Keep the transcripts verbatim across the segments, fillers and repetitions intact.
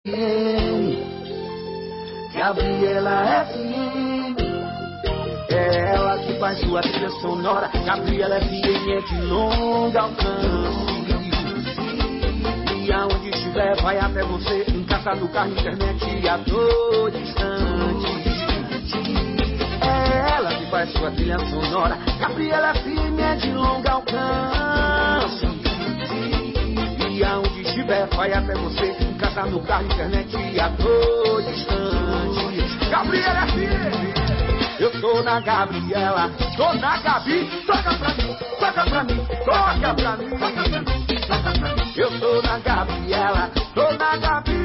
Gabriela F M, é ela que faz sua trilha sonora. Gabriela F M é de longa alcance, e aonde estiver vai até você, em casa, no carro, internet, a todo instante. É ela que faz sua trilha sonora. Gabriela F M é de longa alcance, e aonde estiver vai até você, em casa, no carro, internet, a todo instante. Gabriela F M, eu tô na Gabriela, tô na Gabi, toca pra mim, toca pra mim, toca pra mim, toca pra mim. Eu tô na Gabriela, tô na Gabi,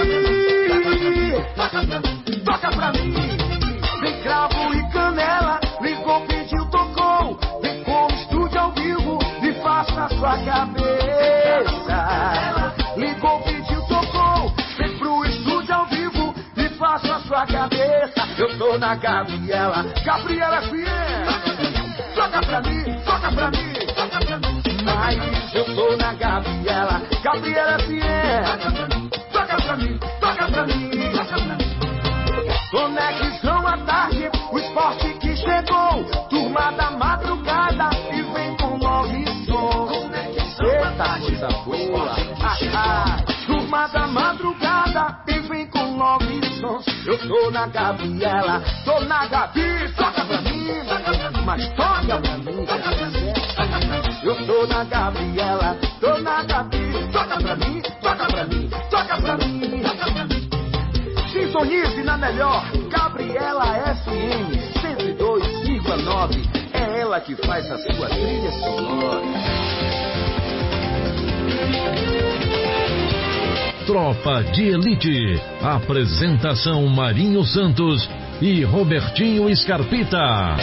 toca pra mim, toca pra mim. Vem cravo e canela, ligou, pediu, tocou. Vem com o estúdio ao vivo, me faça a sua cabeça. Ligou, pediu, tocou. Vem pro estúdio ao vivo, me faça a sua cabeça. Eu tô na Gabriela, Gabriela F M. Toca pra mim, toca pra mim, toca pra mim. Mas eu tô na Gabriela, Gabriela F M. Toca pra mim, toca pra mim, toca pra mim. Conexão à tarde, o esporte que chegou. Turma da madrugada e vem com nove sons. Eita, coisa boa. Ah, ah. Turma da madrugada e vem com nove sons. Eu tô na Gabriela, tô na Gabi. Toca pra mim, mas toca pra mim. Eu tô na Gabriela, tô na Gabi. Toca pra mim, toca pra mim, toca pra mim. Sintonize na melhor, Gabriela F M cento e dois vírgula nove. É ela que faz a sua trilha sonora. Tropa de Elite. Apresentação Marinho Santos e Robertinho Scarpita.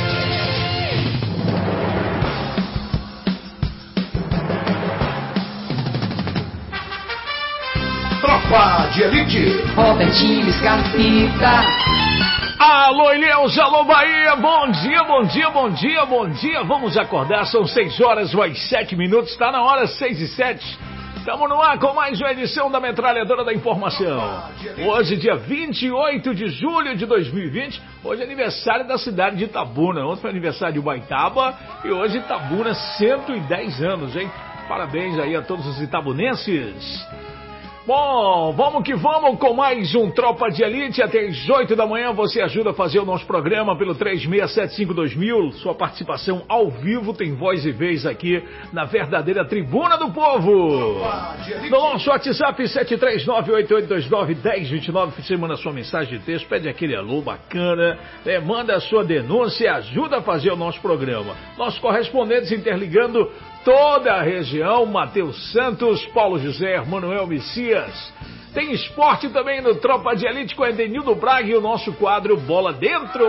Tropa de Elite. Robertinho Scarpita. Alô, Ilhéus, alô, Bahia, bom dia, bom dia, bom dia, bom dia. Vamos acordar, são seis horas mais sete minutos, está na hora, seis e sete. Estamos no ar com mais uma edição da Metralhadora da Informação. Hoje, dia vinte e oito de julho de dois mil e vinte, hoje é aniversário da cidade de Itabuna. Ontem foi aniversário de Ubaitaba e hoje Itabuna, cento e dez anos, hein? Parabéns aí a todos os itabunenses. Bom, vamos que vamos com mais um Tropa de Elite. Até as oito da manhã você ajuda a fazer o nosso programa pelo três seis sete cinco dois mil. Sua participação ao vivo tem voz e vez aqui na verdadeira Tribuna do Povo. No nosso WhatsApp sete três nove oito oito dois nove um zero dois nove, você manda sua mensagem de texto, pede aquele alô bacana, né? Manda a sua denúncia e ajuda a fazer o nosso programa. Nossos correspondentes interligando toda a região, Matheus Santos, Paulo José, Manuel Messias. Tem esporte também no Tropa de Elite com Edenildo Braga e o nosso quadro Bola Dentro.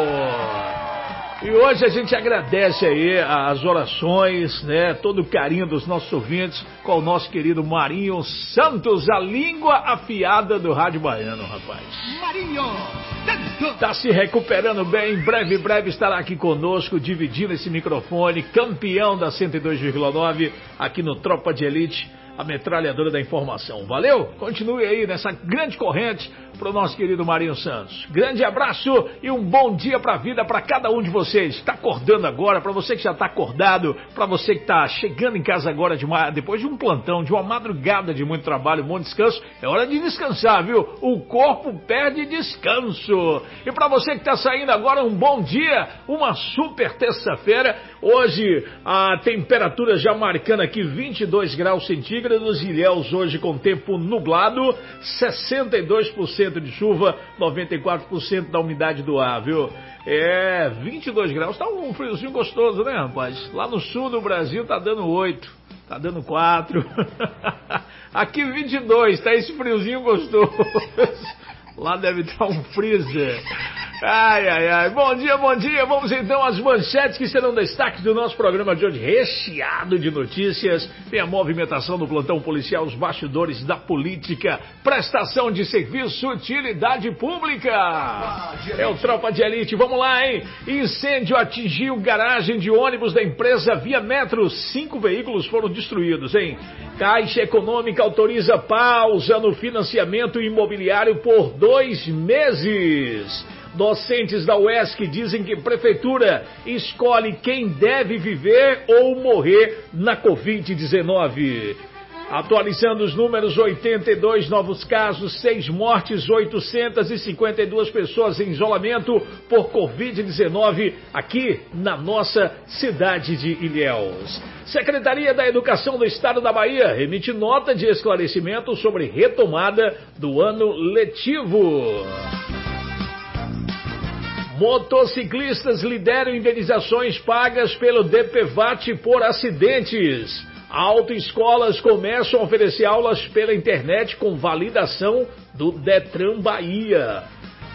E hoje a gente agradece aí as orações, né, todo o carinho dos nossos ouvintes com o nosso querido Marinho Santos, a língua afiada do rádio baiano, rapaz. Marinho Santos! Tá se recuperando bem, em breve, breve estará aqui conosco, dividindo esse microfone, campeão da cento e dois vírgula nove, aqui no Tropa de Elite, a metralhadora da informação. Valeu? Continue aí nessa grande corrente pro nosso querido Marinho Santos. Grande abraço e um bom dia pra vida pra cada um de vocês. Tá acordando agora, pra você que já tá acordado, pra você que tá chegando em casa agora de uma, depois de um plantão, de uma madrugada de muito trabalho, muito descanso, é hora de descansar, viu? O corpo perde descanso. E pra você que tá saindo agora, um bom dia, uma super terça-feira. Hoje a temperatura já marcando aqui vinte e dois graus centígrados. Ilhéus hoje com tempo nublado, sessenta e dois por cento de chuva, noventa e quatro por cento da umidade do ar, viu? É, vinte e dois graus, tá um friozinho gostoso, né, rapaz? Lá no sul do Brasil tá dando oito, tá dando quatro. Aqui vinte e dois, tá esse friozinho gostoso. Lá deve estar um freezer. Ai, ai, ai. Bom dia, bom dia. Vamos então às manchetes que serão destaque do nosso programa de hoje, recheado de notícias. Tem a movimentação do plantão policial, os bastidores da política, prestação de serviço, utilidade pública. É o Tropa de Elite. Vamos lá, hein? Incêndio atingiu garagem de ônibus da empresa Via Metro. Cinco veículos foram destruídos, hein? Caixa Econômica autoriza pausa no financiamento imobiliário por dois meses. Docentes da U E S C dizem que prefeitura escolhe quem deve viver ou morrer na covid dezenove. Atualizando os números, oitenta e dois novos casos, seis mortes, oitocentas e cinquenta e duas pessoas em isolamento por covid dezenove aqui na nossa cidade de Ilhéus. Secretaria da Educação do Estado da Bahia emite nota de esclarecimento sobre retomada do ano letivo. Motociclistas lideram indenizações pagas pelo D P V A T por acidentes. Autoescolas começam a oferecer aulas pela internet com validação do Detran Bahia.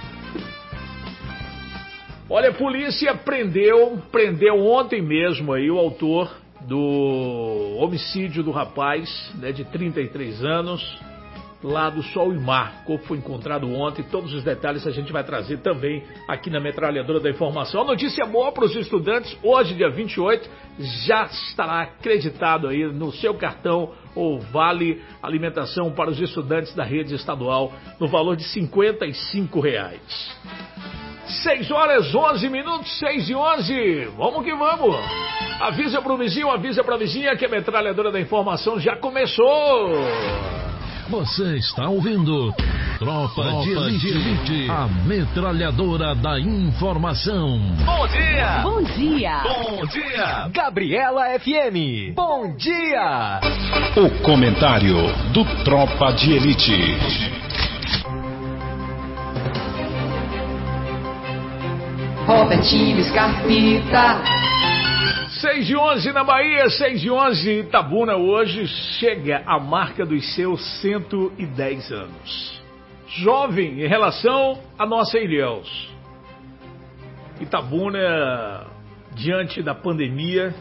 Olha, a polícia prendeu, prendeu ontem mesmo aí o autor do homicídio do rapaz, né, de trinta e três anos, lá do Sol e Mar. O corpo foi encontrado ontem, todos os detalhes a gente vai trazer também aqui na Metralhadora da Informação. A notícia boa para os estudantes, hoje, dia vinte e oito, já estará acreditado aí no seu cartão o Vale Alimentação para os estudantes da rede estadual, no valor de cinquenta e cinco reais. seis horas, onze minutos, seis e onze, vamos que vamos. Avisa pro vizinho, avisa pra vizinha que a Metralhadora da Informação já começou. Você está ouvindo Tropa, Tropa de, Elite, de Elite, a Metralhadora da Informação. Bom dia! Bom dia! Bom dia! Gabriela F M. Bom dia! O comentário do Tropa de Elite. Robertinho Scarpita. seis e onze na Bahia, seis e onze, Itabuna hoje chega à marca dos seus cento e dez anos. Jovem em relação à nossa Ilhéus. Itabuna, diante da pandemia,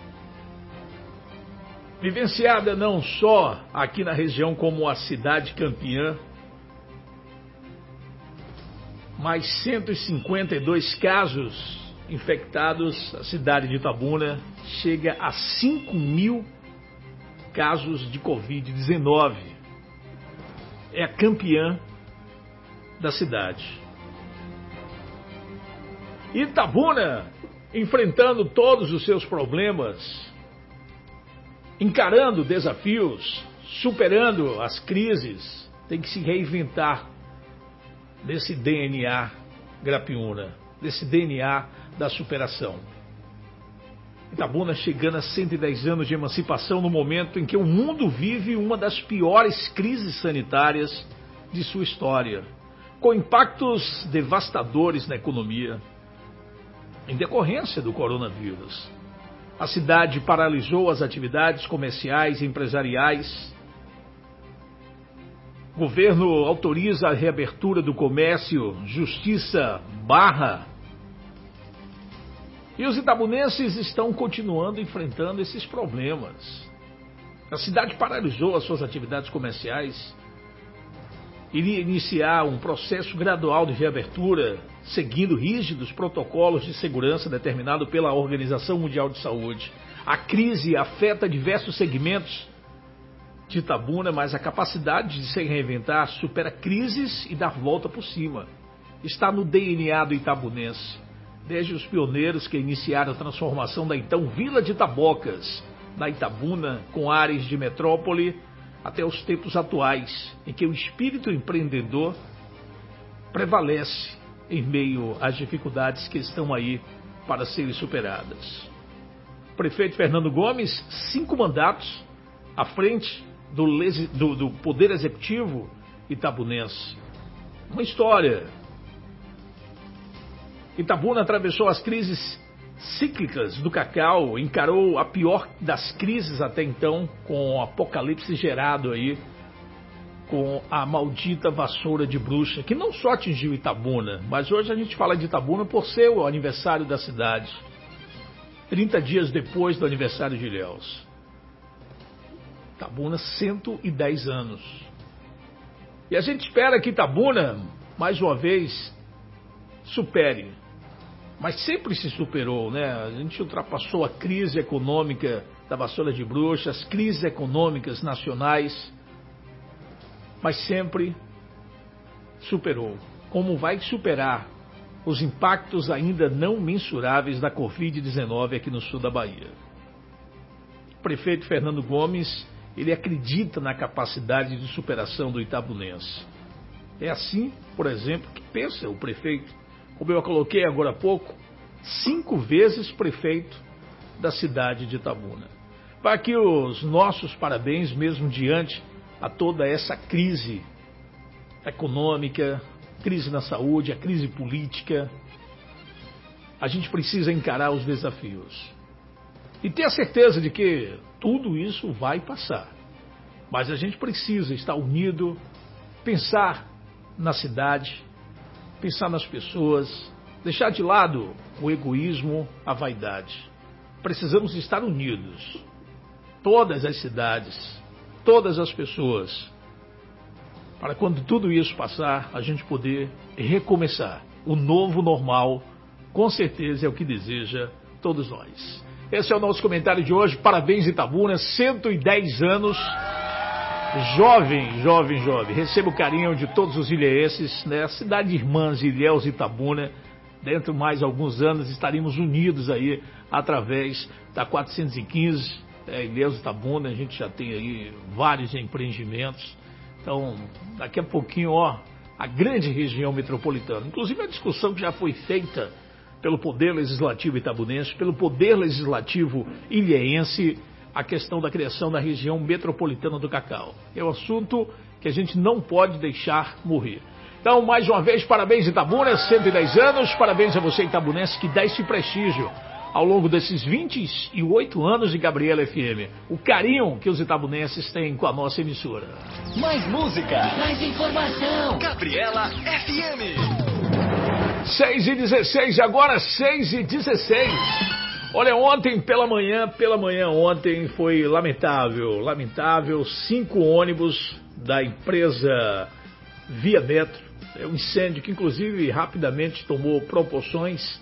vivenciada não só aqui na região como a cidade campeã, mais cento e cinquenta e dois casos infectados, a cidade de Itabuna chega a cinco mil casos de covid dezenove. É a campeã da cidade. Itabuna, enfrentando todos os seus problemas, encarando desafios, superando as crises, tem que se reinventar desse D N A Grapiúna, desse D N A da superação. Itabuna chegando a cento e dez anos de emancipação no momento em que o mundo vive uma das piores crises sanitárias de sua história, com impactos devastadores na economia, em decorrência do coronavírus. A cidade paralisou as atividades comerciais e empresariais. O governo autoriza a reabertura do comércio, justiça barra. E os itabunenses estão continuando enfrentando esses problemas. A cidade paralisou as suas atividades comerciais. Iria iniciar um processo gradual de reabertura, seguindo rígidos protocolos de segurança determinados pela Organização Mundial de Saúde. A crise afeta diversos segmentos de Itabuna, mas a capacidade de se reinventar supera crises e dar volta por cima. Está no D N A do itabunense. Desde os pioneiros que iniciaram a transformação da então Vila de Itabocas, na Itabuna, com áreas de metrópole, até os tempos atuais, em que o espírito empreendedor prevalece em meio às dificuldades que estão aí para serem superadas. O prefeito Fernando Gomes, cinco mandatos à frente do, do, do Poder Executivo itabunense. Uma história. Itabuna atravessou as crises cíclicas do cacau, encarou a pior das crises até então, com o apocalipse gerado aí com a maldita vassoura de bruxa, que não só atingiu Itabuna, mas hoje a gente fala de Itabuna por ser o aniversário da cidade, trinta dias depois do aniversário de Ilhéus. Itabuna, cento e dez anos. E a gente espera que Itabuna, mais uma vez, supere. Mas sempre se superou, né? A gente ultrapassou a crise econômica da vassoura de bruxa, as crises econômicas nacionais, mas sempre superou. Como vai superar os impactos ainda não mensuráveis da covid dezenove aqui no sul da Bahia? O prefeito Fernando Gomes, ele acredita na capacidade de superação do itabunense. É assim, por exemplo, que pensa o prefeito, como eu coloquei agora há pouco, cinco vezes prefeito da cidade de Itabuna. Para que os nossos parabéns, mesmo diante a toda essa crise econômica, crise na saúde, a crise política, a gente precisa encarar os desafios. E ter a certeza de que tudo isso vai passar. Mas a gente precisa estar unido, pensar na cidade, pensar nas pessoas, deixar de lado o egoísmo, a vaidade. Precisamos estar unidos. Todas as cidades, todas as pessoas, para quando tudo isso passar, a gente poder recomeçar. O novo normal, com certeza, é o que deseja todos nós. Esse é o nosso comentário de hoje. Parabéns, Itabuna, cento e dez anos. Jovem, jovem, jovem. Receba o carinho de todos os ilhéenses, né? A cidade irmãs de Ilhéus e Itabuna. Dentro de mais alguns anos estaremos unidos aí através da quatrocentos e quinze, é, Ilhéus e Itabuna. A gente já tem aí vários empreendimentos. Então, daqui a pouquinho, ó, a grande região metropolitana. Inclusive a discussão que já foi feita pelo Poder Legislativo itabunense, pelo Poder Legislativo ilhéense, a questão da criação da região metropolitana do cacau. É um assunto que a gente não pode deixar morrer. Então, mais uma vez, parabéns Itabuna, cento e dez anos, parabéns a você itabunense que dá esse prestígio ao longo desses vinte e oito anos de Gabriela F M. O carinho que os itabunenses têm com a nossa emissora. Mais música, Mais informação. Gabriela F M. seis e dezesseis, agora seis e dezesseis. Olha, ontem pela manhã, pela manhã ontem foi lamentável, lamentável, cinco ônibus da empresa Via Metro. É um incêndio que inclusive rapidamente tomou proporções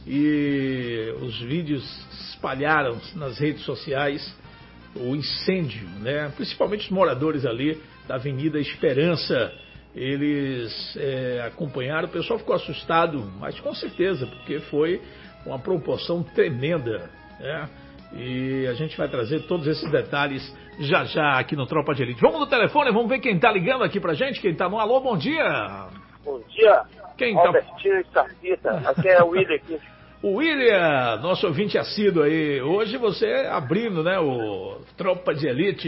e os vídeos espalharam nas redes sociais o incêndio, né? Principalmente os moradores ali da Avenida Esperança, eles é, acompanharam, o pessoal ficou assustado, mas com certeza, porque foi uma proporção tremenda, né? E a gente vai trazer todos esses detalhes já já aqui no Tropa de Elite. Vamos no telefone, vamos ver quem tá ligando aqui pra gente, quem tá no alô, bom dia. Bom dia, Quem Albertinho tá? e Sarpita, aqui é o William aqui. O William, nosso ouvinte assíduo aí, hoje você abrindo, né, o Tropa de Elite.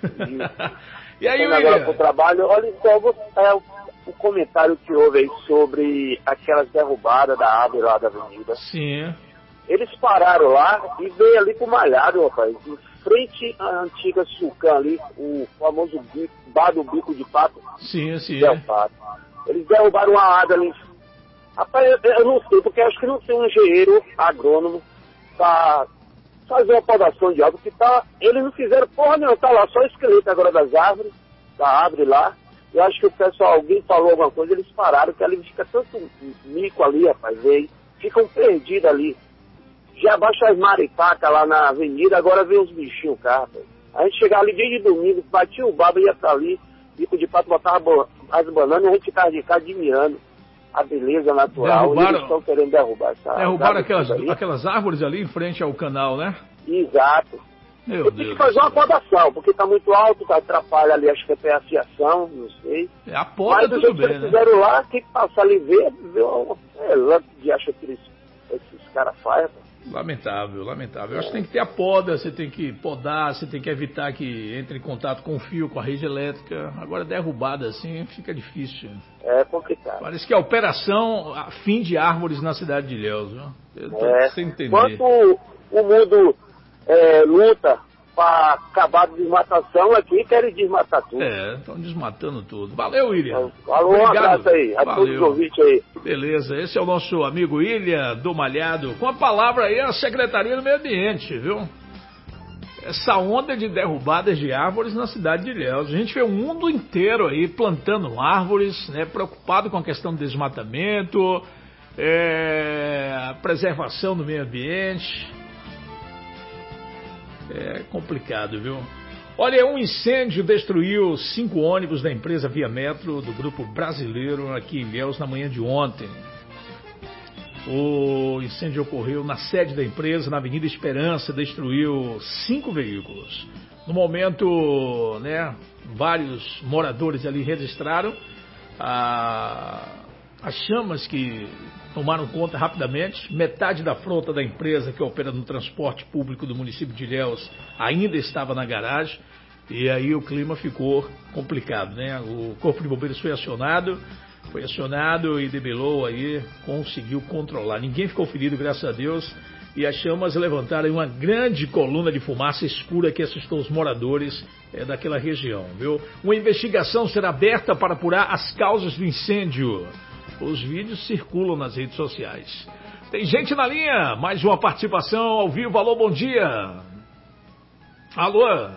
E aí, William? Agora pro William? trabalho, olha só, vou, é, o, o comentário que houve aí sobre aquelas derrubadas da árvore lá da avenida. Sim. Eles pararam lá e veio ali pro Malhado, rapaz, em frente à antiga Sulcã ali, o famoso bico, bar do Bico de Pato. Sim, sim. Del Pato. Eles derrubaram uma árvore ali. Rapaz, eu, eu não sei, porque acho que não tem um engenheiro agrônomo pra fazer uma podação de árvore, que tá, eles não fizeram porra nenhuma, tá lá só o esqueleto agora das árvores, da árvore lá. Eu acho que o pessoal, alguém falou alguma coisa, eles pararam, que ali fica tanto mico ali, rapaz, veio, ficam perdidos ali. Já baixa as maricacas lá na avenida, agora vem os bichinhos cá, rapaz. A gente chegava ali dia de domingo, batia o baba, ia pra ali, Bico de Pato botava as bananas e a gente ficava de cá admirando a beleza natural. Derrubaram, eles estão querendo derrubar essa derrubaram aquelas, aquelas árvores ali em frente ao canal, né? Exato. Meu Eu tenho Deus. que fazer uma podação, porque tá muito alto, tá, atrapalha ali, acho que é a fiação, não sei. É, a poda Mas do tudo jeito que bem, eles né? fizeram lá, tem que passar ali e ver, ver uma, é, lá de acha que eles, esses caras fazem. Lamentável, lamentável. Eu acho que tem que ter a poda, você tem que podar, você tem que evitar que entre em contato com o fio, com a rede elétrica. Agora derrubada assim fica difícil. É complicado. Parece que é a operação a fim de árvores na cidade de Ilhéus, viu? Eu tô É. sem entender. Enquanto o mundo é, luta para acabar a desmatação aqui, querem desmatar tudo. É, estão desmatando tudo. Valeu, William. Falou, um abraço aí, a todos os ouvintes aí. Beleza, esse é o nosso amigo William do Malhado, com a palavra aí a Secretaria do Meio Ambiente, viu? Essa onda de derrubadas de árvores na cidade de Ilhéus. A gente vê o mundo inteiro aí plantando árvores, né, preocupado com a questão do desmatamento, é, a preservação do meio ambiente. É complicado, viu? Olha, um incêndio destruiu cinco ônibus da empresa Via Metro do Grupo Brasileiro aqui em Ilhéus na manhã de ontem. O incêndio ocorreu na sede da empresa, na Avenida Esperança, destruiu cinco veículos. No momento, né, vários moradores ali registraram a, as chamas que tomaram conta rapidamente. Metade da frota da empresa que opera no transporte público do município de Ilhéus ainda estava na garagem. E aí o clima ficou complicado, né? O Corpo de Bombeiros foi acionado, foi acionado e debelou aí, conseguiu controlar. Ninguém ficou ferido, graças a Deus. E as chamas levantaram uma grande coluna de fumaça escura que assustou os moradores é, daquela região, viu? Uma investigação será aberta para apurar as causas do incêndio. Os vídeos circulam nas redes sociais. Tem gente na linha, mais uma participação ao vivo. Alô, bom dia. Alô.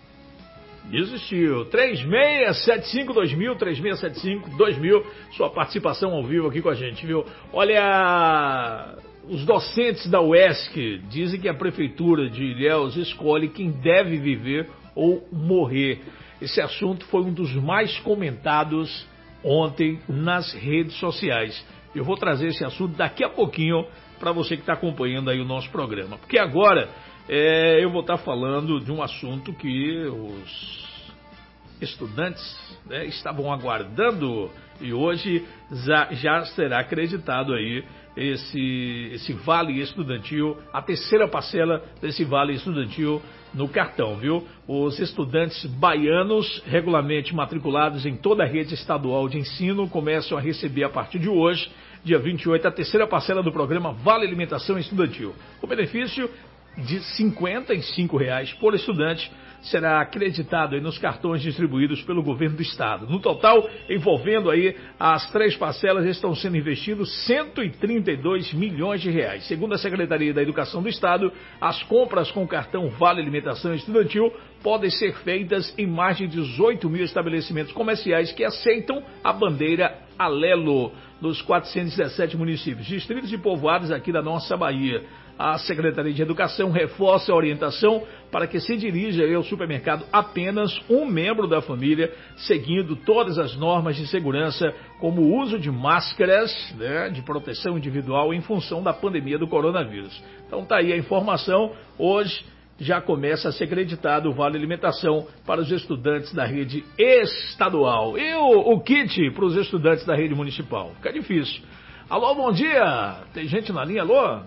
Desistiu. três seis sete cinco dois mil, três seis sete cinco dois mil. Sua participação ao vivo aqui com a gente, viu? Olha, os docentes da U E S C dizem que a prefeitura de Ilhéus escolhe quem deve viver ou morrer. Esse assunto foi um dos mais comentados ontem nas redes sociais. Eu vou trazer esse assunto daqui a pouquinho para você que está acompanhando aí o nosso programa. Porque agora é, eu vou estar tá falando de um assunto que os estudantes, né, estavam aguardando e hoje já, já será acreditado aí esse, esse vale estudantil, a terceira parcela desse vale estudantil no cartão, viu? Os estudantes baianos regularmente matriculados em toda a rede estadual de ensino começam a receber a partir de hoje, dia vinte e oito, a terceira parcela do programa Vale Alimentação Estudantil. O benefício de cinquenta e cinco reais por estudante será acreditado aí nos cartões distribuídos pelo governo do estado. No total, envolvendo aí as três parcelas, estão sendo investidos cento e trinta e dois milhões de reais. Segundo a Secretaria da Educação do Estado, as compras com o cartão Vale Alimentação Estudantil podem ser feitas em mais de dezoito mil estabelecimentos comerciais que aceitam a bandeira Alelo nos quatrocentos e dezessete municípios, distritos e povoados aqui da nossa Bahia. A Secretaria de Educação reforça a orientação para que se dirija ao supermercado apenas um membro da família, seguindo todas as normas de segurança, como o uso de máscaras, né, de proteção individual em função da pandemia do coronavírus. Então tá aí a informação. Hoje já começa a ser acreditado o Vale Alimentação para os estudantes da rede estadual. E o, o kit para os estudantes da rede municipal? Fica difícil. Alô, bom dia. Tem gente na linha, alô?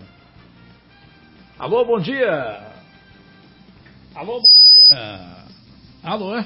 Alô, bom dia. Alô, bom dia. Alô?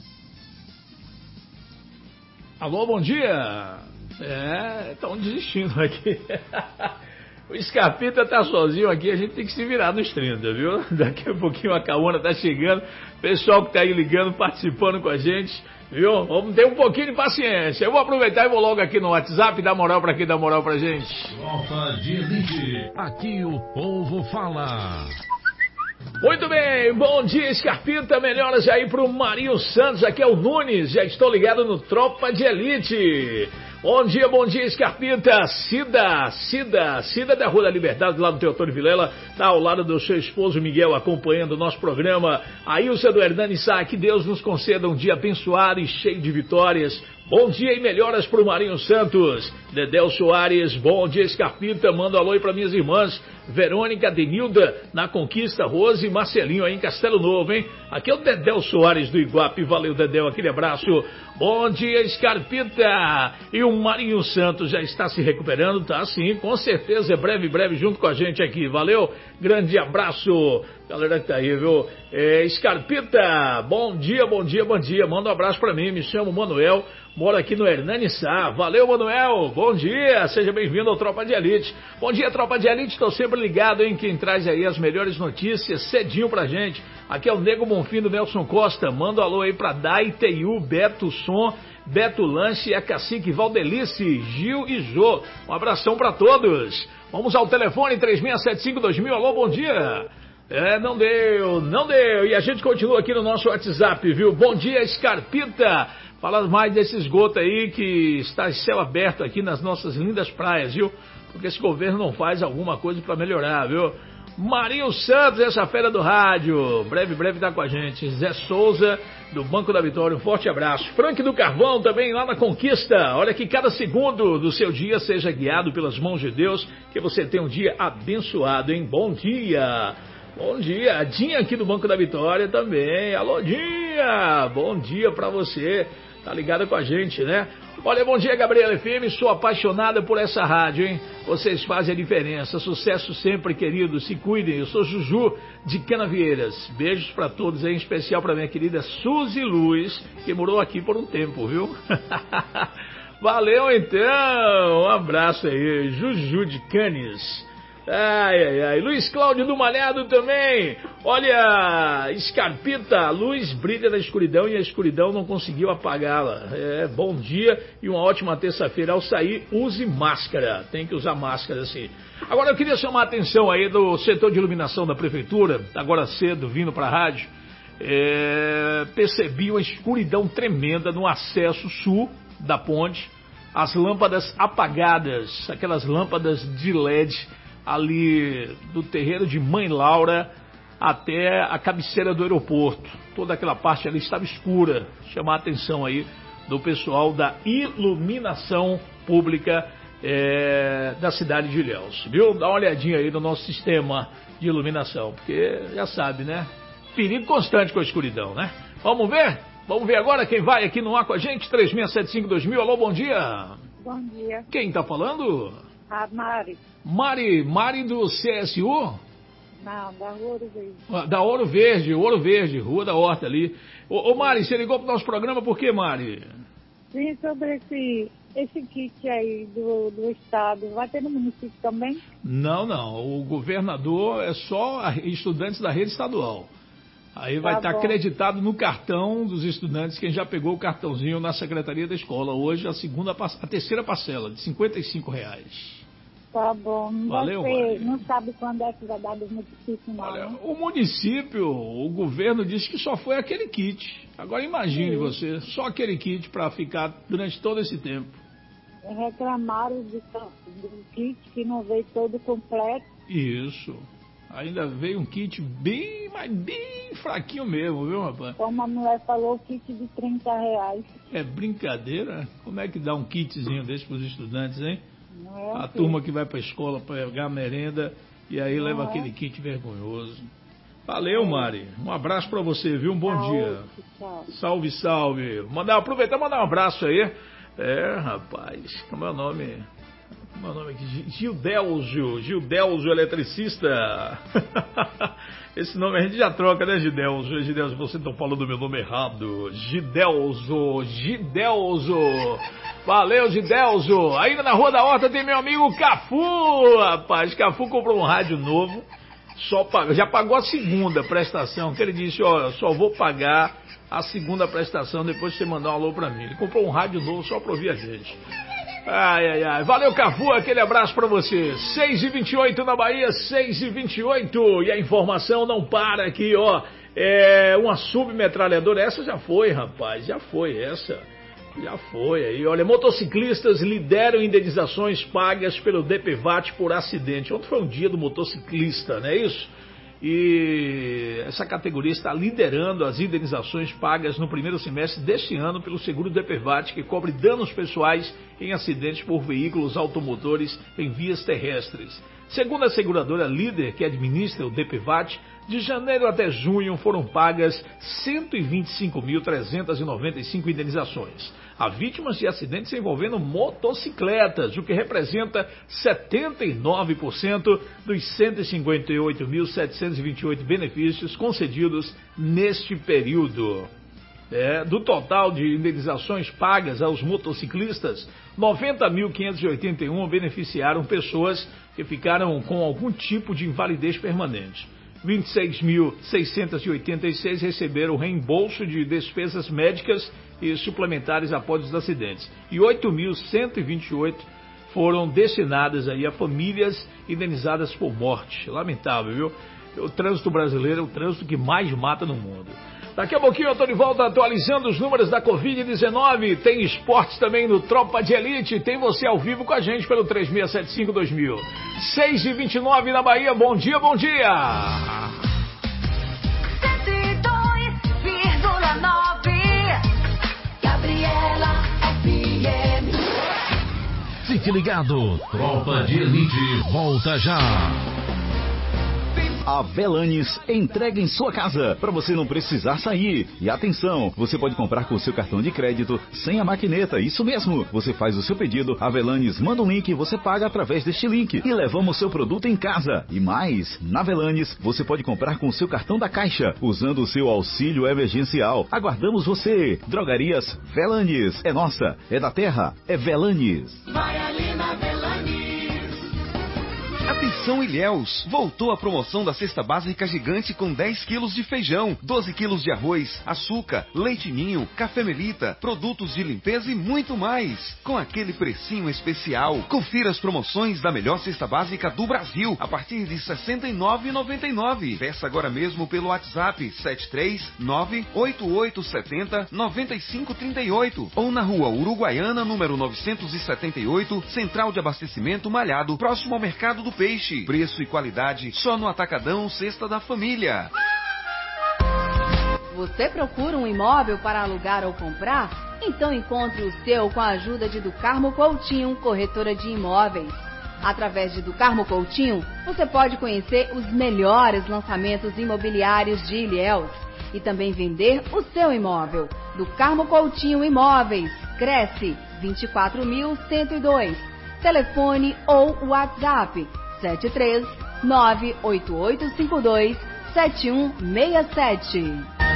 Alô, bom dia. É, estão desistindo aqui. O Scarpita tá sozinho aqui, a gente tem que se virar nos trinta, viu? Daqui a pouquinho a Caona tá chegando, pessoal que tá aí ligando, participando com a gente, viu? Vamos ter um pouquinho de paciência. Eu vou aproveitar e vou logo aqui no WhatsApp dar moral pra quem dá moral pra gente. Tropa de Elite, aqui o povo fala. Muito bem, bom dia, Scarpita, melhoras aí pro Marinho Santos, aqui é o Nunes, já estou ligado no Tropa de Elite. Bom dia, bom dia, Scarpita. Cida, Cida, Cida da Rua da Liberdade, lá do Teotônio Vilela, tá ao lado do seu esposo Miguel, acompanhando o nosso programa. A Ilza do Hernani Sá, que Deus nos conceda um dia abençoado e cheio de vitórias. Bom dia e melhoras pro Marinho Santos. Dedéu Soares, bom dia, Scarpita. Manda um alô aí pra minhas irmãs Verônica, Denilda, na Conquista, Rose e Marcelinho aí em Castelo Novo, hein? Aqui é o Dedéu Soares do Iguape. Valeu, Dedéu, aquele abraço. Bom dia, Scarpita. E o Marinho Santos já está se recuperando? Tá sim, com certeza, é breve, breve, junto com a gente aqui. Valeu, grande abraço. Galera que tá aí, viu? É, Scarpita, bom dia, bom dia, bom dia. Manda um abraço pra mim, me chamo Manuel. Moro aqui no Hernani Sá. Valeu, Manuel. Bom dia. Seja bem-vindo ao Tropa de Elite. Bom dia, Tropa de Elite. Estou sempre ligado, hein? Quem traz aí as melhores notícias cedinho pra gente. Aqui é o Nego Bonfim do Nelson Costa. Manda um alô aí pra Dai, T I U, Beto Som, Beto Lanche, a Cacique Valdelice, Gil e Jô. Um abração pra todos. Vamos ao telefone três seis sete cinco dois mil. Alô, bom dia. É, não deu, não deu. E a gente continua aqui no nosso WhatsApp, viu? Bom dia, Scarpita. Fala mais desse esgoto aí que está céu aberto aqui nas nossas lindas praias, viu? Porque esse governo não faz alguma coisa para melhorar, viu? Marinho Santos, essa fera do rádio. Breve, breve tá com a gente. Zé Souza, do Banco da Vitória, um forte abraço. Frank do Carvão, também lá na Conquista. Olha que cada segundo do seu dia seja guiado pelas mãos de Deus. Que você tenha um dia abençoado, hein? Bom dia. Bom dia. A Dinha aqui do Banco da Vitória também. Alô, Dinha. Bom dia pra você. Tá ligada com a gente, né? Olha, bom dia, Gabriela F M, sou apaixonada por essa rádio, hein? Vocês fazem a diferença, sucesso sempre, queridos, se cuidem. Eu sou Juju de Canavieiras. Beijos pra todos aí, em especial pra minha querida Suzy Luz, que morou aqui por um tempo, viu? Valeu, então, um abraço aí, Juju de Canes. Ai, ai, ai. Luiz Cláudio do Malhado também. Olha, Scarpita, a luz brilha na escuridão e a escuridão não conseguiu apagá-la. É, bom dia e uma ótima terça-feira. Ao sair, use máscara. Tem que usar máscara, assim. Agora, eu queria chamar a atenção aí do setor de iluminação da prefeitura, agora cedo, vindo para a rádio. É, percebi uma escuridão tremenda no acesso sul da ponte. As lâmpadas apagadas, aquelas lâmpadas de L E D ali do terreiro de Mãe Laura até a cabeceira do aeroporto. Toda aquela parte ali estava escura. Chamar a atenção aí do pessoal da iluminação pública é, da cidade de Ilhéus, viu? Dá uma olhadinha aí no nosso sistema de iluminação, porque já sabe, né? Perigo constante com a escuridão, né? Vamos ver? Vamos ver agora quem vai aqui no ar com a gente, três seis sete cinco dois mil. Alô, bom dia. Bom dia. Quem tá falando? A Mari. Mari, Mari do C S U? Não, da Ouro Verde. Da Ouro Verde, Ouro Verde, Rua da Horta ali. Ô, ô Mari, você ligou pro nosso programa por quê, Mari? Sim, sobre esse, esse kit aí do, do estado, vai ter no município também? Não, não, o governador é só estudantes da rede estadual. Aí vai estar tá acreditado no cartão dos estudantes, quem já pegou o cartãozinho na Secretaria da Escola. Hoje a segunda, a terceira parcela, de cinquenta e cinco reais. Tá bom. Não Valeu, vai ter, não sabe quando é que vai dar do município, não. Olha, o município, o governo disse que só foi aquele kit. Agora imagine Sim. você, só aquele kit para ficar durante todo esse tempo. Reclamaram de, do kit que não veio todo completo. Isso. Ainda veio um kit bem, mas bem fraquinho mesmo, viu, rapaz? Como a mulher falou, kit de trinta reais. É brincadeira? Como é que dá um kitzinho desse para os estudantes, hein? Não é a assim. turma que vai para a escola pegar a merenda e aí Não leva é. aquele kit vergonhoso. Valeu, Mari. Um abraço para você, viu? Um bom Tchau, dia. tchau. Salve, salve. Mandar, aproveitar e mandar um abraço aí. É, rapaz, como é o nome? Como é o nome aqui? Gildelzio. Gildelzio, eletricista. Esse nome a gente já troca, né, Gidelzio? Gidelzio, você tá falando do meu nome errado. Gidelzio, Gidelzio. Valeu, Gidelzio. Ainda na Rua da Horta tem meu amigo Cafu, rapaz. Cafu comprou um rádio novo. Só pagou, já pagou a segunda prestação, que ele disse, ó, só vou pagar a segunda prestação depois que você mandar um alô pra mim. Ele comprou um rádio novo só pra ouvir a gente. Ai, ai, ai. Valeu, Cafu, aquele abraço pra você. seis e vinte e oito na Bahia, seis e vinte e oito. E a informação não para aqui, ó. É uma submetralhadora. Essa já foi, rapaz, já foi essa. Já foi aí. Olha, motociclistas lideram indenizações pagas pelo D P V A T por acidente. Ontem foi um dia do motociclista, não é isso? E essa categoria está liderando as indenizações pagas no primeiro semestre deste ano pelo seguro D P V A T, que cobre danos pessoais em acidentes por veículos automotores em vias terrestres. Segundo a seguradora líder que administra o D P V A T, de janeiro até junho foram pagas cento e vinte e cinco mil trezentas e noventa e cinco indenizações a vítimas de acidentes envolvendo motocicletas, o que representa setenta e nove por cento dos cento e cinquenta e oito mil setecentos e vinte e oito benefícios concedidos neste período. É, do total de indenizações pagas aos motociclistas, noventa mil quinhentos e oitenta e um beneficiaram pessoas que ficaram com algum tipo de invalidez permanente. vinte e seis mil seiscentos e oitenta e seis receberam reembolso de despesas médicas e suplementares após os acidentes. E oito mil cento e vinte e oito foram destinadas aí a famílias indenizadas por morte. Lamentável, viu? O trânsito brasileiro é o trânsito que mais mata no mundo. Daqui a pouquinho eu tô de volta atualizando os números da covid dezenove. Tem esportes também no Tropa de Elite. Tem você ao vivo com a gente pelo três seis sete cinco dois mil. seis e vinte e nove na Bahia. Bom dia, bom dia. cento e dois vírgula nove Gabriela F M. Fique ligado. Tropa de Elite volta já. A Velanes entrega em sua casa, para você não precisar sair. E atenção, você pode comprar com o seu cartão de crédito sem a maquineta, isso mesmo. Você faz o seu pedido, a Velanes manda um link e você paga através deste link. E levamos o seu produto em casa. E mais, na Velanes, você pode comprar com o seu cartão da Caixa, usando o seu auxílio emergencial. Aguardamos você. Drogarias Velanes. É nossa, é da terra, é Velanes. Vai ali na Velanes. Atenção Ilhéus, voltou a promoção da cesta básica gigante com dez quilos de feijão, doze quilos de arroz, açúcar, leite ninho, café Melita, produtos de limpeza e muito mais. Com aquele precinho especial, confira as promoções da melhor cesta básica do Brasil a partir de sessenta e nove reais e noventa e nove centavos. Peça agora mesmo pelo WhatsApp sete três nove oito oito sete zero nove cinco três oito ou na rua Uruguaiana, número novecentos e setenta e oito, Central de Abastecimento Malhado, próximo ao Mercado do Peixe. Preço e qualidade só no Atacadão Cesta da Família. Você procura um imóvel para alugar ou comprar? Então encontre o seu com a ajuda de Do Carmo Coutinho, corretora de imóveis. Através de Do Carmo Coutinho, você pode conhecer os melhores lançamentos imobiliários de Ilhéus e também vender o seu imóvel. Do Carmo Coutinho Imóveis, Cresce vinte e quatro mil cento e dois. Telefone ou WhatsApp sete três nove oito oito cinco dois sete um seis sete.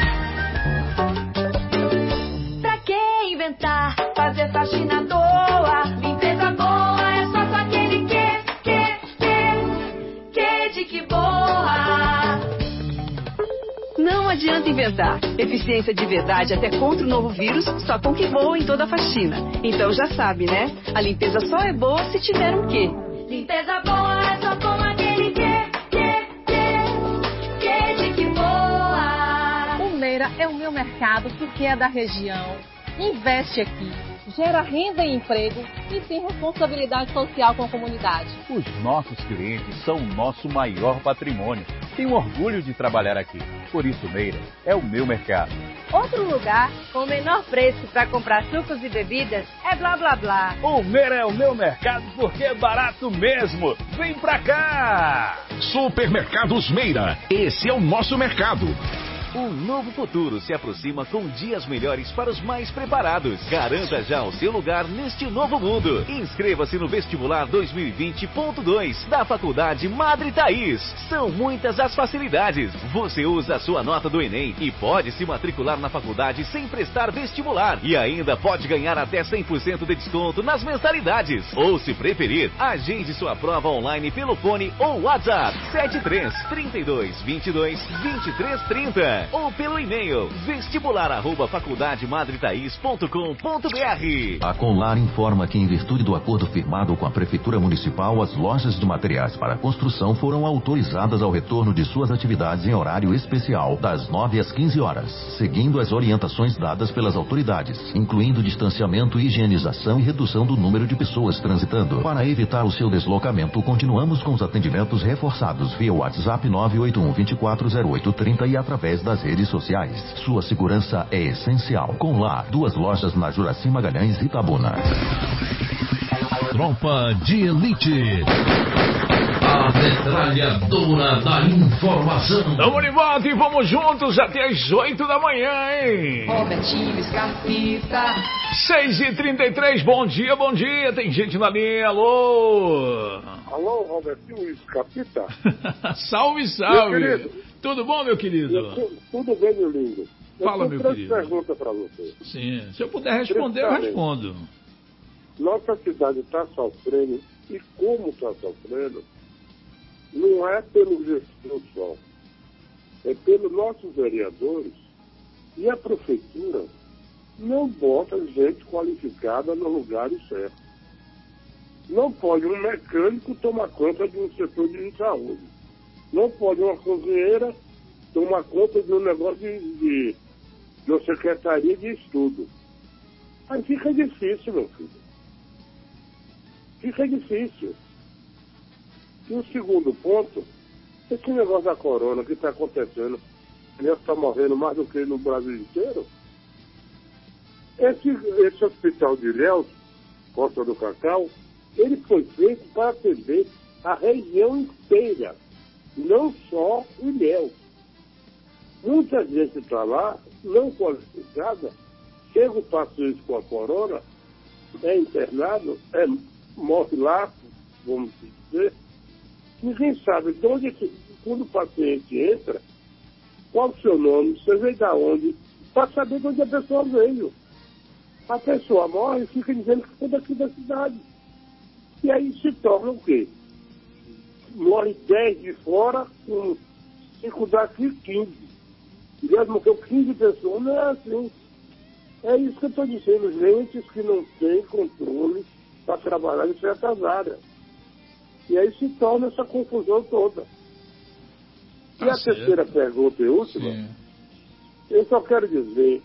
Pra que inventar, fazer faxina à toa? Limpeza boa é só com aquele que, que, que, que de que boa. Não adianta inventar. Eficiência de verdade até contra o novo vírus, só com que boa em toda a faxina. Então já sabe, né? A limpeza só é boa se tiver um quê. Limpeza boa é só com aquele que, que, que, que de que boa. O Meira é o meu mercado porque é da região. Investe aqui, gera renda e emprego e tem responsabilidade social com a comunidade. Os nossos clientes são o nosso maior patrimônio. Tenho orgulho de trabalhar aqui. Por isso, Meira é o meu mercado. Outro lugar com o menor preço para comprar sucos e bebidas é Blá Blá Blá. O Meira é o meu mercado porque é barato mesmo. Vem pra cá! Supermercados Meira. Esse é o nosso mercado. Um novo futuro se aproxima com dias melhores para os mais preparados. Garanta já o seu lugar neste novo mundo. Inscreva-se no Vestibular dois mil e vinte ponto dois da Faculdade Madre Thaís. São muitas as facilidades. Você usa a sua nota do Enem e pode se matricular na faculdade sem prestar vestibular. E ainda pode ganhar até cem por cento de desconto nas mensalidades. Ou, se preferir, agende sua prova online pelo fone ou WhatsApp sete três, trinta e dois, vinte e dois, vinte e três, trinta. Ou pelo e-mail vestibular arroba faculdade madre thaís ponto com ponto br. A Conlar informa que, em virtude do acordo firmado com a Prefeitura Municipal, as lojas de materiais para construção foram autorizadas ao retorno de suas atividades em horário especial, das nove às quinze horas, seguindo as orientações dadas pelas autoridades, incluindo distanciamento, higienização e redução do número de pessoas transitando. Para evitar o seu deslocamento, continuamos com os atendimentos reforçados via WhatsApp nove oito um, dois quatro zero oito três zero e através das redes sociais. Sua segurança é essencial. Com lá, duas lojas na Juraci Magalhães e Itabuna. Tropa de Elite. A metralhadora da informação. Tamo de volta e vamos juntos até as oito da manhã, hein? Robertinho Scarpita. seis e trinta e três, bom dia, bom dia. Tem gente na linha, alô. Alô, Robertinho Scarpita. Salve, salve. Tudo bom, meu querido? Eu, tudo bem, meu lindo. Fala, eu meu tenho querido. três perguntas para você. Sim, se eu puder responder, eu respondo. Nossa cidade está sofrendo, e como está sofrendo, não é pelo gestor só, é pelos nossos vereadores, e a prefeitura não bota gente qualificada no lugar certo. Não pode um mecânico tomar conta de um setor de saúde. Não pode uma cozinheira tomar conta de um negócio de, de, de uma secretaria de estudo. Aí fica difícil, meu filho. Fica difícil. E o segundo ponto, esse negócio da corona que está acontecendo, já está morrendo mais do que no Brasil inteiro. Esse, esse hospital de Ilhéus, Costa do Cacau, ele foi feito para atender a região inteira, não só Ilhéus. Muita gente está lá, não qualificada, chega o paciente com a corona, é internado, é morre lá, vamos dizer, ninguém sabe de onde, quando o paciente entra, qual o seu nome, você veio da onde, para saber de onde a pessoa veio. A pessoa morre e fica dizendo que foi daqui da cidade. E aí se torna o quê? Morre dez de fora, com cinco daqui, quinze. E mesmo que eu quinze pessoas, não é assim. É isso que eu estou dizendo, gente que não tem controle para trabalhar em certas áreas. E aí se torna essa confusão toda. E a terceira pergunta e última, Sim. eu só quero dizer,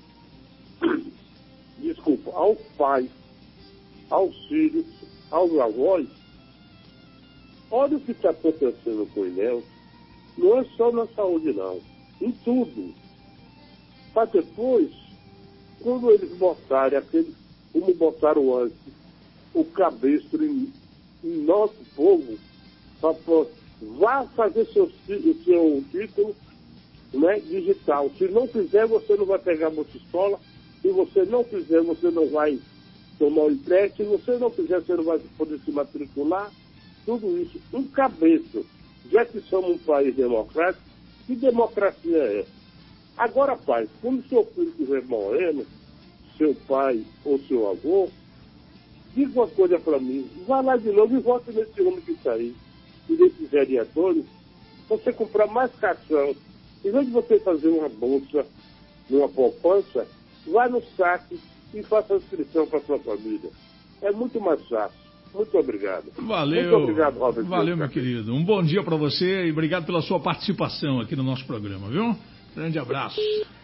desculpa, aos pais, aos filhos, aos avós, olha o que está acontecendo com o Ilhéus, não é só na saúde não, em tudo. Para depois, quando eles botarem aquele, como botaram antes, o cabestro em, em nosso povo, para vá fazer seu, seu título, né, digital. Se não fizer, você não vai pegar muita escola. Se você não fizer, você não vai tomar um empréstimo. Se você não fizer, você não vai poder se matricular. Tudo isso, um cabeça. Já que somos um país democrático, que democracia é essa? Agora, pai, quando seu filho estiver morrendo, seu pai ou seu avô, diga uma coisa para mim, vá lá de novo e vote nesse homem que está aí, e desses vereadores, você comprar mais caixão. Em vez de você fazer uma bolsa, uma poupança, vá no saque e faça a inscrição para sua família. É muito mais fácil. Muito obrigado. Valeu. Muito obrigado, Robert. Valeu, meu querido. Um bom dia para você e obrigado pela sua participação aqui no nosso programa, viu? Grande abraço.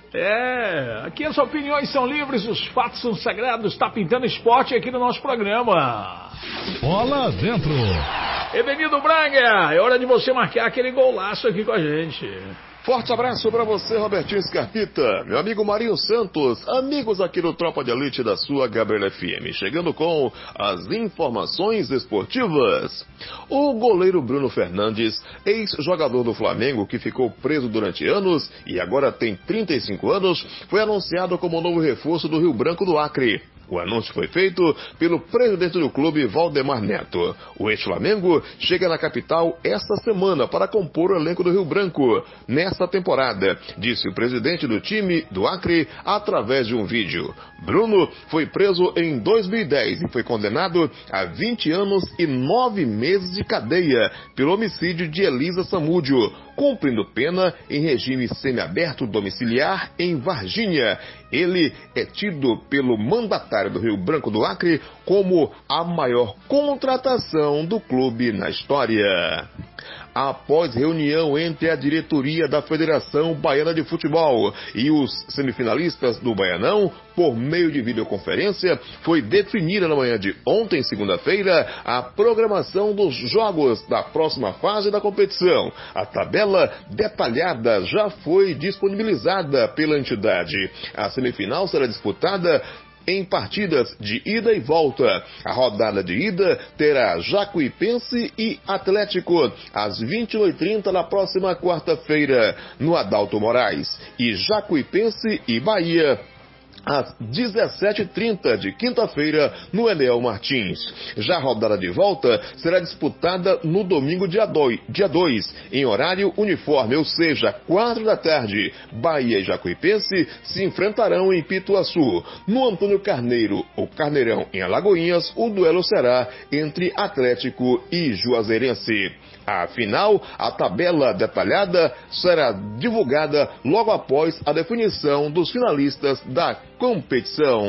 É, aqui as opiniões são livres, os fatos são sagrados. Tá pintando esporte aqui no nosso programa. Bola dentro. Edenildo Braga, é hora de você marcar aquele golaço aqui com a gente. Forte abraço para você, Robertinho Scarpita, meu amigo Marinho Santos, amigos aqui do Tropa de Elite da sua Gabriela F M, chegando com as informações esportivas. O goleiro Bruno Fernandes, ex-jogador do Flamengo que ficou preso durante anos e agora tem trinta e cinco anos, foi anunciado como novo reforço do Rio Branco do Acre. O anúncio foi feito pelo presidente do clube, Valdemar Neto. O ex-Flamengo chega na capital esta semana para compor o elenco do Rio Branco nesta temporada, disse o presidente do time do Acre através de um vídeo. Bruno foi preso em dois mil e dez e foi condenado a vinte anos e nove meses de cadeia pelo homicídio de Elisa Samúdio, cumprindo pena em regime semiaberto domiciliar em Varginha. Ele é tido pelo mandatário do Rio Branco do Acre como a maior contratação do clube na história. Após reunião entre a diretoria da Federação Baiana de Futebol e os semifinalistas do Baianão, por meio de videoconferência, foi definida na manhã de ontem, segunda-feira, a programação dos jogos da próxima fase da competição. A tabela detalhada já foi disponibilizada pela entidade. A semifinal será disputada em partidas de ida e volta. A rodada de ida terá Jacuipense e Atlético às vinte e uma e trinta na próxima quarta-feira, no Adalto Moraes, e Jacuipense e Bahia às dezessete e trinta de quinta-feira, no Eliel Martins. Já a rodada de volta será disputada no domingo, dia dois, em horário uniforme, ou seja, quatro da tarde. Bahia e Jacuipense se enfrentarão em Pituaçu. No Antônio Carneiro, ou Carneirão, em Alagoinhas, o duelo será entre Atlético e Juazeirense. Afinal, a tabela detalhada será divulgada logo após a definição dos finalistas da competição.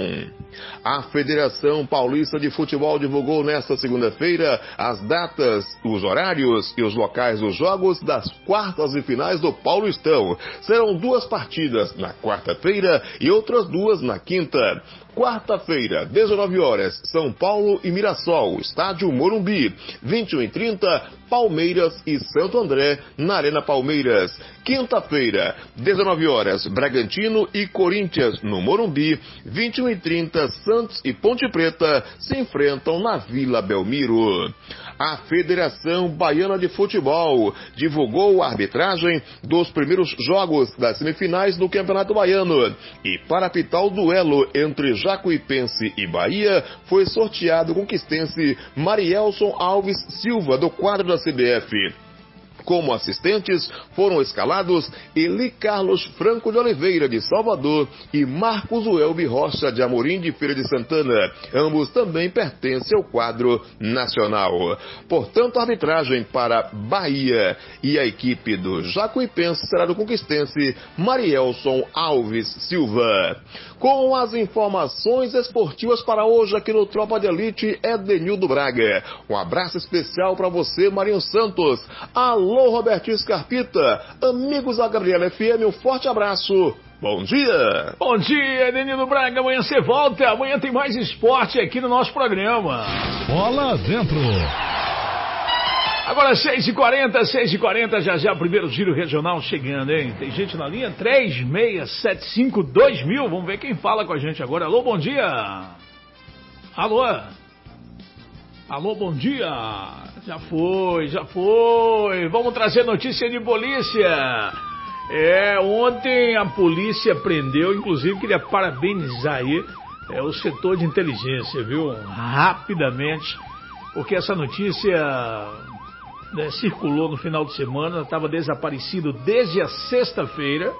A Federação Paulista de Futebol divulgou nesta segunda-feira as datas, os horários e os locais dos jogos das quartas e finais do Paulistão. Serão duas partidas na quarta-feira e outras duas na quinta. Quarta-feira, dezenove horas, São Paulo e Mirassol, estádio Morumbi. vinte e um e trinta, Palmeiras e Santo André, na Arena Palmeiras. Quinta-feira, dezenove horas, Bragantino e Corinthians, no Morumbi. vinte e um e trinta, Santos e Ponte Preta se enfrentam na Vila Belmiro. A Federação Baiana de Futebol divulgou a arbitragem dos primeiros jogos das semifinais do Campeonato Baiano. E para apitar o duelo entre Jacuipense e Bahia, foi sorteado o conquistense Marielson Alves Silva, do quadro da C B F. Como assistentes foram escalados Eli Carlos Franco de Oliveira, de Salvador, e Marcos Welby Rocha de Amorim, de Feira de Santana. Ambos também pertencem ao quadro nacional. Portanto, a arbitragem para Bahia e a equipe do Jacuipense será do conquistense Marielson Alves Silva. Com as informações esportivas para hoje aqui no Tropa de Elite, Edenildo Braga. Um abraço especial para você, Marinho Santos. Alô, Robertinho Scarpita. Amigos da Gabriela F M, um forte abraço. Bom dia. Bom dia, Edenildo Braga. Amanhã você volta. Amanhã tem mais esporte aqui no nosso programa. Bola dentro. Agora seis e quarenta, seis e quarenta, já já o primeiro giro regional chegando, hein? Tem gente na linha? três seis sete cinco dois mil. Vamos ver quem fala com a gente agora. Alô, bom dia. Alô. Alô, bom dia. Já foi, já foi. Vamos trazer notícia de polícia. É, ontem a polícia prendeu, inclusive queria parabenizar aí é, o setor de inteligência, viu? Rapidamente, porque essa notícia... Né, circulou no final de semana, estava desaparecido desde a sexta-feira,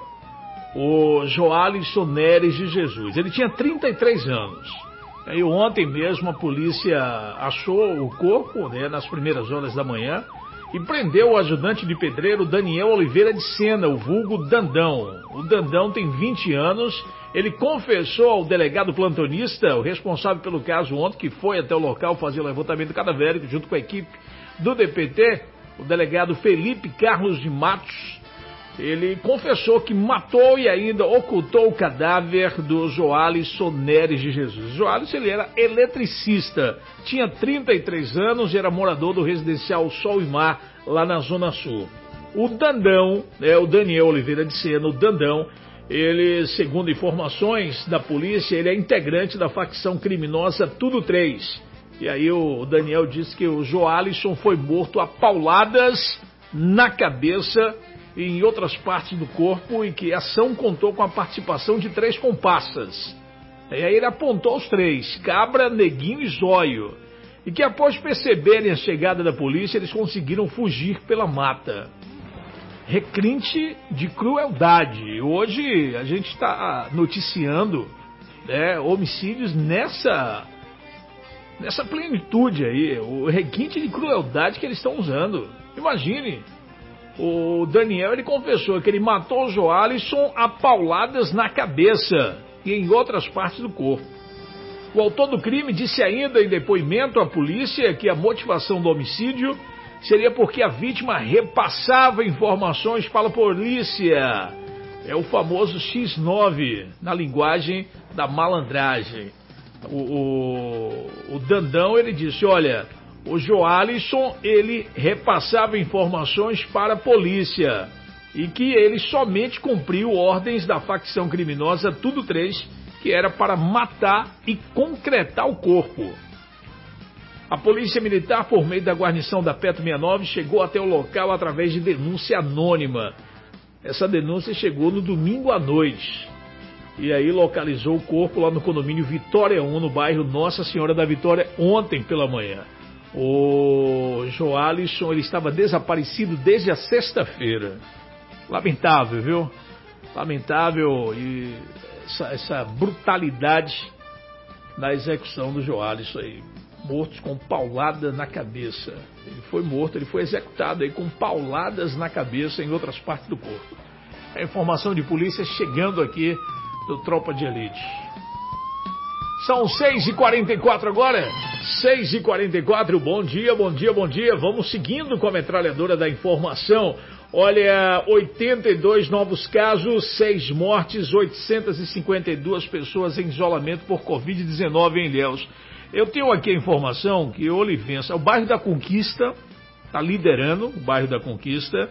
o Joalisson Neres de Jesus. Ele tinha trinta e três anos. Aí ontem mesmo a polícia achou o corpo, né, nas primeiras horas da manhã, e prendeu o ajudante de pedreiro Daniel Oliveira de Sena, o vulgo Dandão. O Dandão tem vinte anos, ele confessou ao delegado plantonista, o responsável pelo caso ontem, que foi até o local fazer o levantamento cadavérico junto com a equipe do D P T, o delegado Felipe Carlos de Matos. Ele confessou que matou e ainda ocultou o cadáver do Joalisson Neres de Jesus. Joalisson, ele era eletricista, tinha trinta e três anos e era morador do residencial Sol e Mar, lá na Zona Sul. O Dandão, é, o Daniel Oliveira de Sena, o Dandão, ele, segundo informações da polícia, ele é integrante da facção criminosa Tudo três. E aí o Daniel disse que o Joalisson foi morto a pauladas na cabeça e em outras partes do corpo, e que a ação contou com a participação de três comparsas. E aí ele apontou os três, Cabra, Neguinho e Zóio, e que após perceberem a chegada da polícia, eles conseguiram fugir pela mata. Requinte de crueldade. Hoje a gente está noticiando, né, homicídios nessa... nessa plenitude aí, o requinte de crueldade que eles estão usando. Imagine, o Daniel, ele confessou que ele matou o Joalisson a pauladas na cabeça e em outras partes do corpo. O autor do crime disse ainda em depoimento à polícia que a motivação do homicídio seria porque a vítima repassava informações para a polícia. É o famoso X nove, na linguagem da malandragem. O, o, o Dandão, ele disse, olha, o Joalisson, ele repassava informações para a polícia e que ele somente cumpriu ordens da facção criminosa Tudo três, que era para matar e concretar o corpo. A polícia militar, por meio da guarnição da Petro sessenta e nove, chegou até o local através de denúncia anônima. Essa denúncia chegou no domingo à noite. e aí localizou o corpo lá no condomínio Vitória um, no bairro Nossa Senhora da Vitória, ontem pela manhã. O Joalisson, ele estava desaparecido desde a sexta-feira. Lamentável, viu? Lamentável e essa, essa brutalidade na execução do Joalisson aí. Mortos com pauladas na cabeça. Ele foi morto, ele foi executado aí com pauladas na cabeça em outras partes do corpo. A informação de polícia chegando aqui do Tropa de Elite. São seis e quarenta e quatro agora, seis e quarenta e quatro, bom dia, bom dia, bom dia. Vamos seguindo com a metralhadora da informação. Olha, oitenta e dois novos casos, seis mortes, oitocentas e cinquenta e duas pessoas em isolamento por covid dezenove em Ilhéus. Eu tenho aqui a informação que Olivença, o bairro da Conquista, está liderando, o bairro da Conquista.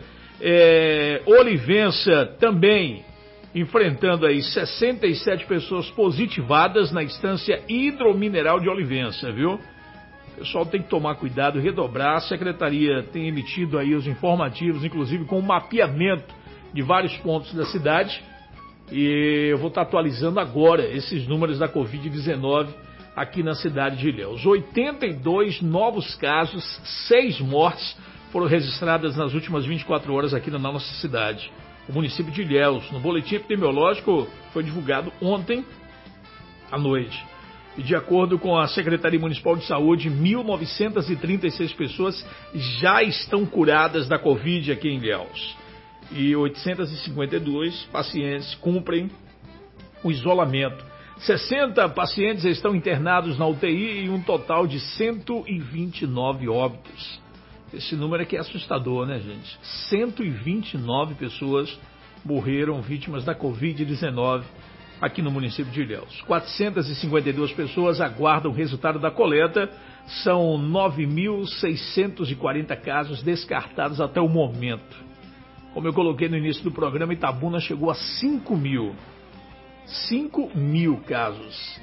É, Olivença também enfrentando aí sessenta e sete pessoas positivadas na instância hidromineral de Olivença, viu? O pessoal tem que tomar cuidado, redobrar. A secretaria tem emitido aí os informativos, inclusive com o mapeamento de vários pontos da cidade. E eu vou estar atualizando agora esses números da covid dezenove aqui na cidade de Ilhéus. oitenta e dois novos casos, seis mortes foram registradas nas últimas vinte e quatro horas aqui na nossa cidade. O município de Ilhéus, no boletim epidemiológico, foi divulgado ontem à noite. E de acordo com a Secretaria Municipal de Saúde, mil novecentas e trinta e seis pessoas já estão curadas da Covid aqui em Ilhéus. E oitocentas e cinquenta e dois pacientes cumprem o isolamento. sessenta pacientes estão internados na U T I e um total de cento e vinte e nove óbitos. Esse número aqui é assustador, né, gente? cento e vinte e nove pessoas morreram vítimas da covid dezenove aqui no município de Ilhéus. quatrocentas e cinquenta e duas pessoas aguardam o resultado da coleta. São nove mil seiscentos e quarenta casos descartados até o momento. Como eu coloquei no início do programa, Itabuna chegou a cinco mil. cinco mil casos.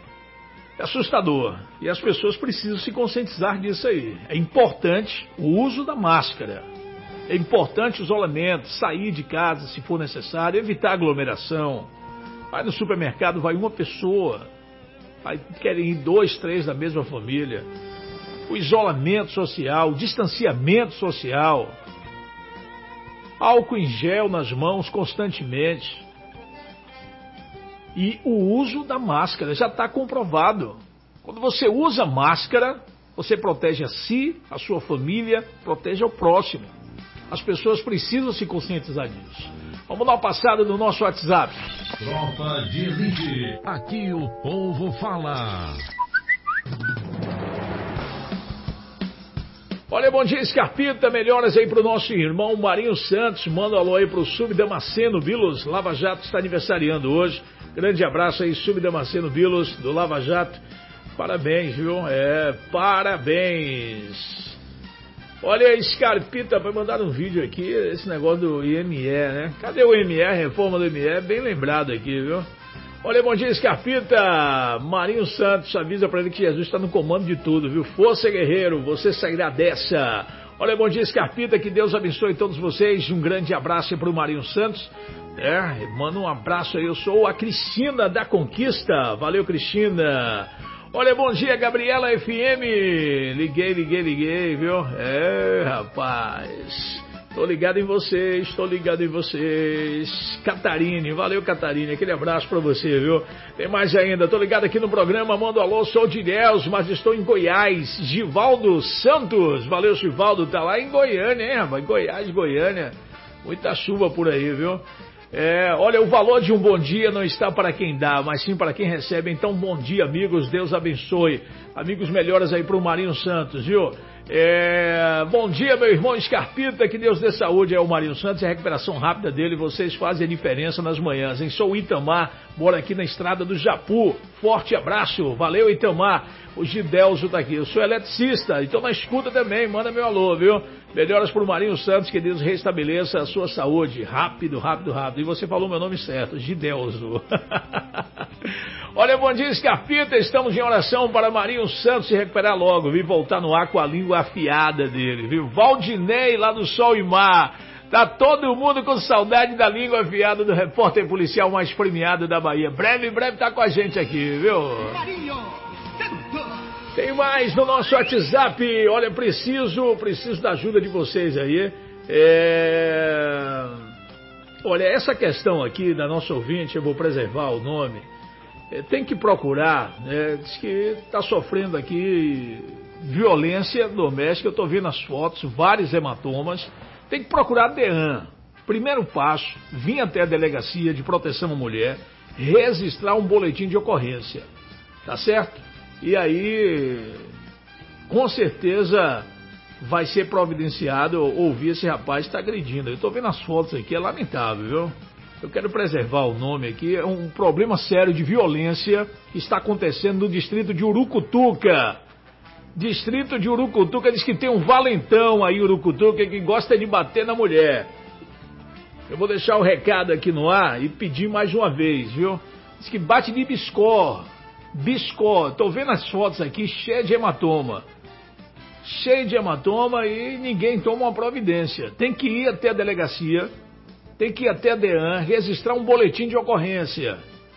É assustador. E as pessoas precisam se conscientizar disso aí. É importante o uso da máscara. É importante o isolamento, sair de casa se for necessário, evitar aglomeração. Vai no supermercado, vai uma pessoa. Vai, querem ir dois, três da mesma família. O isolamento social, o distanciamento social. Álcool em gel nas mãos constantemente. E o uso da máscara já está comprovado. Quando você usa máscara, você protege a si, a sua família, protege ao próximo. As pessoas precisam se conscientizar disso. Vamos dar uma passada no nosso WhatsApp. Tropa de Elite. Aqui o povo fala. Olha, bom dia, Scarpita. Melhoras aí pro nosso irmão Marinho Santos. Manda um alô aí pro Subdamasceno Bilos. Lava Jato está aniversariando hoje. Grande abraço aí, Subdamasceno Bilos, do Lava Jato. Parabéns, viu? É, parabéns. Olha, Scarpita, vai mandar um vídeo aqui, esse negócio do I M E, né? Cadê o I M E, a reforma do I M E? Bem lembrado aqui, viu? Olha, bom dia, Scarpita. Marinho Santos, avisa pra ele que Jesus está no comando de tudo, viu? Força, guerreiro, você sairá dessa. Olha, bom dia, Scarpita, que Deus abençoe todos vocês. Um grande abraço aí pro Marinho Santos. É, manda um abraço aí, eu sou a Cristina da Conquista. Valeu, Cristina. Olha, bom dia, Gabriela F M. Liguei, liguei, liguei, viu? É, rapaz. Tô ligado em vocês, tô ligado em vocês. Catarine, valeu, Catarine. Aquele abraço pra você, viu? Tem mais ainda, tô ligado aqui no programa. Mando alô, sou de Ilhéus, mas estou em Goiás. Givaldo Santos, valeu, Givaldo. Tá lá em Goiânia, hein, rapaz? Goiás, Goiânia. Muita chuva por aí, viu? É, olha, o valor de um bom dia não está para quem dá, mas sim para quem recebe. Então, bom dia, amigos, Deus abençoe. Amigos, melhoras aí pro Marinho Santos, viu? É, bom dia, meu irmão Scarpita, que Deus dê saúde ao Marinho Santos e a recuperação rápida dele. Vocês fazem a diferença nas manhãs, hein? Sou o Itamar, moro aqui na estrada do Japu. Forte abraço, valeu, Itamar. O Gidelzo tá aqui, eu sou eletricista, então na escuta também, manda meu alô, viu? Melhoras pro Marinho Santos, que Deus restabeleça a sua saúde, rápido, rápido, rápido. E você falou meu nome certo, Gidelzo. Olha, bom dia, Scarpita, estamos em oração para Marinho Santos se recuperar logo, viu? Voltar no ar com a língua afiada dele, viu? Valdinei, lá do Sol e Mar. Tá todo mundo com saudade da língua afiada do repórter policial mais premiado da Bahia. Breve, breve tá com a gente aqui, viu? Tem mais no nosso WhatsApp. Olha, preciso, preciso da ajuda de vocês aí. É... Olha, essa questão aqui da nossa ouvinte, eu vou preservar o nome, é, tem que procurar, né? Diz que tá sofrendo aqui violência doméstica, eu tô vendo as fotos, vários hematomas. Tem que procurar a DEAN. Primeiro passo, vir até a Delegacia de Proteção à Mulher, registrar um boletim de ocorrência. Tá certo? E aí, com certeza, vai ser providenciado ouvir esse rapaz está agredindo. Eu tô vendo as fotos aqui, é lamentável, viu? Eu quero preservar o nome aqui. É um problema sério de violência que está acontecendo no distrito de Urucutuca. Distrito de Urucutuca, diz que tem um valentão aí, Urucutuca, que gosta de bater na mulher. Eu vou deixar o recado aqui no ar e pedir mais uma vez, viu? Diz que bate de biscó. Biscó. Tô vendo as fotos aqui, cheia de hematoma. Cheio de hematoma e ninguém toma uma providência. Tem que ir até a delegacia, tem que ir até a DEAN, registrar um boletim de ocorrência.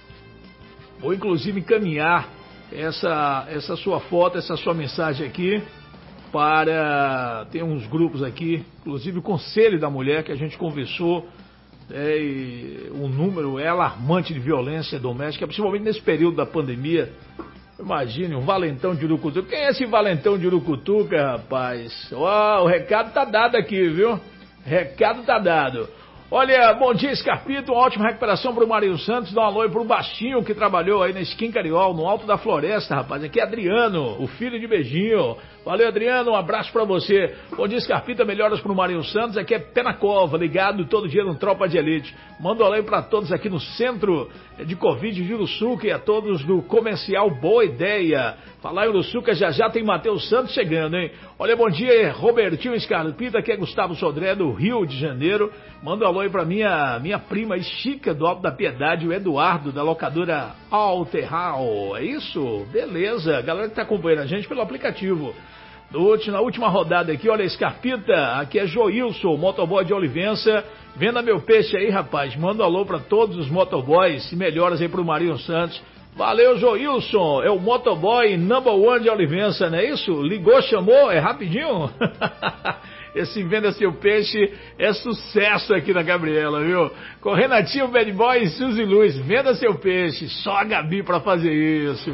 Vou inclusive encaminhar essa, essa sua foto, essa sua mensagem aqui para... Tem uns grupos aqui, inclusive o Conselho da Mulher, que a gente conversou, é, e o número é alarmante de violência doméstica, principalmente nesse período da pandemia. Imagine, um valentão de Urucutuca. Quem é esse valentão de Urucutuca, rapaz? Ó, o recado tá dado aqui, viu? Recado tá dado. Olha, bom dia, Scarpito. Uma ótima recuperação pro Marinho Santos. Dá um alô pro Baixinho, que trabalhou aí na Skin Cariol, no Alto da Floresta, rapaz. Aqui é Adriano, o filho de Beijinho. Valeu, Adriano. Um abraço pra você. Bom dia, Scarpita. Melhoras pro Marinho Santos. Aqui é Pé na Cova, ligado todo dia no Tropa de Elite. Manda um alô pra todos aqui no Centro de Covid de Uruçuca e a todos do Comercial Boa Ideia. Falar em Uruçuca, já já tem Matheus Santos chegando, hein? Olha, bom dia, Robertinho Scarpita. Aqui é Gustavo Sodré, do Rio de Janeiro. Manda um alô aí pra minha, minha prima aí, Chica, do Alto da Piedade, o Eduardo, da locadora Alterral. É isso? Beleza. Galera que tá acompanhando a gente pelo aplicativo. Na última rodada aqui, olha, Scarpita, aqui é Joilson, motoboy de Olivença. Venda meu peixe aí, rapaz. Manda um alô pra todos os motoboys e melhoras aí pro Marinho Santos. Valeu, Joilson. É o motoboy number one de Olivença, não é isso? Ligou, chamou, é rapidinho? Esse Venda Seu Peixe é sucesso aqui na Gabriela, viu? Com Renatinho, Bad Boy e Suzy Luz. Venda Seu Peixe. Só a Gabi pra fazer isso.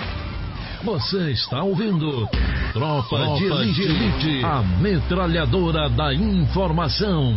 Você está ouvindo Tropa, Tropa de, Elite, de Elite, a metralhadora da informação.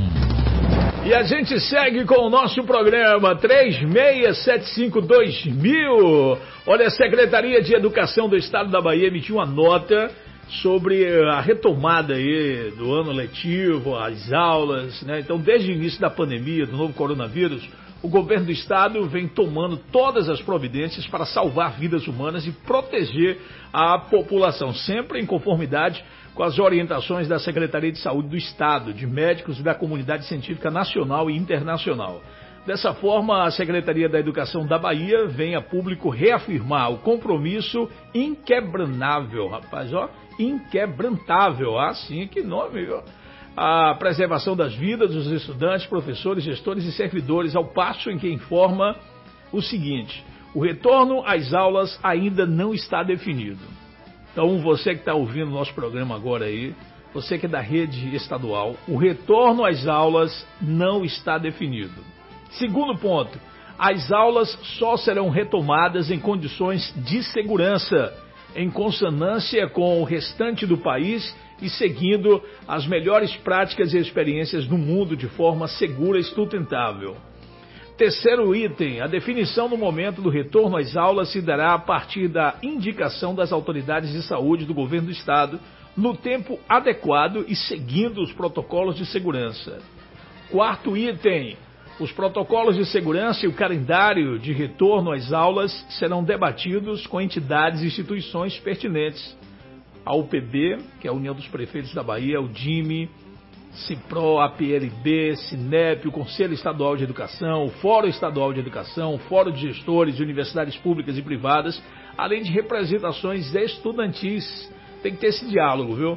E a gente segue com o nosso programa três seis sete cinco dois mil. Olha, a Secretaria de Educação do Estado da Bahia emitiu uma nota sobre a retomada aí do ano letivo, as aulas, né? Então, desde o início da pandemia, do novo coronavírus, o governo do estado vem tomando todas as providências para salvar vidas humanas e proteger a população, sempre em conformidade com as orientações da Secretaria de Saúde do Estado, de médicos e da comunidade científica nacional e internacional. Dessa forma, a Secretaria da Educação da Bahia vem a público reafirmar o compromisso inquebrantável, rapaz, ó, inquebrantável, assim, que nome, ó. A preservação das vidas dos estudantes, professores, gestores e servidores, ao passo em que informa o seguinte: o retorno às aulas ainda não está definido. Então, você que está ouvindo o nosso programa agora aí, você que é da rede estadual, o retorno às aulas não está definido. Segundo ponto, as aulas só serão retomadas em condições de segurança, em consonância com o restante do país e seguindo as melhores práticas e experiências do mundo de forma segura e sustentável. Terceiro item, a definição no momento do retorno às aulas se dará a partir da indicação das autoridades de saúde do governo do estado, no tempo adequado e seguindo os protocolos de segurança. Quarto item, os protocolos de segurança e o calendário de retorno às aulas serão debatidos com entidades e instituições pertinentes. A U P B, que é a União dos Prefeitos da Bahia, o D I M E, CIPRO, A P L B, SINEP, o Conselho Estadual de Educação, o Fórum Estadual de Educação, o Fórum de Gestores de Universidades Públicas e Privadas, além de representações estudantis. Tem que ter esse diálogo, viu?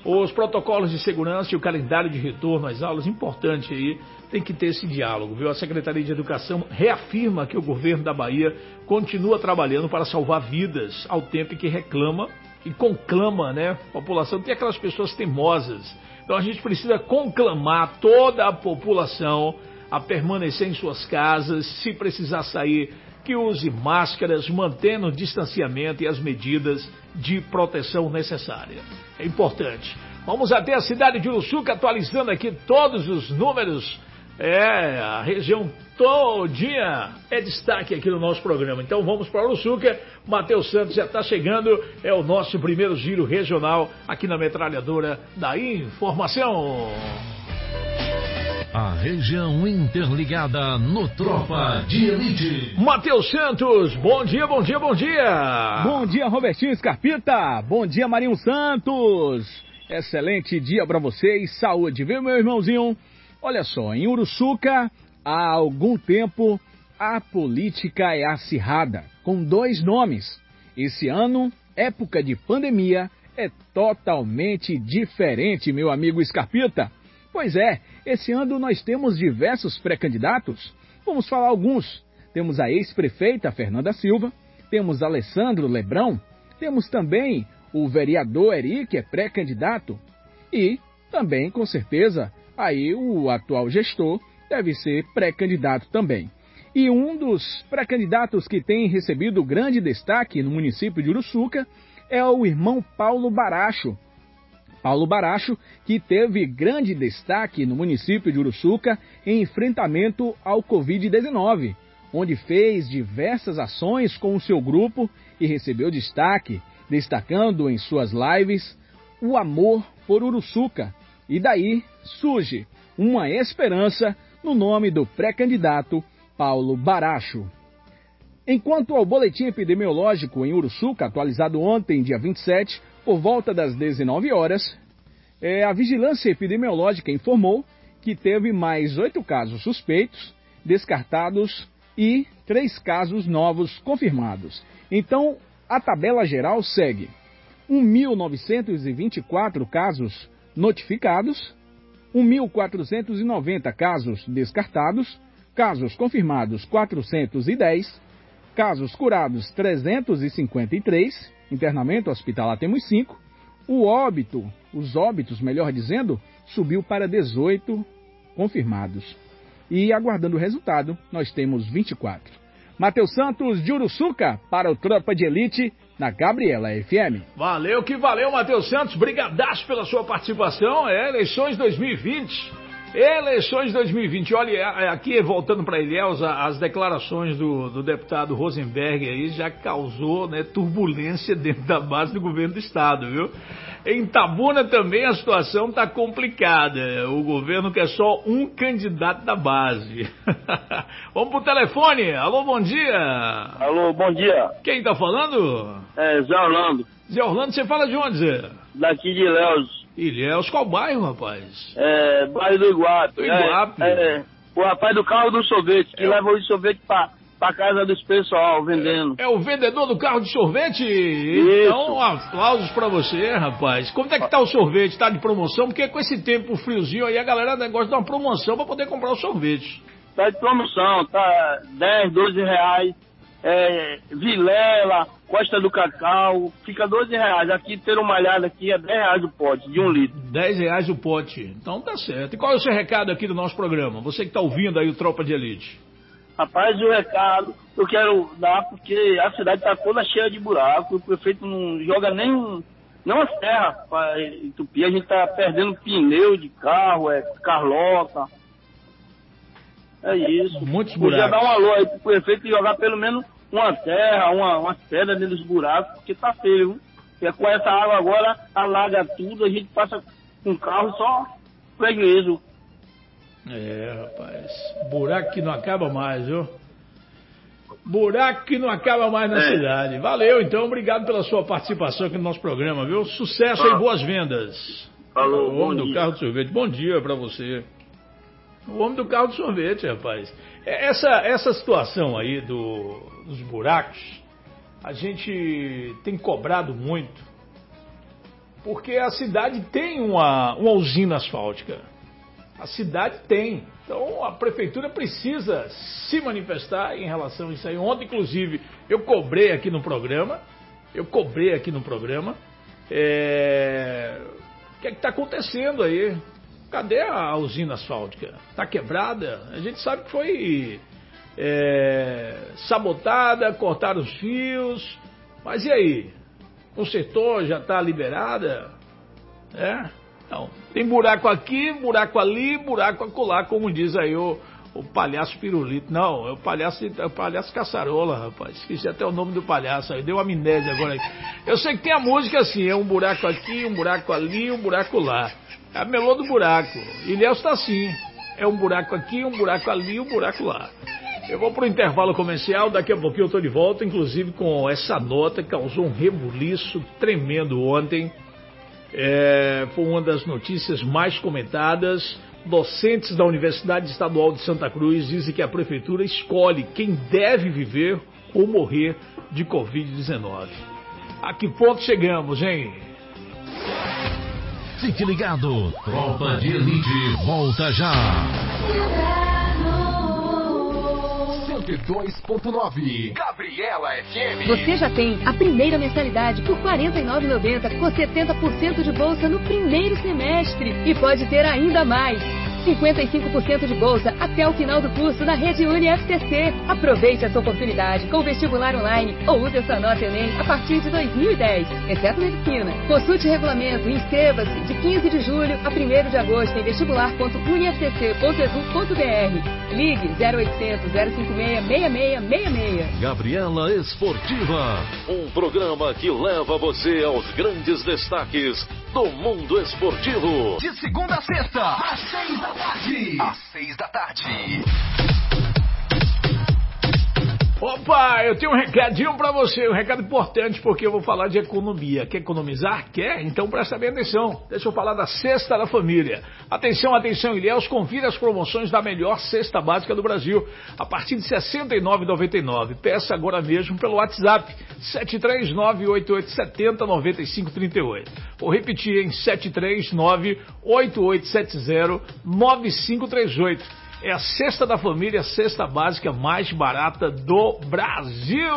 Os protocolos de segurança e o calendário de retorno às aulas, importante aí, tem que ter esse diálogo, viu? A Secretaria de Educação reafirma que o governo da Bahia continua trabalhando para salvar vidas, ao tempo que reclama e conclama, né? A população tem aquelas pessoas teimosas. Então a gente precisa conclamar toda a população a permanecer em suas casas, se precisar sair, que use máscaras, mantendo o distanciamento e as medidas de proteção necessárias. É importante. Vamos até a cidade de Uruçuca, atualizando aqui todos os números. É, a região todinha é destaque aqui no nosso programa. Então vamos para Uruçuca. Matheus Santos já está chegando. É o nosso primeiro giro regional aqui na Metralhadora da Informação. A região interligada no Tropa de Elite. Matheus Santos, bom dia, bom dia, bom dia. Bom dia, Robertinho Scarpita. Bom dia, Marinho Santos. Excelente dia para vocês. Saúde, viu, meu irmãozinho? Olha só, em Uruçuca, há algum tempo, a política é acirrada, com dois nomes. Esse ano, época de pandemia, é totalmente diferente, meu amigo Scarpita. Pois é, esse ano nós temos diversos pré-candidatos. Vamos falar alguns. Temos a ex-prefeita Fernanda Silva, temos Alessandro Lebrão, temos também o vereador Eri, que é pré-candidato, e também, com certeza, aí o atual gestor deve ser pré-candidato também. E um dos pré-candidatos que tem recebido grande destaque no município de Uruçuca é o irmão Paulo Baracho. Paulo Baracho, que teve grande destaque no município de Uruçuca em enfrentamento ao covid dezenove, onde fez diversas ações com o seu grupo e recebeu destaque, destacando em suas lives o amor por Uruçuca. E daí surge uma esperança no nome do pré-candidato Paulo Baracho. Enquanto ao boletim epidemiológico em Uruçuca, atualizado ontem, dia vinte e sete, por volta das dezenove horas, é, a Vigilância Epidemiológica informou que teve mais oito casos suspeitos, descartados e três casos novos confirmados. Então, a tabela geral segue: mil novecentos e vinte e quatro casos notificados, mil quatrocentos e noventa casos descartados, casos confirmados quatrocentos e dez, casos curados trezentos e cinquenta e três, internamento hospitalar temos cinco, o óbito, os óbitos, melhor dizendo, subiu para dezoito confirmados. E aguardando o resultado, nós temos vinte e quatro. Matheus Santos de Uruçuca para o Tropa de Elite na Gabriela F M. Valeu que valeu, Matheus Santos. Brigadaço pela sua participação. É, eleições dois mil e vinte. Eleições dois mil e vinte. Olha, aqui voltando para Ilhéus, as declarações do, do deputado Rosenberg aí já causou, né, turbulência dentro da base do governo do estado, viu? Em Itabuna também a situação está complicada. O governo quer só um candidato da base. Vamos pro telefone. Alô, bom dia. Alô, bom dia. Quem tá falando? É, Zé Orlando. Zé Orlando, você fala de onde, Zé? Daqui de Ilhéus. Ilhéus, qual bairro, rapaz? É, bairro do Iguape. Do Iguape. É, é, o rapaz do carro do sorvete, que é. leva o sorvete pra, pra casa dos pessoal, vendendo. É, é o vendedor do carro de sorvete? Isso. Então, aplausos pra você, rapaz. Como é que tá o sorvete? Tá de promoção? Porque com esse tempo friozinho aí, a galera gosta de dar uma promoção pra poder comprar o sorvete. Tá de promoção, tá dez, doze reais. É, Vilela, Costa do Cacau, fica doze reais. Aqui, ter uma malhada aqui é dez reais o pote, de um litro. dez reais o pote. Então tá certo. E qual é o seu recado aqui do nosso programa? Você que tá ouvindo aí o Tropa de Elite. Rapaz, o recado eu quero dar porque a cidade tá toda cheia de buraco. O prefeito não joga nem não as terras para entupir. A gente tá perdendo pneu de carro, é carloca. É isso. Muitos buracos. Podia buracos. dar um alô aí pro prefeito e jogar pelo menos uma terra, uma, uma pedra dentro dos buracos, porque tá feio, viu? Porque com essa água agora alaga tudo, a gente passa com o carro só prejuízo. É, rapaz. Buraco que não acaba mais, viu? Buraco que não acaba mais na é. cidade. Valeu, então. Obrigado pela sua participação aqui no nosso programa, viu? Sucesso ah. e boas vendas. Falou, o homem do carro de sorvete. Bom dia pra você. O homem do carro de sorvete, rapaz. Essa, essa situação aí do, dos buracos, a gente tem cobrado muito porque a cidade tem uma, uma usina asfáltica. A cidade tem. Então a prefeitura precisa se manifestar em relação a isso aí. Ontem, inclusive, eu cobrei aqui no programa, eu cobrei aqui no programa, é... o que é que está acontecendo aí? Cadê a usina asfáltica? Está quebrada? A gente sabe que foi é... sabotada, cortaram os fios, mas e aí? Consertou, já está liberada? É? Não, tem buraco aqui, buraco ali, buraco acolá, como diz aí o, o palhaço pirulito. Não, é o palhaço, é o palhaço caçarola, rapaz. Esqueci até o nome do palhaço aí, deu amnésia agora. Eu sei que tem a música assim, é um buraco aqui, um buraco ali, um buraco lá. É a melô do buraco. Ilhéus está assim, é um buraco aqui, um buraco ali, um buraco lá. Eu vou para o intervalo comercial, daqui a pouquinho eu estou de volta, inclusive com essa nota que causou um rebuliço tremendo ontem. É, foi uma das notícias mais comentadas. Docentes da Universidade Estadual de Santa Cruz dizem que a prefeitura escolhe quem deve viver ou morrer de covid dezenove. A que ponto chegamos, hein? Fique ligado, Tropa de Elite volta já. cento e dois ponto nove Gabriela F M. Você já tem a primeira mensalidade por quarenta e nove reais e noventa centavos com setenta por cento de bolsa no primeiro semestre e pode ter ainda mais. cinquenta e cinco por cento de bolsa até o final do curso na Rede Uni F T C. Aproveite essa oportunidade com o vestibular online ou use essa nota Enem a partir de dois mil e dez, exceto medicina. Consulte o regulamento e inscreva-se de quinze de julho a primeiro de agosto em vestibular ponto uni f t c ponto e d u ponto b r. Ligue zero oitocentos, zero cinquenta e seis, seis seis seis seis. Gabriela Esportiva, um programa que leva você aos grandes destaques do mundo esportivo. De segunda a sexta, às seis da tarde. Às seis da tarde. Opa, eu tenho um recadinho pra você, um recado importante, porque eu vou falar de economia. Quer economizar? Quer? Então presta bem atenção. Deixa eu falar da Cesta da Família. Atenção, atenção, Ilhéus, confira as promoções da melhor cesta básica do Brasil, a partir de sessenta e nove reais e noventa e nove centavos. Peça agora mesmo pelo WhatsApp, sete três nove, oito oito sete zero, nove cinco três oito. Vou repetir, em sete três nove, oito oito sete zero, nove cinco três oito. É a Cesta da Família, a cesta básica mais barata do Brasil.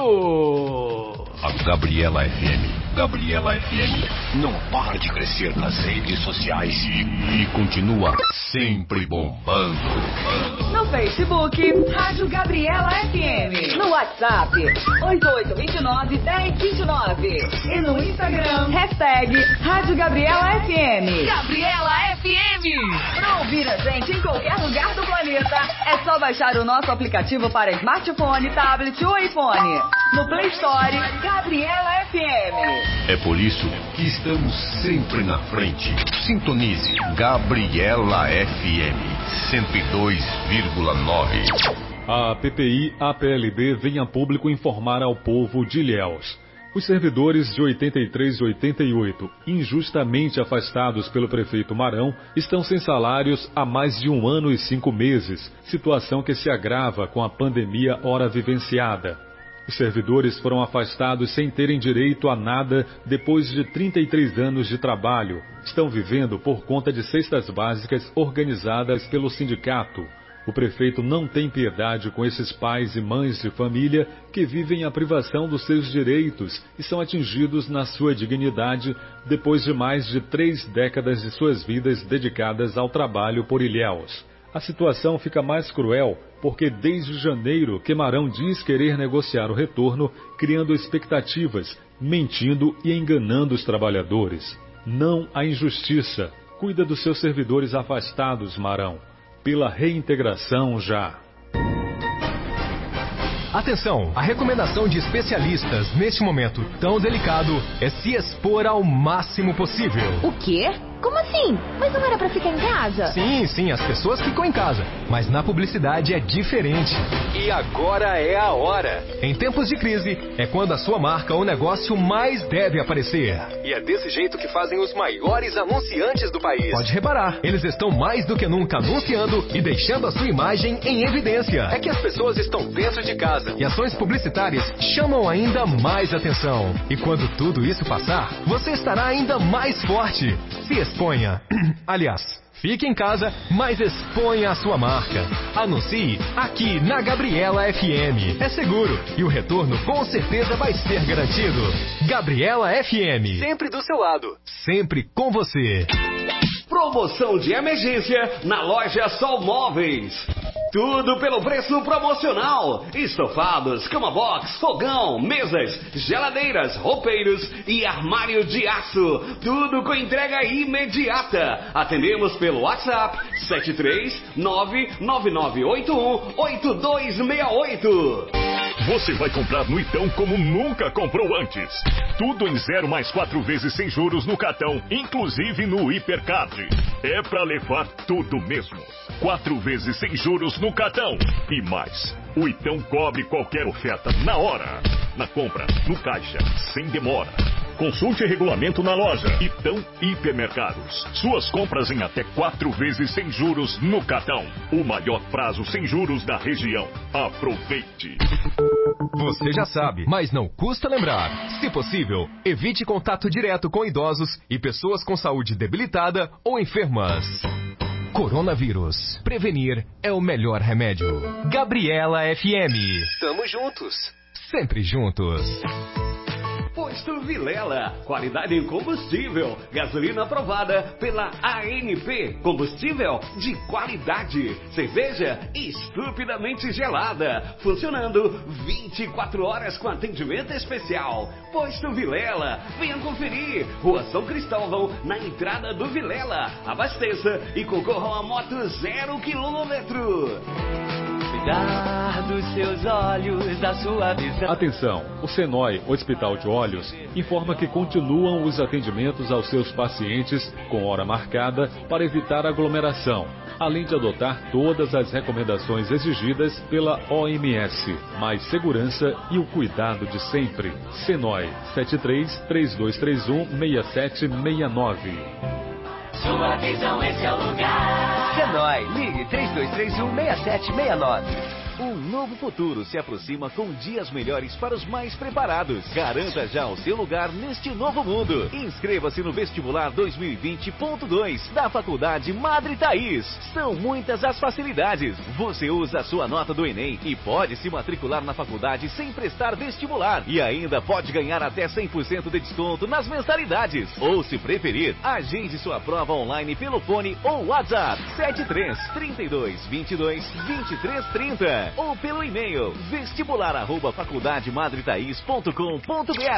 A Gabriela F M. Gabriela F M não para de crescer nas redes sociais e, e continua sempre bombando. No Facebook, Rádio Gabriela F M. No WhatsApp, oito oito dois nove, um zero dois nove. E no Instagram, hashtag Rádio Gabriela F M. Gabriela F M. Pra ouvir a gente em qualquer lugar do planeta, é só baixar o nosso aplicativo para smartphone, tablet ou iPhone. No Play Store, Gabriela F M. É por isso que estamos sempre na frente. Sintonize Gabriela F M cento e dois vírgula nove. A P P I A P L B vem a público informar ao povo de Ilhéus. Os servidores de oitenta e três e oitenta e oito, injustamente afastados pelo prefeito Marão, estão sem salários há mais de um ano e cinco meses, situação que se agrava com a pandemia ora vivenciada. Os servidores foram afastados sem terem direito a nada depois de trinta e três anos de trabalho. Estão vivendo por conta de cestas básicas organizadas pelo sindicato. O prefeito não tem piedade com esses pais e mães de família que vivem a privação dos seus direitos e são atingidos na sua dignidade depois de mais de três décadas de suas vidas dedicadas ao trabalho por Ilhéus. A situação fica mais cruel porque desde janeiro que Marão diz querer negociar o retorno, criando expectativas, mentindo e enganando os trabalhadores. Não há injustiça. Cuida dos seus servidores afastados, Marão. Pela reintegração já. Atenção, a recomendação de especialistas neste momento tão delicado é se expor ao máximo possível. O quê? Como assim? Mas não era pra ficar em casa? Sim, sim, as pessoas ficam em casa. Mas na publicidade é diferente. E agora é a hora. Em tempos de crise, é quando a sua marca ou negócio mais deve aparecer. E é desse jeito que fazem os maiores anunciantes do país. Pode reparar, eles estão mais do que nunca anunciando e deixando a sua imagem em evidência. É que as pessoas estão dentro de casa. E ações publicitárias chamam ainda mais atenção. E quando tudo isso passar, você estará ainda mais forte. Se exponha. Aliás, fique em casa, mas exponha a sua marca. Anuncie aqui na Gabriela F M. É seguro e o retorno com certeza vai ser garantido. Gabriela F M. Sempre do seu lado. Sempre com você. Promoção de emergência na loja Sol Móveis. Tudo pelo preço promocional. Estofados, cama box, fogão, mesas, geladeiras, roupeiros e armário de aço. Tudo com entrega imediata. Atendemos pelo WhatsApp sete três nove nove nove oito um oito dois seis oito. Você vai comprar no Itão como nunca comprou antes. Tudo em zero mais quatro vezes sem juros no cartão, inclusive no Hipercard. É pra levar tudo mesmo. Quatro vezes sem juros no cartão. E mais, o Itão cobre qualquer oferta na hora. Na compra, no caixa, sem demora. Consulte regulamento na loja. Itão Hipermercados. Suas compras em até quatro vezes sem juros no cartão. O maior prazo sem juros da região. Aproveite. Você já sabe, mas não custa lembrar. Se possível, evite contato direto com idosos e pessoas com saúde debilitada ou enfermas. Coronavírus. Prevenir é o melhor remédio. Gabriela F M. Tamo juntos. Sempre juntos. Posto Vilela, qualidade em combustível, gasolina aprovada pela A N P, combustível de qualidade, cerveja estupidamente gelada, funcionando vinte e quatro horas com atendimento especial. Posto Vilela, venha conferir, Rua São Cristóvão, na entrada do Vilela, abasteça e concorra a moto zero quilômetro. Cuidar dos seus olhos, da sua visão. Atenção, o Senoi Hospital de Olhos informa que continuam os atendimentos aos seus pacientes com hora marcada para evitar aglomeração, além de adotar todas as recomendações exigidas pela O M S. Mais segurança e o cuidado de sempre. Senoi sete três três dois três um seis sete seis nove. Sua visão, esse é o lugar. Senoi, ligue três dois três um seis sete seis nove. Um novo futuro se aproxima com dias melhores para os mais preparados. Garanta já o seu lugar neste novo mundo. Inscreva-se no vestibular dois mil e vinte ponto dois da Faculdade Madre Thaís. São muitas as facilidades. Você usa a sua nota do Enem e pode se matricular na faculdade sem prestar vestibular. E ainda pode ganhar até cem por cento de desconto nas mensalidades. Ou, se preferir, agende sua prova online pelo fone ou WhatsApp sete três, trinta e dois, vinte e dois, vinte e três, trinta. Ou pelo e-mail vestibular arroba faculdade madre thaís ponto com ponto br.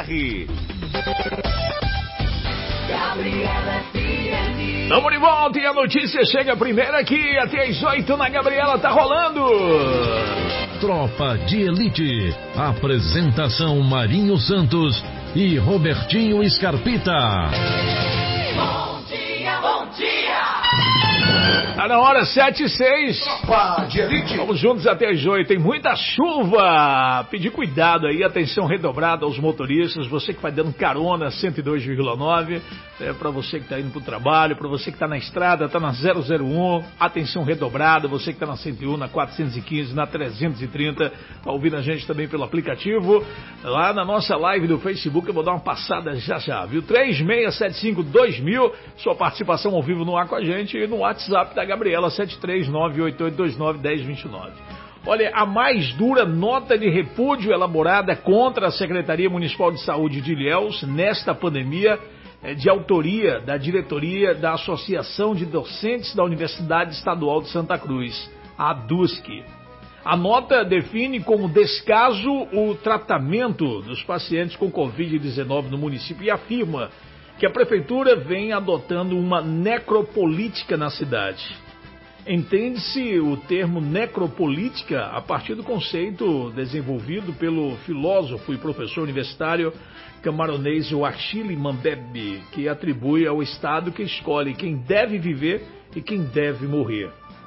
Tamo de volta e a notícia chega primeiro aqui, até às oito na Gabriela tá rolando. Tropa de Elite. Apresentação Marinho Santos e Robertinho Scarpita. Bom dia, bom dia. Tá na hora, sete e seis. Tropa de Elite. Vamos juntos até as oito. Tem muita chuva. Pedir cuidado aí, atenção redobrada aos motoristas. Você que vai dando carona, cento e dois vírgula nove. É para você que tá indo pro trabalho, para você que tá na estrada, tá na zero zero um. Atenção redobrada. Você que tá na cento e um, na quatrocentos e quinze, na trezentos e trinta. Tá ouvindo a gente também pelo aplicativo. Lá na nossa live do Facebook, eu vou dar uma passada já já, viu? três seis sete cinco dois mil. Sua participação ao vivo no ar com a gente e no WhatsApp da Gabriela, sete três nove oito oito dois nove um zero dois nove. Olha, a mais dura nota de repúdio elaborada contra a Secretaria Municipal de Saúde de Ilhéus nesta pandemia é de autoria da diretoria da Associação de Docentes da Universidade Estadual de Santa Cruz, a ADUSC. A nota define como descaso o tratamento dos pacientes com covid dezenove no município e afirma que a prefeitura vem adotando uma necropolítica na cidade. Entende-se o termo necropolítica a partir do conceito desenvolvido pelo filósofo e professor universitário camaronês Achille Mbembe, que atribui ao Estado que escolhe quem deve viver e quem deve morrer.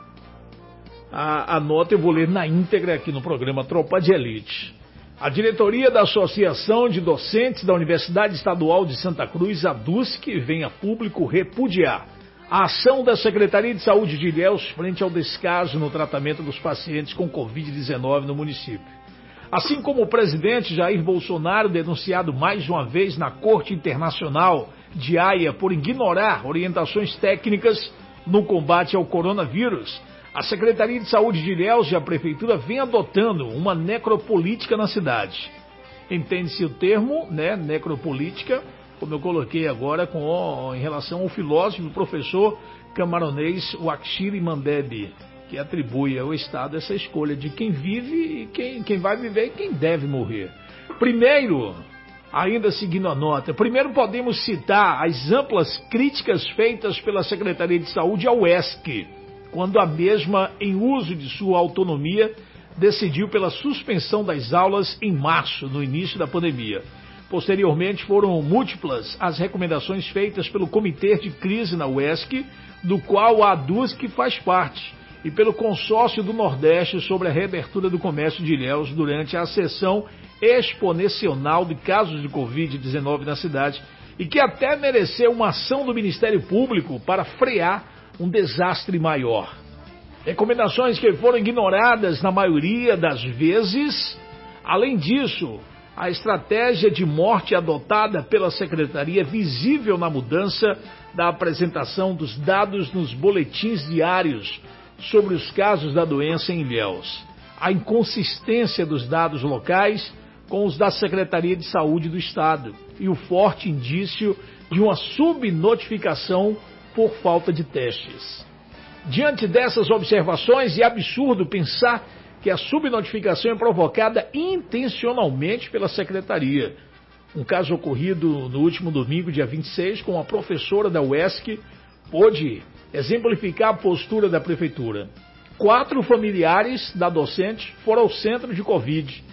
A, a nota eu vou ler na íntegra aqui no programa Tropa de Elite. A diretoria da Associação de Docentes da Universidade Estadual de Santa Cruz, ADUSC, vem a público repudiar a ação da Secretaria de Saúde de Ilhéus frente ao descaso no tratamento dos pacientes com covid dezenove no município. Assim como o presidente Jair Bolsonaro, denunciado mais uma vez na Corte Internacional de Haia por ignorar orientações técnicas no combate ao coronavírus, a Secretaria de Saúde de Ilhéus e a Prefeitura vem adotando uma necropolítica na cidade. Entende-se o termo, né, necropolítica, como eu coloquei agora com, em relação ao filósofo e professor camaronês Achille Mbembe, que atribui ao Estado essa escolha de quem vive e quem, quem vai viver e quem deve morrer. Primeiro, ainda seguindo a nota, primeiro podemos citar as amplas críticas feitas pela Secretaria de Saúde ao U E S C, quando a mesma, em uso de sua autonomia, decidiu pela suspensão das aulas em março, no início da pandemia. Posteriormente, foram múltiplas as recomendações feitas pelo Comitê de Crise na U E S C, do qual a ADUSC faz parte, e pelo Consórcio do Nordeste sobre a reabertura do comércio de Ilhéus durante a sessão exponencial de casos de covid dezenove na cidade, e que até mereceu uma ação do Ministério Público para frear um desastre maior. Recomendações que foram ignoradas na maioria das vezes. Além disso, a estratégia de morte adotada pela Secretaria é visível na mudança da apresentação dos dados nos boletins diários sobre os casos da doença em Ilhéus. A inconsistência dos dados locais com os da Secretaria de Saúde do Estado e o forte indício de uma subnotificação por falta de testes. Diante dessas observações, é absurdo pensar que a subnotificação é provocada intencionalmente pela Secretaria. Um caso ocorrido no último domingo, dia vinte e seis, com a professora da U E S C, pôde exemplificar a postura da Prefeitura. Quatro familiares da docente foram ao centro de Covid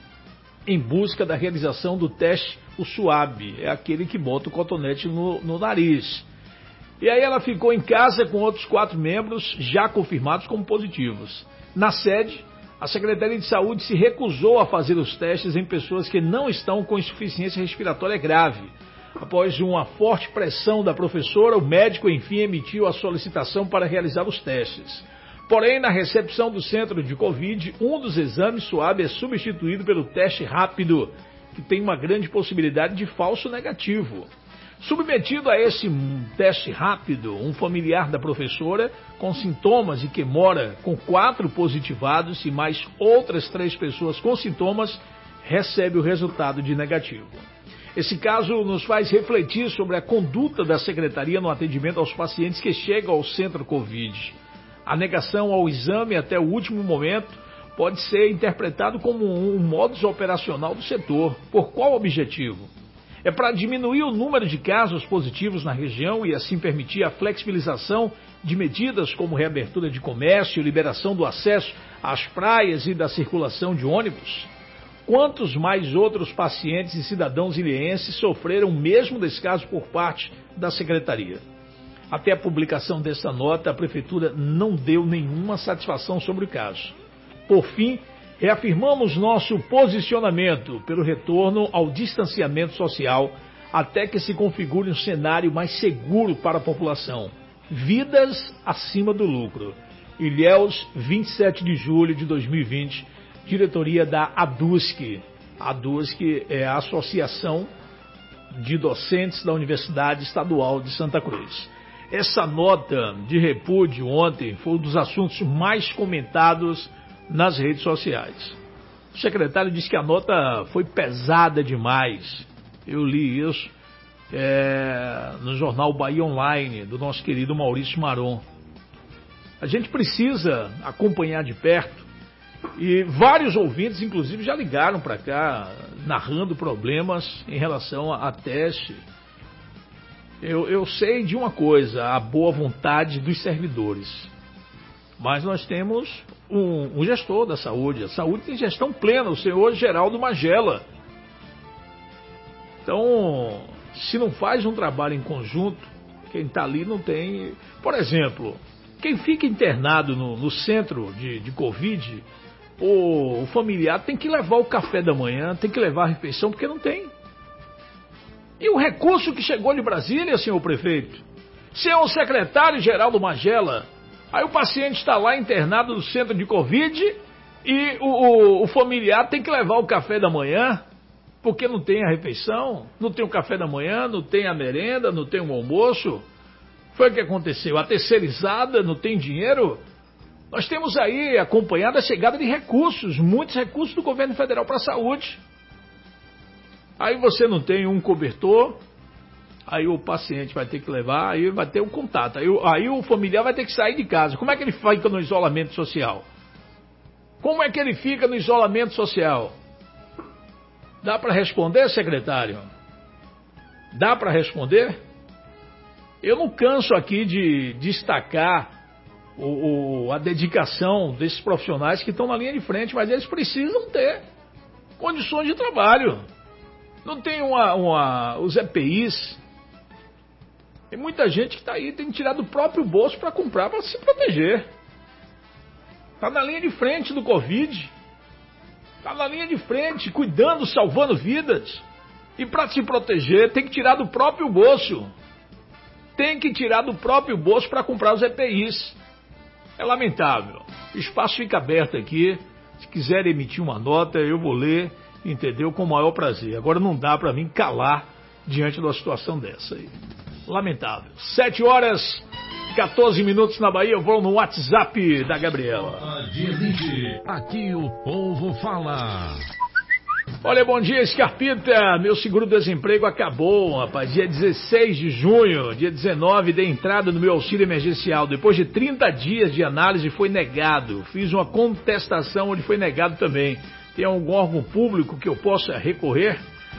em busca da realização do teste, o SUAB, é aquele que bota o cotonete no, no nariz. E aí ela ficou em casa com outros quatro membros já confirmados como positivos. Na sede, a Secretaria de Saúde se recusou a fazer os testes em pessoas que não estão com insuficiência respiratória grave. Após uma forte pressão da professora, o médico enfim emitiu a solicitação para realizar os testes. Porém, na recepção do centro de Covid, um dos exames SUAB é substituído pelo teste rápido, que tem uma grande possibilidade de falso negativo. Submetido a esse teste rápido, um familiar da professora, com sintomas e que mora com quatro positivados e mais outras três pessoas com sintomas, recebe o resultado de negativo. Esse caso nos faz refletir sobre a conduta da Secretaria no atendimento aos pacientes que chegam ao centro Covid. A negação ao exame até o último momento pode ser interpretado como um modus operacional do setor. Por qual objetivo? É para diminuir o número de casos positivos na região e assim permitir a flexibilização de medidas como reabertura de comércio, liberação do acesso às praias e da circulação de ônibus. Quantos mais outros pacientes e cidadãos ilhéenses sofreram o mesmo descaso por parte da Secretaria? Até a publicação dessa nota, a Prefeitura não deu nenhuma satisfação sobre o caso. Por fim, reafirmamos nosso posicionamento pelo retorno ao distanciamento social até que se configure um cenário mais seguro para a população. Vidas acima do lucro. Ilhéus, vinte e sete de julho de dois mil e vinte, diretoria da ADUSC. A ADUSC é a Associação de Docentes da Universidade Estadual de Santa Cruz. Essa nota de repúdio ontem foi um dos assuntos mais comentados nas redes sociais. O secretário disse que a nota foi pesada demais. Eu li isso é, no jornal Bahia Online, do nosso querido Maurício Maron. A gente precisa acompanhar de perto, e vários ouvintes, inclusive, já ligaram para cá, narrando problemas em relação a, a teste. Eu, eu sei de uma coisa, a boa vontade dos servidores. Mas nós temos um, um gestor da saúde. A saúde tem gestão plena, o senhor Geraldo Magela. Então, se não faz um trabalho em conjunto, quem está ali não tem... Por exemplo, quem fica internado no, no centro de, de Covid, o, o familiar tem que levar o café da manhã, tem que levar a refeição, porque não tem. E o recurso que chegou de Brasília, senhor prefeito? Senhor secretário Geraldo Magela, aí o paciente está lá internado no centro de Covid e o, o, o familiar tem que levar o café da manhã, porque não tem a refeição, não tem o café da manhã, não tem a merenda, não tem o almoço. Foi o que aconteceu. A terceirizada não tem dinheiro. Nós temos aí acompanhado a chegada de recursos, muitos recursos do governo federal para a saúde. Aí você não tem um cobertor, aí o paciente vai ter que levar, aí vai ter um contato. Aí, aí o familiar vai ter que sair de casa. Como é que ele fica no isolamento social? Como é que ele fica no isolamento social? Dá para responder, secretário? Dá para responder? Eu não canso aqui de destacar o, o, a dedicação desses profissionais que estão na linha de frente, mas eles precisam ter condições de trabalho. Não tem uma, uma, os E P Is. Tem muita gente que está aí, tem que tirar do próprio bolso para comprar, para se proteger. Está na linha de frente do Covid. Está na linha de frente, cuidando, salvando vidas. E para se proteger, tem que tirar do próprio bolso. Tem que tirar do próprio bolso para comprar os E P Is. É lamentável. O espaço fica aberto aqui. Se quiser emitir uma nota, eu vou ler, entendeu? Com o maior prazer. Agora não dá para mim calar diante de uma situação dessa aí. Lamentável. sete horas... quatorze minutos na Bahia, vou no WhatsApp da Gabriela. Aqui o povo fala. Olha, bom dia, Scarpita. Meu seguro-desemprego acabou, rapaz. Dia dezesseis de junho, dia dezenove, dei entrada no meu auxílio emergencial. Depois de trinta dias de análise, foi negado. Fiz uma contestação onde foi negado também. Tem algum órgão público que eu possa recorrer?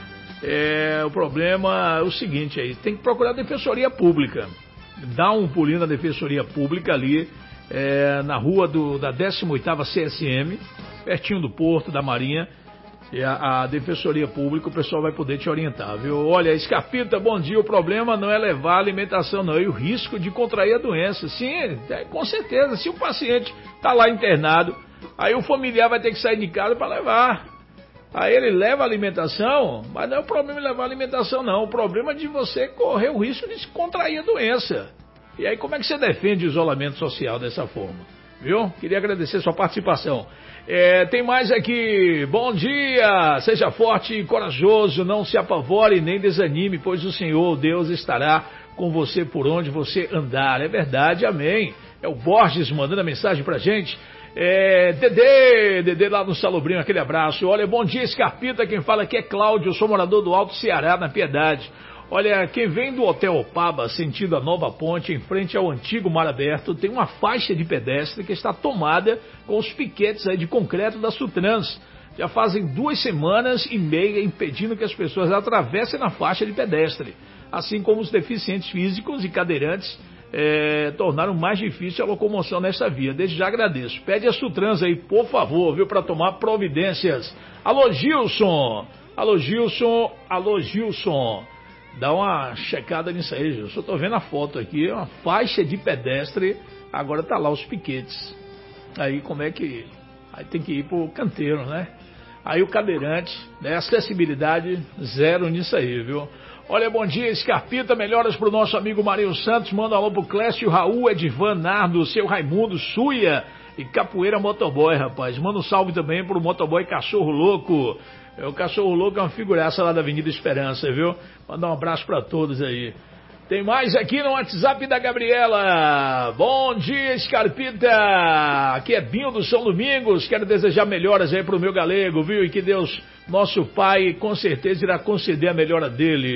É, o problema é o seguinte aí, tem que procurar a Defensoria Pública. Dá um pulinho na Defensoria Pública ali, é, na rua do, da décima oitava C S M, pertinho do Porto, da Marinha, e a, a Defensoria Pública, o pessoal vai poder te orientar, viu? Olha, Scarpita, bom dia, o problema não é levar a alimentação, não, é o risco de contrair a doença. Sim, é, com certeza, se o paciente está lá internado, aí o familiar vai ter que sair de casa para levar. Aí ele leva a alimentação, mas não é o problema de levar a alimentação, não. O problema é de você correr o risco de se contrair a doença. E aí como é que você defende o isolamento social dessa forma? Viu? Queria agradecer a sua participação. É, tem mais aqui. Bom dia! Seja forte e corajoso, não se apavore nem desanime, pois o Senhor, Deus, estará com você por onde você andar. É verdade, amém. É o Borges mandando a mensagem pra gente. É, Dedê, Dedê lá no Salobrinho, aquele abraço. Olha, bom dia, Scarpita, quem fala aqui é Cláudio, eu sou morador do Alto Ceará, na Piedade. Olha, quem vem do Hotel Opaba, sentido a Nova Ponte, em frente ao antigo Mar Aberto, tem uma faixa de pedestre que está tomada com os piquetes aí de concreto da Sutrans. Já fazem duas semanas e meia impedindo que as pessoas atravessem na faixa de pedestre, assim como os deficientes físicos e cadeirantes. É, tornaram mais difícil a locomoção nessa via. Desde já agradeço. Pede a Sutrans aí, por favor, viu, para tomar providências. Alô, Gilson! Alô, Gilson! Alô, Gilson! Dá uma checada nisso aí, Gilson. Eu tô vendo a foto aqui, uma faixa de pedestre, agora tá lá os piquetes. Aí como é que... Aí tem que ir pro canteiro, né? Aí o cadeirante, né? Acessibilidade zero nisso aí, viu? Olha, bom dia, Scarpita, melhoras pro nosso amigo Marinho Santos, manda um alô pro Clécio, Raul, Edvan, Nardo, seu Raimundo, Suia e Capoeira Motoboy, rapaz. Manda um salve também pro Motoboy Cachorro Louco. É, o Cachorro Louco é uma figuraça lá da Avenida Esperança, viu? Manda um abraço pra todos aí. Tem mais aqui no WhatsApp da Gabriela. Bom dia, Scarpita. Aqui é Binho do São Domingos. Quero desejar melhoras aí pro meu galego, viu? E que Deus, nosso Pai, com certeza irá conceder a melhora dele.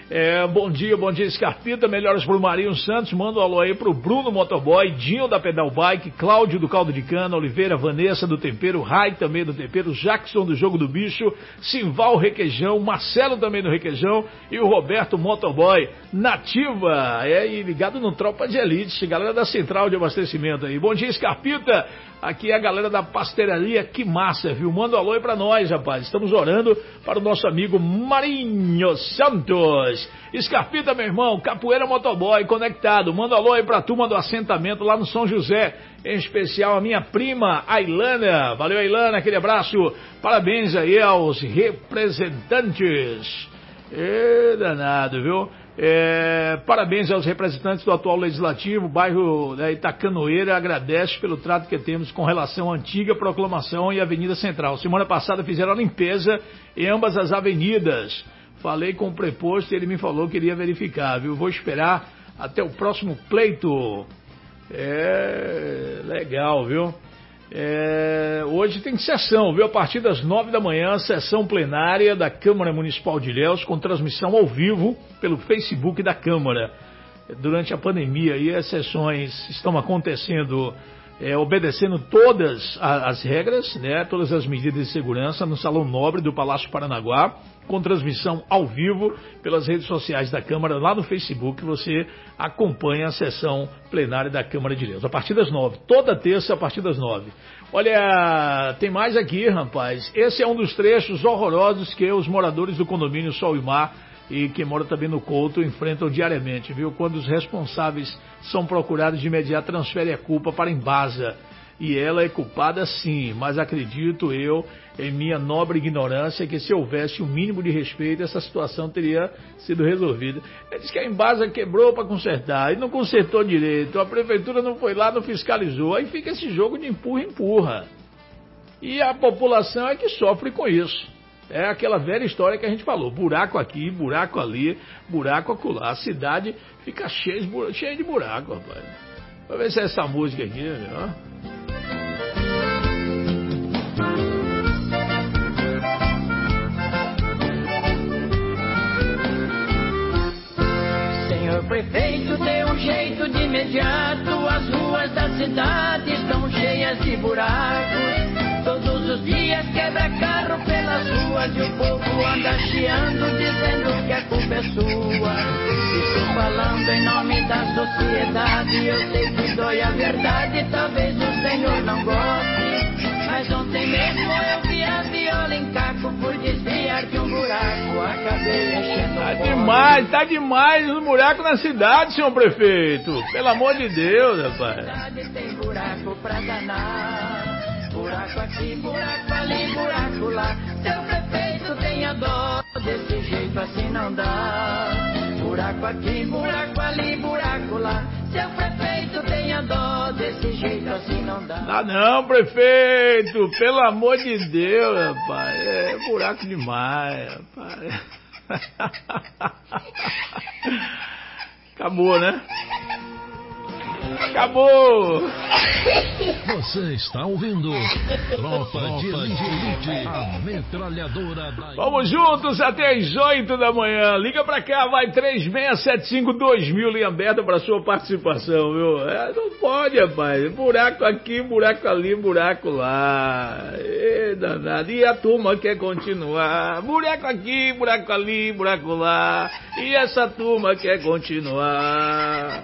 É, bom dia, bom dia, Scarpita. Melhoras pro Marinho Santos. Manda um alô aí pro Bruno Motoboy, Dinho da Pedal Bike, Cláudio do Caldo de Cana, Oliveira, Vanessa do Tempero, Rai também do Tempero, Jackson do Jogo do Bicho, Simval Requeijão, Marcelo também do Requeijão e o Roberto Motoboy, nativa, é, e ligado no Tropa de Elite, galera da Central de Abastecimento aí. Bom dia, Scarpita. Aqui é a galera da Pastelaria Que Massa, viu? Manda um alô aí pra nós, rapaz. Estamos orando para o nosso amigo Marinho Santos. Scarpita, meu irmão, Capoeira Motoboy, conectado. Manda um alô aí pra turma do assentamento lá no São José. Em especial a minha prima, Ailana. Valeu, Ailana, aquele abraço. Parabéns aí aos representantes. É danado, viu? É, parabéns aos representantes do atual legislativo. O bairro da Itacanoeira agradece pelo trato que temos com relação à antiga proclamação e Avenida Central. Semana passada fizeram a limpeza em ambas as avenidas. Falei com o preposto e ele me falou que iria verificar, viu? Vou esperar até o próximo pleito. É legal, viu? É, hoje tem sessão, viu? A partir das nove da manhã, sessão plenária da Câmara Municipal de Ilhéus, com transmissão ao vivo pelo Facebook da Câmara. Durante a pandemia, aí as sessões estão acontecendo, é, obedecendo todas as regras, né? Todas as medidas de segurança no Salão Nobre do Palácio Paranaguá, com transmissão ao vivo pelas redes sociais da Câmara, lá no Facebook, você acompanha a sessão plenária da Câmara de Ilhéus, a partir das nove, toda terça a partir das nove. Olha, tem mais aqui, rapaz, esse é um dos trechos horrorosos que os moradores do condomínio Sol e Mar, e que mora também no Couto, enfrentam diariamente, viu? Quando os responsáveis são procurados, de imediato transferem a culpa para a Embasa. E ela é culpada sim, mas acredito eu, em minha nobre ignorância, que se houvesse um mínimo de respeito, essa situação teria sido resolvida. Ele diz que a Embasa quebrou para consertar, e não consertou direito, a prefeitura não foi lá, não fiscalizou, aí fica esse jogo de empurra-empurra. E a população é que sofre com isso. É aquela velha história que a gente falou, buraco aqui, buraco ali, buraco acolá. A cidade fica cheia de buraco, cheia de buraco, rapaz. Vamos ver se é essa música aqui, ó. Senhor prefeito, dê um jeito de imediato. As ruas da cidade estão cheias de buracos. Todos os dias quebra carro pelas ruas e o povo anda chiando, dizendo que a culpa é sua. Estou falando em nome da sociedade, eu sei que dói a verdade, talvez o senhor não goste. Mas ontem mesmo eu vi a viola em caco por desviar de um buraco, acabei enchendo Tá demais, tá demais o buraco na cidade, senhor prefeito. Pelo amor de Deus, rapaz. Tem buraco pra danar. Buraco aqui, buraco ali, buraco lá. Seu prefeito tenha dó, desse jeito assim não dá. Buraco aqui, buraco ali, buraco lá. Seu prefeito tenha dó, desse jeito assim não dá. Ah não, prefeito, pelo amor de Deus, rapaz. É buraco demais, rapaz. Acabou, né? Acabou! Você está ouvindo Tropa, Tropa de Elite, a metralhadora da... Vamos juntos até as oito da manhã. Liga pra cá, vai três seis sete cinco dois mil, linha aberta pra sua participação, viu? É, não pode, rapaz. Buraco aqui, buraco ali, buraco lá. E, danado. E a turma quer continuar. Buraco aqui, buraco ali, buraco lá. E essa turma quer continuar.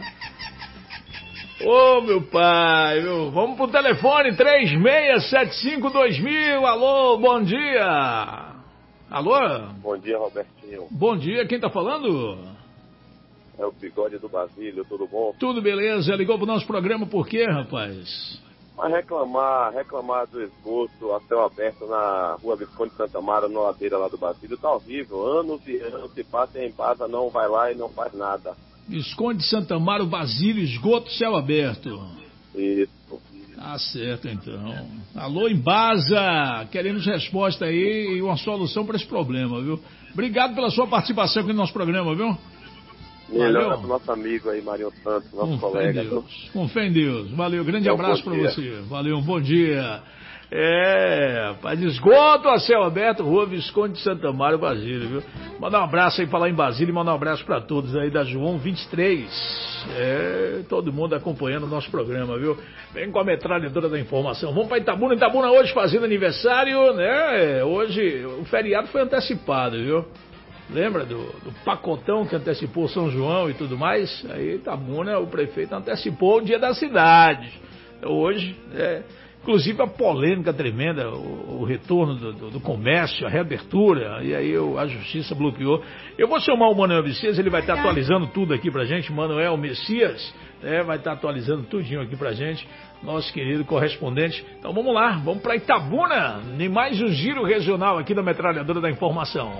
Ô, oh, meu pai, meu. Vamos pro telefone três seis sete cinco dois mil. Alô, bom dia. Alô? Bom dia, Robertinho. Bom dia, quem tá falando? É o Bigode do Basílio, tudo bom? Tudo beleza, ligou pro nosso programa por quê, rapaz? Mas reclamar, reclamar do esgoto a céu aberto na rua Visconde Santa Mara, na ladeira lá do Basílio, tá horrível. Anos e anos se passa e a Embasa não vai lá e não faz nada. Visconde Santa Mara, Basílio, esgoto, céu aberto. Isso. Tá certo, então. Alô, Embasa, queremos resposta aí e uma solução para esse problema, viu? Obrigado pela sua participação aqui no nosso programa, viu? Melhor pro nosso amigo aí, Marinho Santos, nosso com colega. Fé em Deus. Com fé em Deus. Valeu, grande é um abraço para você. Valeu, um bom dia. É, rapaz, esgoto a céu aberto, Rua Visconde de Santa Maria, Basílio, viu? Mandar um abraço aí pra lá em Basílio e mandar um abraço pra todos aí da João vinte e três. É, todo mundo acompanhando o nosso programa, viu? Vem com a metralhadora da informação. Vamos pra Itabuna, Itabuna hoje fazendo aniversário, né? Hoje o feriado foi antecipado, viu? Lembra do, do pacotão que antecipou São João e tudo mais? Aí Itabuna, o prefeito antecipou o dia da cidade. Hoje, é, inclusive a polêmica tremenda, o, o retorno do, do, do comércio, a reabertura, e aí a justiça bloqueou. Eu vou chamar o Manuel Messias, ele vai estar atualizando tudo aqui pra gente. Manuel Messias, né, vai estar atualizando tudinho aqui pra gente, nosso querido correspondente. Então vamos lá, vamos pra Itabuna, nem mais um giro regional aqui da Metralhadora da Informação.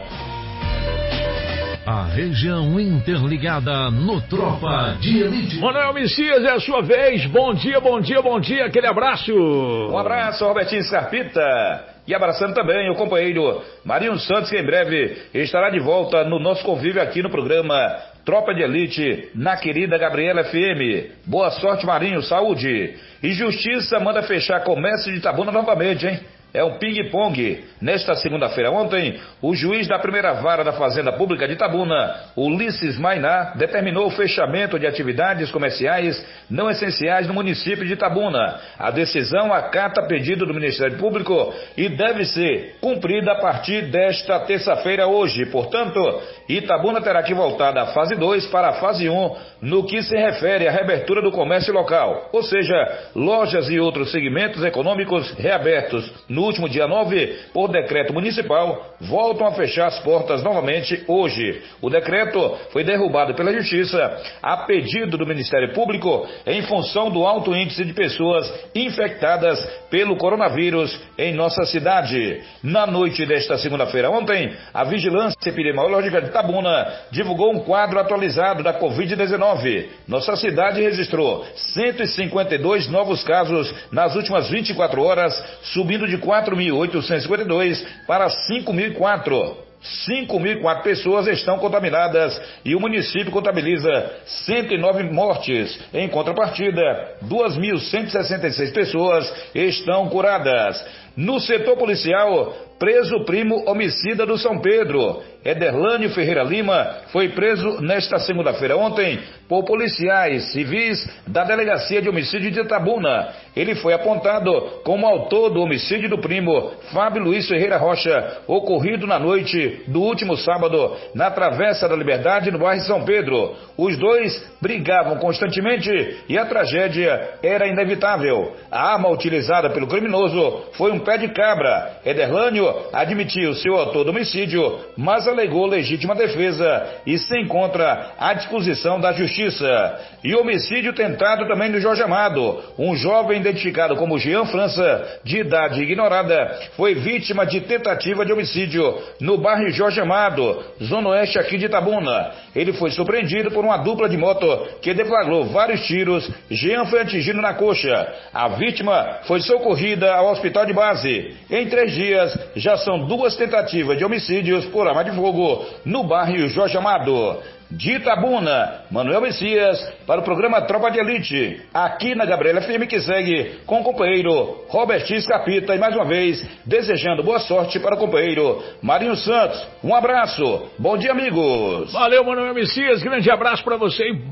A região interligada no Tropa de Elite. Manuel Messias, é a sua vez. Bom dia, bom dia, bom dia. Aquele abraço. Um abraço, Robertinho Scarpita. E abraçando também o companheiro Marinho Santos, que em breve estará de volta no nosso convívio aqui no programa Tropa de Elite, na querida Gabriela F M. Boa sorte, Marinho, saúde. E Justiça manda fechar comércio de Itabuna novamente, hein? É um ping-pong. Nesta segunda-feira ontem, o juiz da primeira vara da Fazenda Pública de Itabuna, Ulisses Mainá, determinou o fechamento de atividades comerciais não essenciais no município de Itabuna. A decisão acata pedido do Ministério Público e deve ser cumprida a partir desta terça-feira hoje. Portanto, Itabuna terá que voltar da fase dois para a fase um no que se refere à reabertura do comércio local. Ou seja, lojas e outros segmentos econômicos reabertos no último dia nove, por decreto municipal, voltam a fechar as portas novamente hoje. O decreto foi derrubado pela Justiça a pedido do Ministério Público em função do alto índice de pessoas infectadas pelo coronavírus em nossa cidade. Na noite desta segunda-feira ontem, a Vigilância Epidemiológica de Itabuna divulgou um quadro atualizado da covid dezenove. Nossa cidade registrou cento e cinquenta e dois novos casos nas últimas vinte e quatro horas, subindo de quatro mil oitocentos e cinquenta e dois para cinco mil e quatro. cinco mil e quatro pessoas estão contaminadas e o município contabiliza cento e nove mortes. Em contrapartida, duas mil cento e sessenta e seis pessoas estão curadas. No setor policial, preso o primo homicida do São Pedro. Ederlânio Ferreira Lima foi preso nesta segunda-feira ontem por policiais civis da Delegacia de Homicídio de Itabuna. Ele foi apontado como autor do homicídio do primo Fábio Luiz Ferreira Rocha, ocorrido na noite do último sábado na Travessa da Liberdade, no bairro São Pedro. Os dois brigavam constantemente e a tragédia era inevitável. A arma utilizada pelo criminoso foi um pé de cabra. Ederlânio admitiu ser o autor do homicídio, mas alegou legítima defesa e se encontra à disposição da Justiça. E homicídio tentado também no Jorge Amado. Um jovem identificado como Jean França, de idade ignorada, foi vítima de tentativa de homicídio no bairro Jorge Amado, zona oeste aqui de Itabuna. Ele foi surpreendido por uma dupla de moto que deflagrou vários tiros. Jean foi atingido na coxa. A vítima foi socorrida ao hospital de base. Em três dias, já são duas tentativas de homicídios por arma de fogo no bairro Jorge Amado. De Itabuna, Manuel Messias, para o programa Tropa de Elite, aqui na Gabriela F M, que segue com o companheiro Robertinho Scarpita, e mais uma vez, desejando boa sorte para o companheiro Marinho Santos. Um abraço, bom dia, amigos. Valeu, Manuel Messias, grande abraço para você e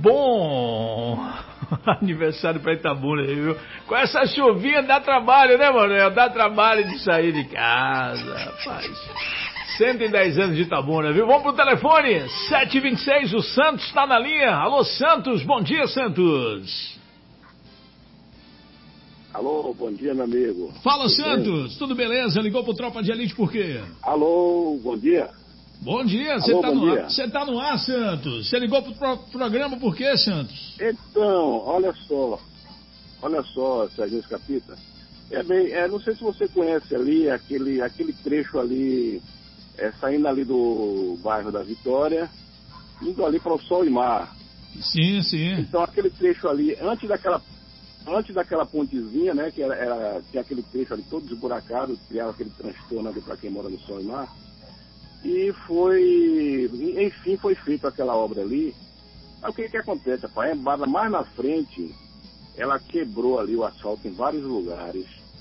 bom aniversário para Itabuna, viu? Com essa chuvinha dá trabalho, né, Manuel? Dá trabalho de sair de casa, rapaz. cento e dez anos de Itabuna, viu? Vamos pro telefone, sete e vinte e seis, o Santos está na linha. Alô, Santos, bom dia, Santos. Alô, bom dia, meu amigo. Fala, tudo Santos, bem? Tudo beleza? Ligou pro Tropa de Elite por quê? Alô, bom dia. Bom dia, você tá no ar, você tá no ar, Santos. Você ligou pro pro programa por quê, Santos? Então, olha só, olha só, Sérgio Capita. É bem, é, não sei se você conhece ali, aquele, aquele trecho ali, é, saindo ali do bairro da Vitória, indo ali para o Sol e Mar. Sim, sim. Então aquele trecho ali, antes daquela, antes daquela pontezinha, né, que era, era, tinha aquele trecho ali todo desburacado, criava aquele transtorno ali para quem mora no Sol e Mar. E foi, enfim, foi feita aquela obra ali. Aí o que que acontece, rapaz? A embada mais na frente, ela quebrou ali o asfalto em vários lugares.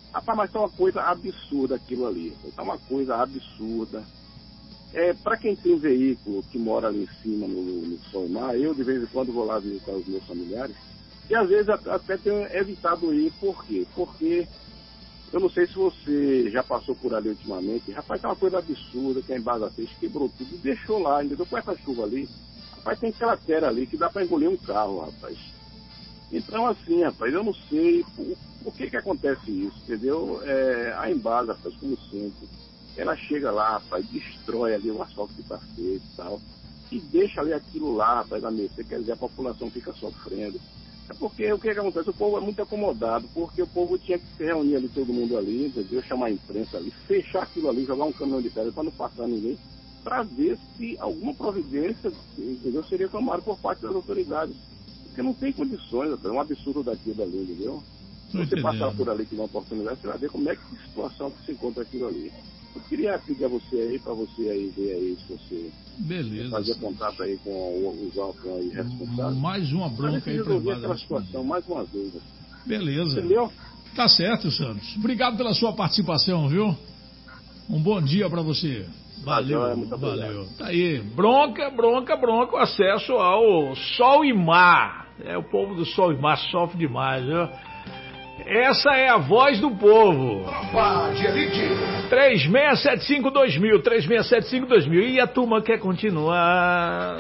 Rapaz, mas tá uma coisa absurda aquilo ali. Tá uma coisa absurda. É, para quem tem veículo que mora ali em cima no, no Sol e Mar, eu de vez em quando vou lá visitar os meus familiares, e às vezes até tenho evitado ir. Por quê? Porque eu não sei se você já passou por ali ultimamente. Rapaz, tá uma coisa absurda que a Embasa fez, quebrou tudo e deixou lá, entendeu? Com essa chuva ali, rapaz, tem cratera ali que dá para engolir um carro, rapaz. Então, assim, rapaz, eu não sei por, por que que acontece isso, entendeu? É, a Embasa, rapaz, como sempre, ela chega lá, rapaz, destrói ali o asfalto que está feito e tal, e deixa ali aquilo lá, rapaz, a mercê, quer dizer, a população fica sofrendo. É porque o que que acontece? O povo é muito acomodado, porque o povo tinha que se reunir ali, todo mundo ali, entendeu? Chamar a imprensa ali, fechar aquilo ali, jogar um caminhão de pedra para não passar ninguém, para ver se alguma providência, entendeu, seria tomada por parte das autoridades. Porque não tem condições, é um absurdo daquilo ali, entendeu? Se você passar por ali, tiver uma oportunidade, você vai ver como é que a situação que se encontra aquilo ali. Eu queria pedir a você aí, para você aí ver aí, se você Beleza, fazer contato aí com os órgãos aí responsáveis. Mais uma bronca aí para resolver aquela situação, mais uma vez. Beleza. Entendeu? Tá certo, Santos. Obrigado pela sua participação, viu? Um bom dia para você. Valeu, ah, muito valeu. Tá aí, bronca, bronca, bronca, o acesso ao Sol e Mar. É, o povo do Sol e Mar sofre demais, viu? Essa é a voz do povo. Tropa de Elite. três seis sete cinco dois mil, três seis sete cinco dois mil. E a turma quer continuar.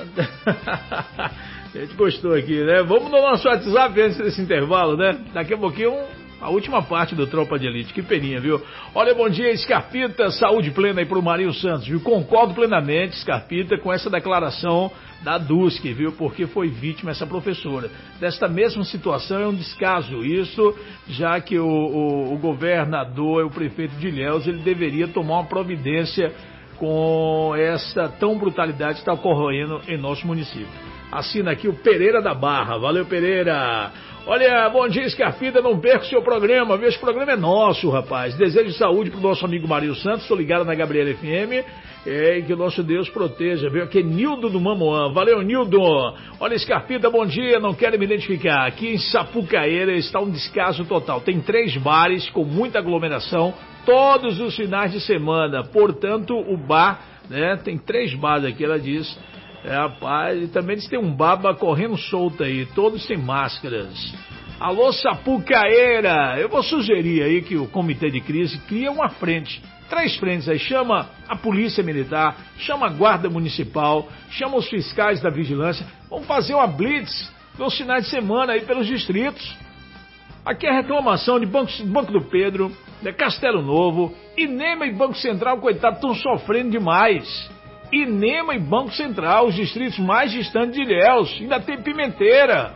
A gente gostou aqui, né? Vamos no nosso WhatsApp antes desse intervalo, né? Daqui a pouquinho a última parte do Tropa de Elite. Que peninha, viu? Olha, bom dia, Scarpita. Saúde plena aí pro Marinho Santos, viu? Concordo plenamente, Scarpita, com essa declaração da Dusk, viu? Porque foi vítima essa professora. Desta mesma situação é um descaso isso, já que o, o, o governador, o prefeito de Ilhéus, ele deveria tomar uma providência com essa tão brutalidade que está ocorrendo em nosso município. Assina aqui o Pereira da Barra. Valeu, Pereira. Olha, bom dia, Scarpita, não perca o seu programa, viu? Esse programa é nosso, rapaz. Desejo saúde pro nosso amigo Marinho Santos, estou ligado na Gabriela F M, é, e que o nosso Deus proteja, viu? Aqui é Nildo do Mamoã. Valeu, Nildo. Olha, Scarpita, bom dia, não quero me identificar. Aqui em Sapucaeira está um descaso total. Tem três bares com muita aglomeração todos os finais de semana. Portanto, o bar, né? Tem três bares aqui, ela diz. É, rapaz, e também eles têm um baba correndo solto aí, todos sem máscaras. Alô, Sapucaeira, eu vou sugerir aí que o comitê de crise crie uma frente, três frentes aí, chama a polícia militar, chama a guarda municipal, chama os fiscais da vigilância, vamos fazer uma blitz nos finais de semana aí pelos distritos. Aqui é reclamação de Banco, Banco do Pedro, de Castelo Novo, Inema e Banco Central, coitado, estão sofrendo demais. Inema e Banco Central, os distritos mais distantes de Ilhéus, ainda tem Pimenteira.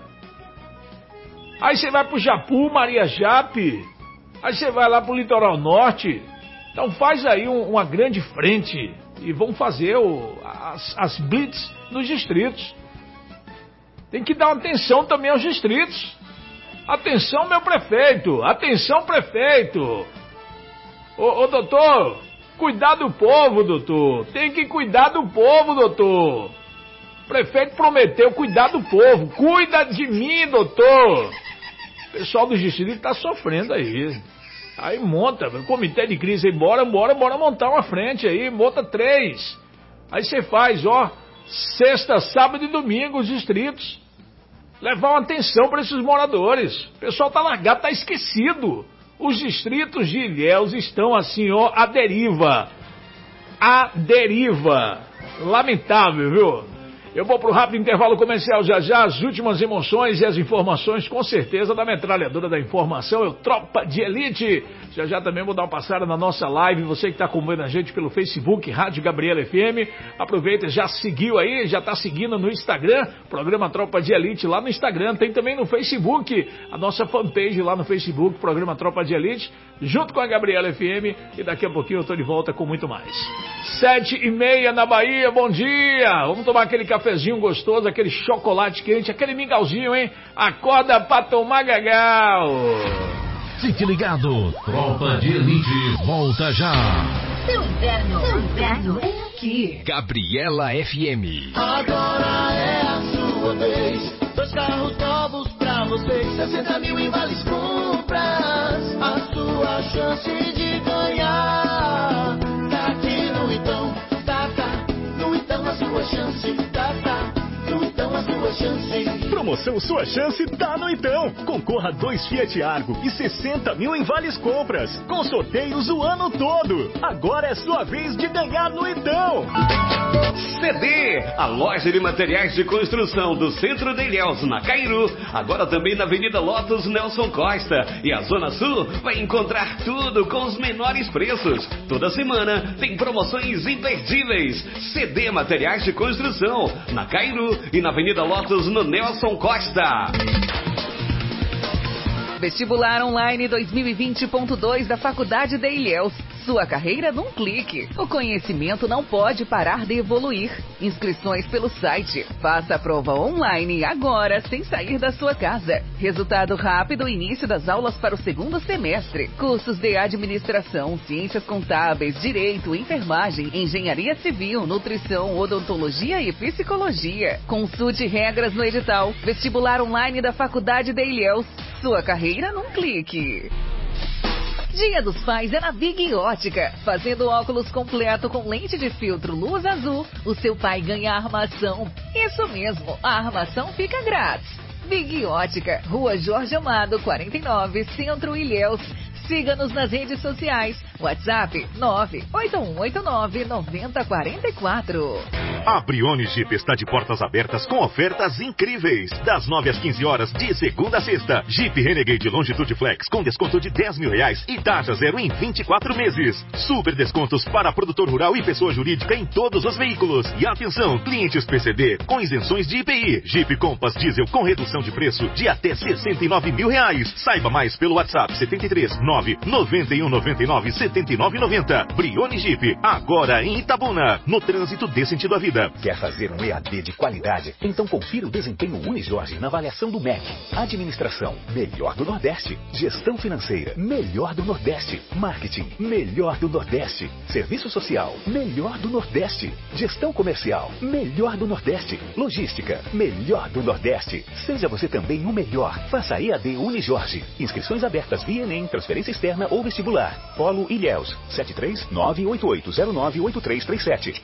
Aí você vai pro Japu, Maria Jape, aí você vai lá pro Litoral Norte. Então faz aí um, uma grande frente e vamos fazer o, as, as blitz nos distritos. Tem que dar uma atenção também aos distritos. Atenção, meu prefeito, atenção, prefeito. Ô, ô doutor, cuidar do povo, doutor. Tem que cuidar do povo, doutor. O prefeito prometeu cuidar do povo. Cuida de mim, doutor. O pessoal do distrito tá sofrendo aí. Aí monta, o comitê de crise aí, bora, bora, bora montar uma frente aí, monta três. Aí você faz, ó, sexta, sábado e domingo os distritos. Levar uma atenção para esses moradores. O pessoal tá largado, tá esquecido. Os distritos de Ilhéus estão assim, ó, à deriva. À deriva. Lamentável, viu? Eu vou pro rápido intervalo comercial já já, as últimas emoções e as informações, com certeza, da metralhadora da informação, é o Tropa de Elite. Já já também vou dar uma passada na nossa live, você que está acompanhando a gente pelo Facebook, Rádio Gabriela F M, aproveita, já seguiu aí, já está seguindo no Instagram, programa Tropa de Elite lá no Instagram, tem também no Facebook, a nossa fanpage lá no Facebook, programa Tropa de Elite, junto com a Gabriela F M, e daqui a pouquinho eu estou de volta com muito mais. Sete e meia na Bahia, bom dia! Vamos tomar aquele cafezinho gostoso, aquele chocolate quente, aquele mingauzinho, hein? Acorda pra tomar gagal! Fique ligado, Tropa de Elite volta já! Seu inverno, seu inverno é aqui. Gabriela F M. Agora é a sua vez. Dois carros novos pra vocês. sessenta mil em vales compras. A sua chance de ganhar. Tá aqui no Então, tá, tá. No Então a sua chance, tá, tá. No Então a sua chance. Promoção Sua Chance tá no Então. Concorra a dois Fiat Argo e sessenta mil em vales compras. Com sorteios o ano todo. Agora é sua vez de ganhar no Então. C D, a loja de materiais de construção do centro de Ilhéus, na Cairu, agora também na Avenida Lotus Nelson Costa. E a Zona Sul vai encontrar tudo com os menores preços. Toda semana tem promoções imperdíveis. C D Materiais de Construção, na Cairu e na Avenida Lotus no Nelson Costa. Vestibular Online dois mil e vinte ponto dois da Faculdade de Ilhéus. Sua carreira num clique. O conhecimento não pode parar de evoluir. Inscrições pelo site. Faça a prova online agora, sem sair da sua casa. Resultado rápido, início das aulas para o segundo semestre. Cursos de administração, ciências contábeis, direito, enfermagem, engenharia civil, nutrição, odontologia e psicologia. Consulte regras no edital. Vestibular Online da Faculdade de Ilhéus. Sua carreira num clique. Dia dos Pais é na Big Ótica. Fazendo óculos completo com lente de filtro luz azul, o seu pai ganha armação. Isso mesmo, a armação fica grátis. Big Ótica, Rua Jorge Amado, quarenta e nove, Centro Ilhéus. Siga-nos nas redes sociais. WhatsApp nove oito um oito nove nove zero quatro quatro. A Brioni Jeep está de portas abertas com ofertas incríveis. Das nove às quinze horas, de segunda a sexta. Jeep Renegade Longitude Flex com desconto de dez mil reais e taxa zero em vinte e quatro meses. Super descontos para produtor rural e pessoa jurídica em todos os veículos. E atenção, clientes P C D com isenções de I P I. Jeep Compass Diesel com redução de preço de até sessenta e nove mil reais. Saiba mais pelo WhatsApp setenta e três nove nove um nove nove setenta e nove noventa. Brioni Jeep, agora em Itabuna. No trânsito dê sentido à vida. Quer fazer um E A D de qualidade? Então confira o desempenho Unijorge na avaliação do M E C. Administração, melhor do Nordeste. Gestão financeira, melhor do Nordeste. Marketing, melhor do Nordeste. Serviço social, melhor do Nordeste. Gestão comercial, melhor do Nordeste. Logística, melhor do Nordeste. Seja você também o melhor. Faça E A D Unijorge. Inscrições abertas via Enem, transferência externa ou vestibular. Polo Ilhéus, sete três nove oito oito zero nove oito três três sete.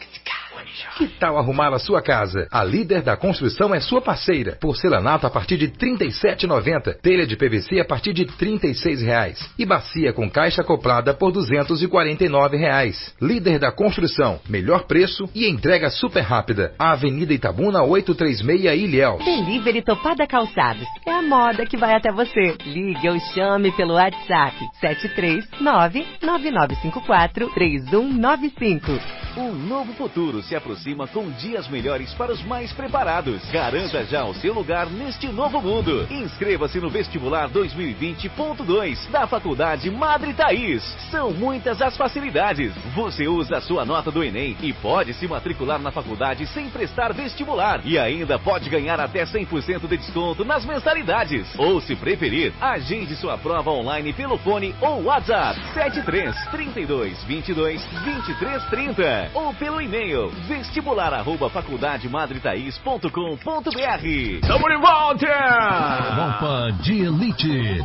Que tal arrumar a sua casa? A Líder da Construção é sua parceira. Porcelanato a partir de trinta e sete reais e noventa centavos. Telha de P V C a partir de trinta e seis reais. E bacia com caixa acoplada por duzentos e quarenta e nove reais. Líder da Construção. Melhor preço e entrega super rápida. Avenida Itabuna oitocentos e trinta e seis, Ilhéus. Delivery Topada Calçados. É a moda que vai até você. Ligue ou chame pelo WhatsApp sete três nove nove nove cinco quatro três um nove cinco. Um novo futuro se aproxima com dias melhores para os mais preparados. Garanta já o seu lugar neste novo mundo. Inscreva-se no Vestibular dois mil e vinte ponto dois da Faculdade Madre Thaís. São muitas as facilidades. Você usa a sua nota do Enem e pode se matricular na faculdade sem prestar vestibular. E ainda pode ganhar até cem por cento de desconto nas mensalidades. Ou, se preferir, agende sua prova online pelo fone ou WhatsApp sete três trinta e dois vinte e dois vinte e três trinta ou pelo e-mail vestibular arroba faculdade madre thaís ponto com ponto br. Tamo de volta! Tropa de Elite.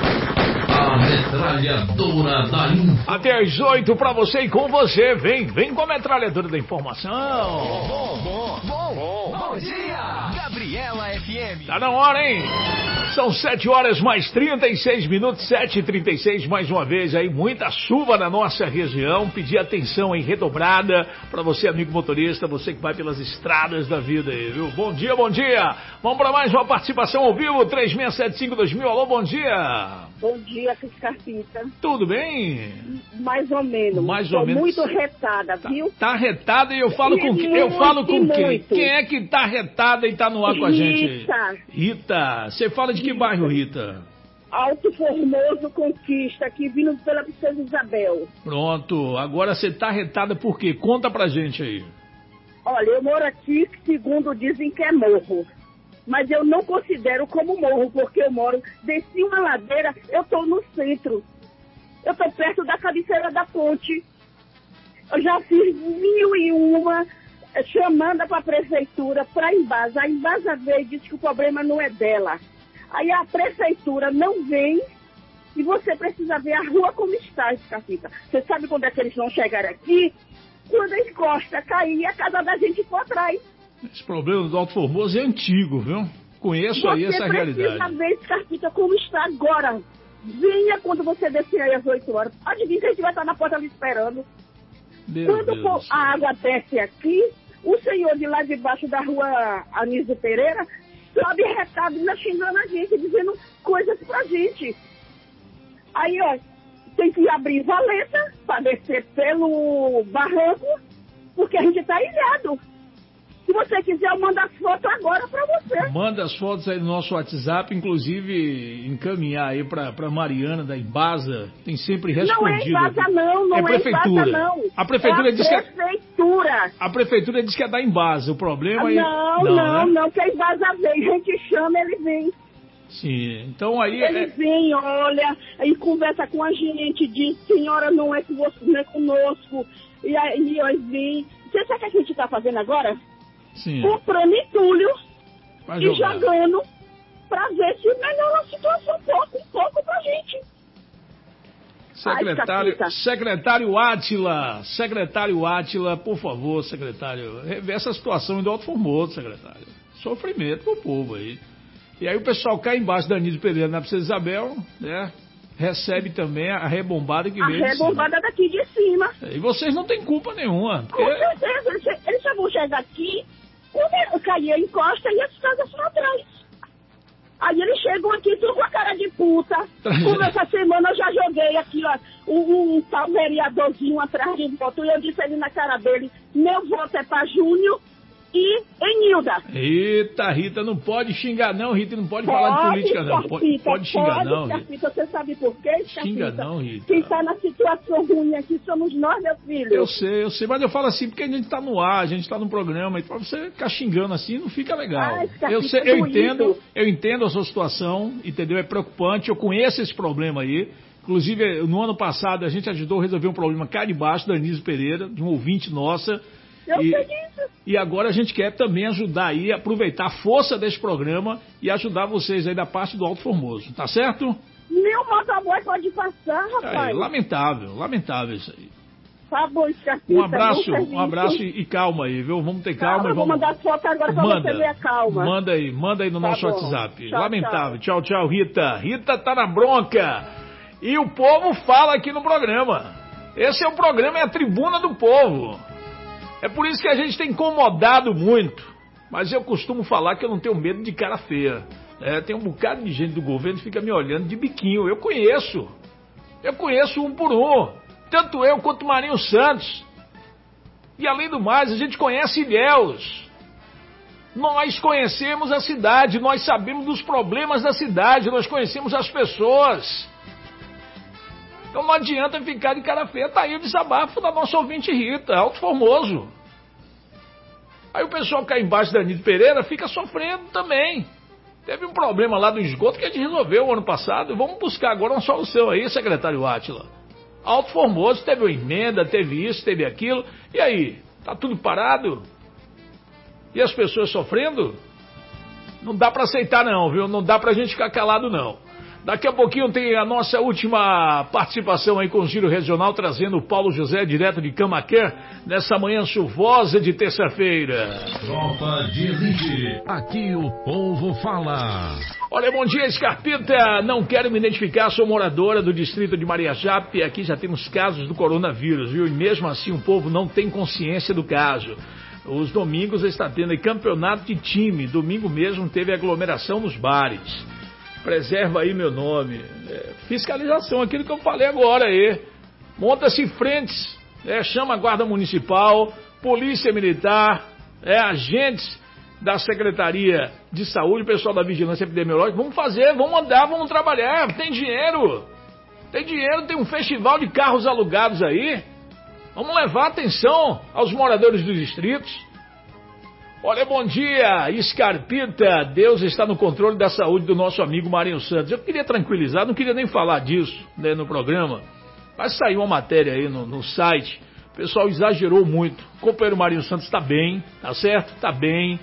A metralhadora da informação. Até às oito pra você e com você. Vem, vem com a metralhadora da informação. Bom, bom, bom, bom, bom dia, Gabriela F M. Tá na hora, hein? São sete horas mais trinta e seis minutos, sete e trinta e seis mais uma vez aí, muita chuva na nossa região. Pedir atenção em redobrada para você, amigo motorista, você que vai pelas estradas da vida aí, viu? Bom dia, bom dia. Vamos para mais uma participação ao vivo, três seis sete cinco dois mil. Alô, bom dia. Bom dia, Carpita. Tudo bem? Mais ou menos. Mais ou Tô menos. muito retada, viu? Tá retada e eu falo com quem? Eu falo com quem? Quem é que tá retada e tá no ar com a gente? Rita. Rita. Você fala de que bairro, Rita? Alto Formoso Conquista, aqui vindo pela Princesa Isabel. Pronto. Agora você tá retada por quê? Conta pra gente aí. Olha, eu moro aqui, segundo dizem que é morro. Mas eu não considero como morro, porque eu moro, desci uma ladeira, eu estou no centro. Eu estou perto da cabeceira da ponte. Eu já fiz mil e uma chamando para a prefeitura para embasa. A embasa veio e disse que o problema não é dela. Aí a prefeitura não vem E você precisa ver a rua como está, Escapita. Você sabe quando é que eles vão chegar aqui? Quando a encosta cair e a casa da gente for atrás. Esse problema do Alto Formoso é antigo, viu? Conheço aí essa realidade. Você precisa ver, Escapita, como está agora. Venha quando você descer aí às oito horas. Pode vir que a gente vai estar na porta ali esperando. Meu quando Deus for a água desce aqui, o senhor de lá debaixo da rua Anísio Pereira sobe recado ainda xingando a gente, dizendo coisas pra gente. Aí, ó, tem que abrir valeta para descer pelo barranco, porque a gente tá ilhado. Se você quiser, eu mando as fotos agora para você. Manda as fotos aí no nosso WhatsApp, inclusive encaminhar aí para pra Mariana da Embasa, tem sempre respondido. Não é Embasa não, não é, é prefeitura. Embasa não. A prefeitura é a diz prefeitura. que a, a prefeitura diz que é da Embasa, o problema é... Não, não, não, né? não, que a Embasa vem, a gente chama, ele vem. Sim, então aí... Ele é... vem, olha, e conversa com a gente, diz, senhora, não é, com você, não é conosco, e aí, ó, vem. Você sabe o que a gente tá fazendo agora? Sim. Comprando entulho Vai e jogar. jogando pra ver se melhora a situação um pouco, um pouco pra gente. Secretário, Ai, secretário Átila, secretário Átila, por favor, secretário, rever essa situação do Alto Formoso, secretário. Sofrimento pro povo aí. E aí o pessoal cai embaixo da Anísio Pereira na Princesa Isabel, né? Recebe também a rebombada que a veio de cima. A rebombada daqui de cima. E vocês não têm culpa nenhuma. Porque... Com certeza, eles, eles só vão chegar aqui, quando cair a encosta e as casas foram atrás. Aí eles chegam aqui tudo com a cara de puta. Como essa semana eu já joguei aqui, ó, um, um tal vereadorzinho atrás de voto. E eu disse ali na cara dele, meu voto é pra Júnior e Enilda. Eita, Rita, não pode xingar não, Rita, não pode, pode falar de política não. Pode, pode, pode xingar pode, não, Rita. Você sabe por quê, Xinga não, Rita. Quem tá na situação ruim aqui somos nós, meu filho. Eu sei, eu sei, mas eu falo assim porque a gente tá no ar, a gente tá no programa, e pra você ficar xingando assim não fica legal. Ai, eu sei, eu entendo, eu entendo a sua situação, entendeu? É preocupante, eu conheço esse problema aí. Inclusive, no ano passado, a gente ajudou a resolver um problema cá de baixo da Anísio Pereira, de um ouvinte nossa. Eu e, sei disso. E agora a gente quer também ajudar aí, aproveitar a força desse programa e ajudar vocês aí da parte do Alto Formoso, tá certo? Meu motoboy pode passar, rapaz. É, lamentável, lamentável isso aí. Tá bom, Escapita. Um abraço, um abraço e, e calma aí, viu? Vamos ter calma. calma e vamos... Vou mandar foto agora pra manda, você ver a calma. Manda aí, manda aí no tá nosso bom. WhatsApp. Tchau, lamentável. Tchau. tchau, tchau, Rita. Rita tá na bronca. E o povo fala aqui no programa. Esse é o programa, é a tribuna do povo. É por isso que a gente tem incomodado muito. Mas eu costumo falar que eu não tenho medo de cara feia. É, tem um bocado de gente do governo que fica me olhando de biquinho. Eu conheço. Eu conheço um por um. Tanto eu quanto o Marinho Santos. E além do mais, a gente conhece Ilhéus. Nós conhecemos a cidade. Nós sabemos dos problemas da cidade. Nós conhecemos as pessoas. Então não adianta ficar de cara feia. Tá aí o desabafo da nossa ouvinte Rita, Alto Formoso. Aí o pessoal cai embaixo da Anísio Pereira fica sofrendo também. Teve um problema lá do esgoto que a gente resolveu o ano passado. Vamos buscar agora uma solução aí, secretário Átila. Alto Formoso teve uma emenda, teve isso, teve aquilo. E aí? Tá tudo parado? E as pessoas sofrendo? Não dá pra aceitar não, viu? Não dá pra gente ficar calado não. Daqui a pouquinho tem a nossa última participação aí com o Giro Regional, trazendo o Paulo José direto de Camaquã, nessa manhã chuvosa de terça-feira. Tropa de Elite, aqui o povo fala. Olha, bom dia, Escarpita. Não quero me identificar, sou moradora do distrito de Mariajape. Aqui já temos casos do coronavírus, viu? E mesmo assim o povo não tem consciência do caso. Os domingos está tendo aí campeonato de time. Domingo mesmo teve aglomeração nos bares. Preserva aí meu nome. É, fiscalização, aquilo que eu falei agora aí. Monta-se frentes, é, chama a Guarda Municipal, Polícia Militar, é, agentes da Secretaria de Saúde, pessoal da Vigilância Epidemiológica. Vamos fazer, vamos andar, vamos trabalhar. Tem dinheiro. Tem dinheiro, tem um festival de carros alugados aí. Vamos levar atenção aos moradores dos distritos. Olha, bom dia, Escarpita, Deus está no controle da saúde do nosso amigo Marinho Santos. Eu queria tranquilizar, não queria nem falar disso, né, no programa, mas saiu uma matéria aí no, no site, o pessoal exagerou muito. O companheiro Marinho Santos está bem, tá certo? Está bem,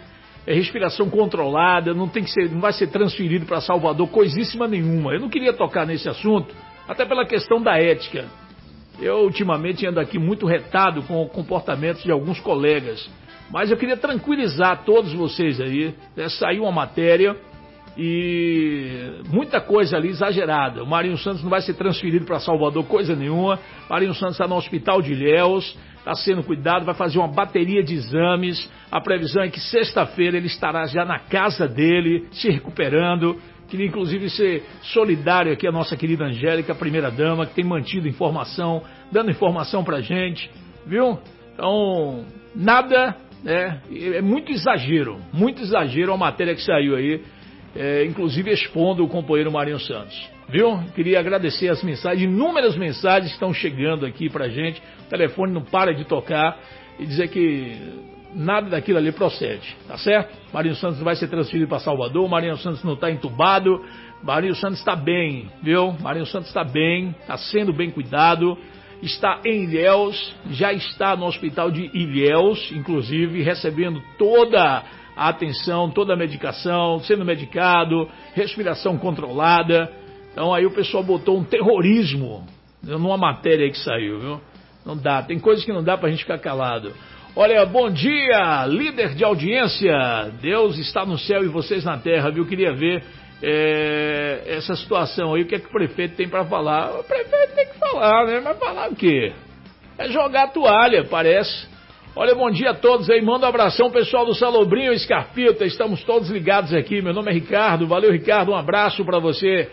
é respiração controlada, não tem que ser, não vai ser transferido para Salvador, coisíssima nenhuma. Eu não queria tocar nesse assunto, até pela questão da ética. Eu ultimamente ando aqui muito retado com o comportamento de alguns colegas, mas eu queria tranquilizar todos vocês aí, né? Saiu uma matéria e muita coisa ali exagerada. O Marinho Santos não vai ser transferido para Salvador, coisa nenhuma. O Marinho Santos está no Hospital de Ilhéus, está sendo cuidado, vai fazer uma bateria de exames. A previsão é que sexta-feira ele estará já na casa dele, se recuperando. Queria inclusive ser solidário aqui a nossa querida Angélica, primeira-dama, que tem mantido informação, dando informação pra gente, viu? Então, nada, né? É muito exagero, muito exagero a matéria que saiu aí, é, inclusive expondo o companheiro Marinho Santos, viu? Queria agradecer as mensagens, inúmeras mensagens que estão chegando aqui pra gente, o telefone não para de tocar e dizer que nada daquilo ali procede, tá certo? Marinho Santos vai ser transferido para Salvador, o Marinho Santos não está entubado, Marinho Santos está bem, viu? Marinho Santos está bem, está sendo bem cuidado, está em Ilhéus, já está no hospital de Ilhéus, inclusive recebendo toda a atenção, toda a medicação, sendo medicado, respiração controlada. Então aí o pessoal botou um terrorismo numa matéria aí que saiu, viu? Não dá, tem coisas que não dá pra gente ficar calado. Olha, bom dia, líder de audiência, Deus está no céu e vocês na terra, viu? Queria ver é, essa situação aí, o que é que o prefeito tem para falar. O prefeito tem que falar, né? Mas falar o quê? É jogar a toalha, parece. Olha, bom dia a todos aí, manda um abração pessoal do Salobrinho e Scarpita, estamos todos ligados aqui, meu nome é Ricardo, valeu Ricardo, um abraço para você.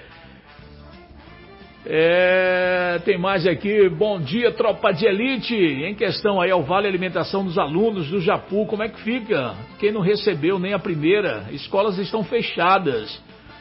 É, tem mais aqui, bom dia tropa de elite, em questão aí ao Vale Alimentação dos alunos do Japu, como é que fica? Quem não recebeu nem a primeira, escolas estão fechadas.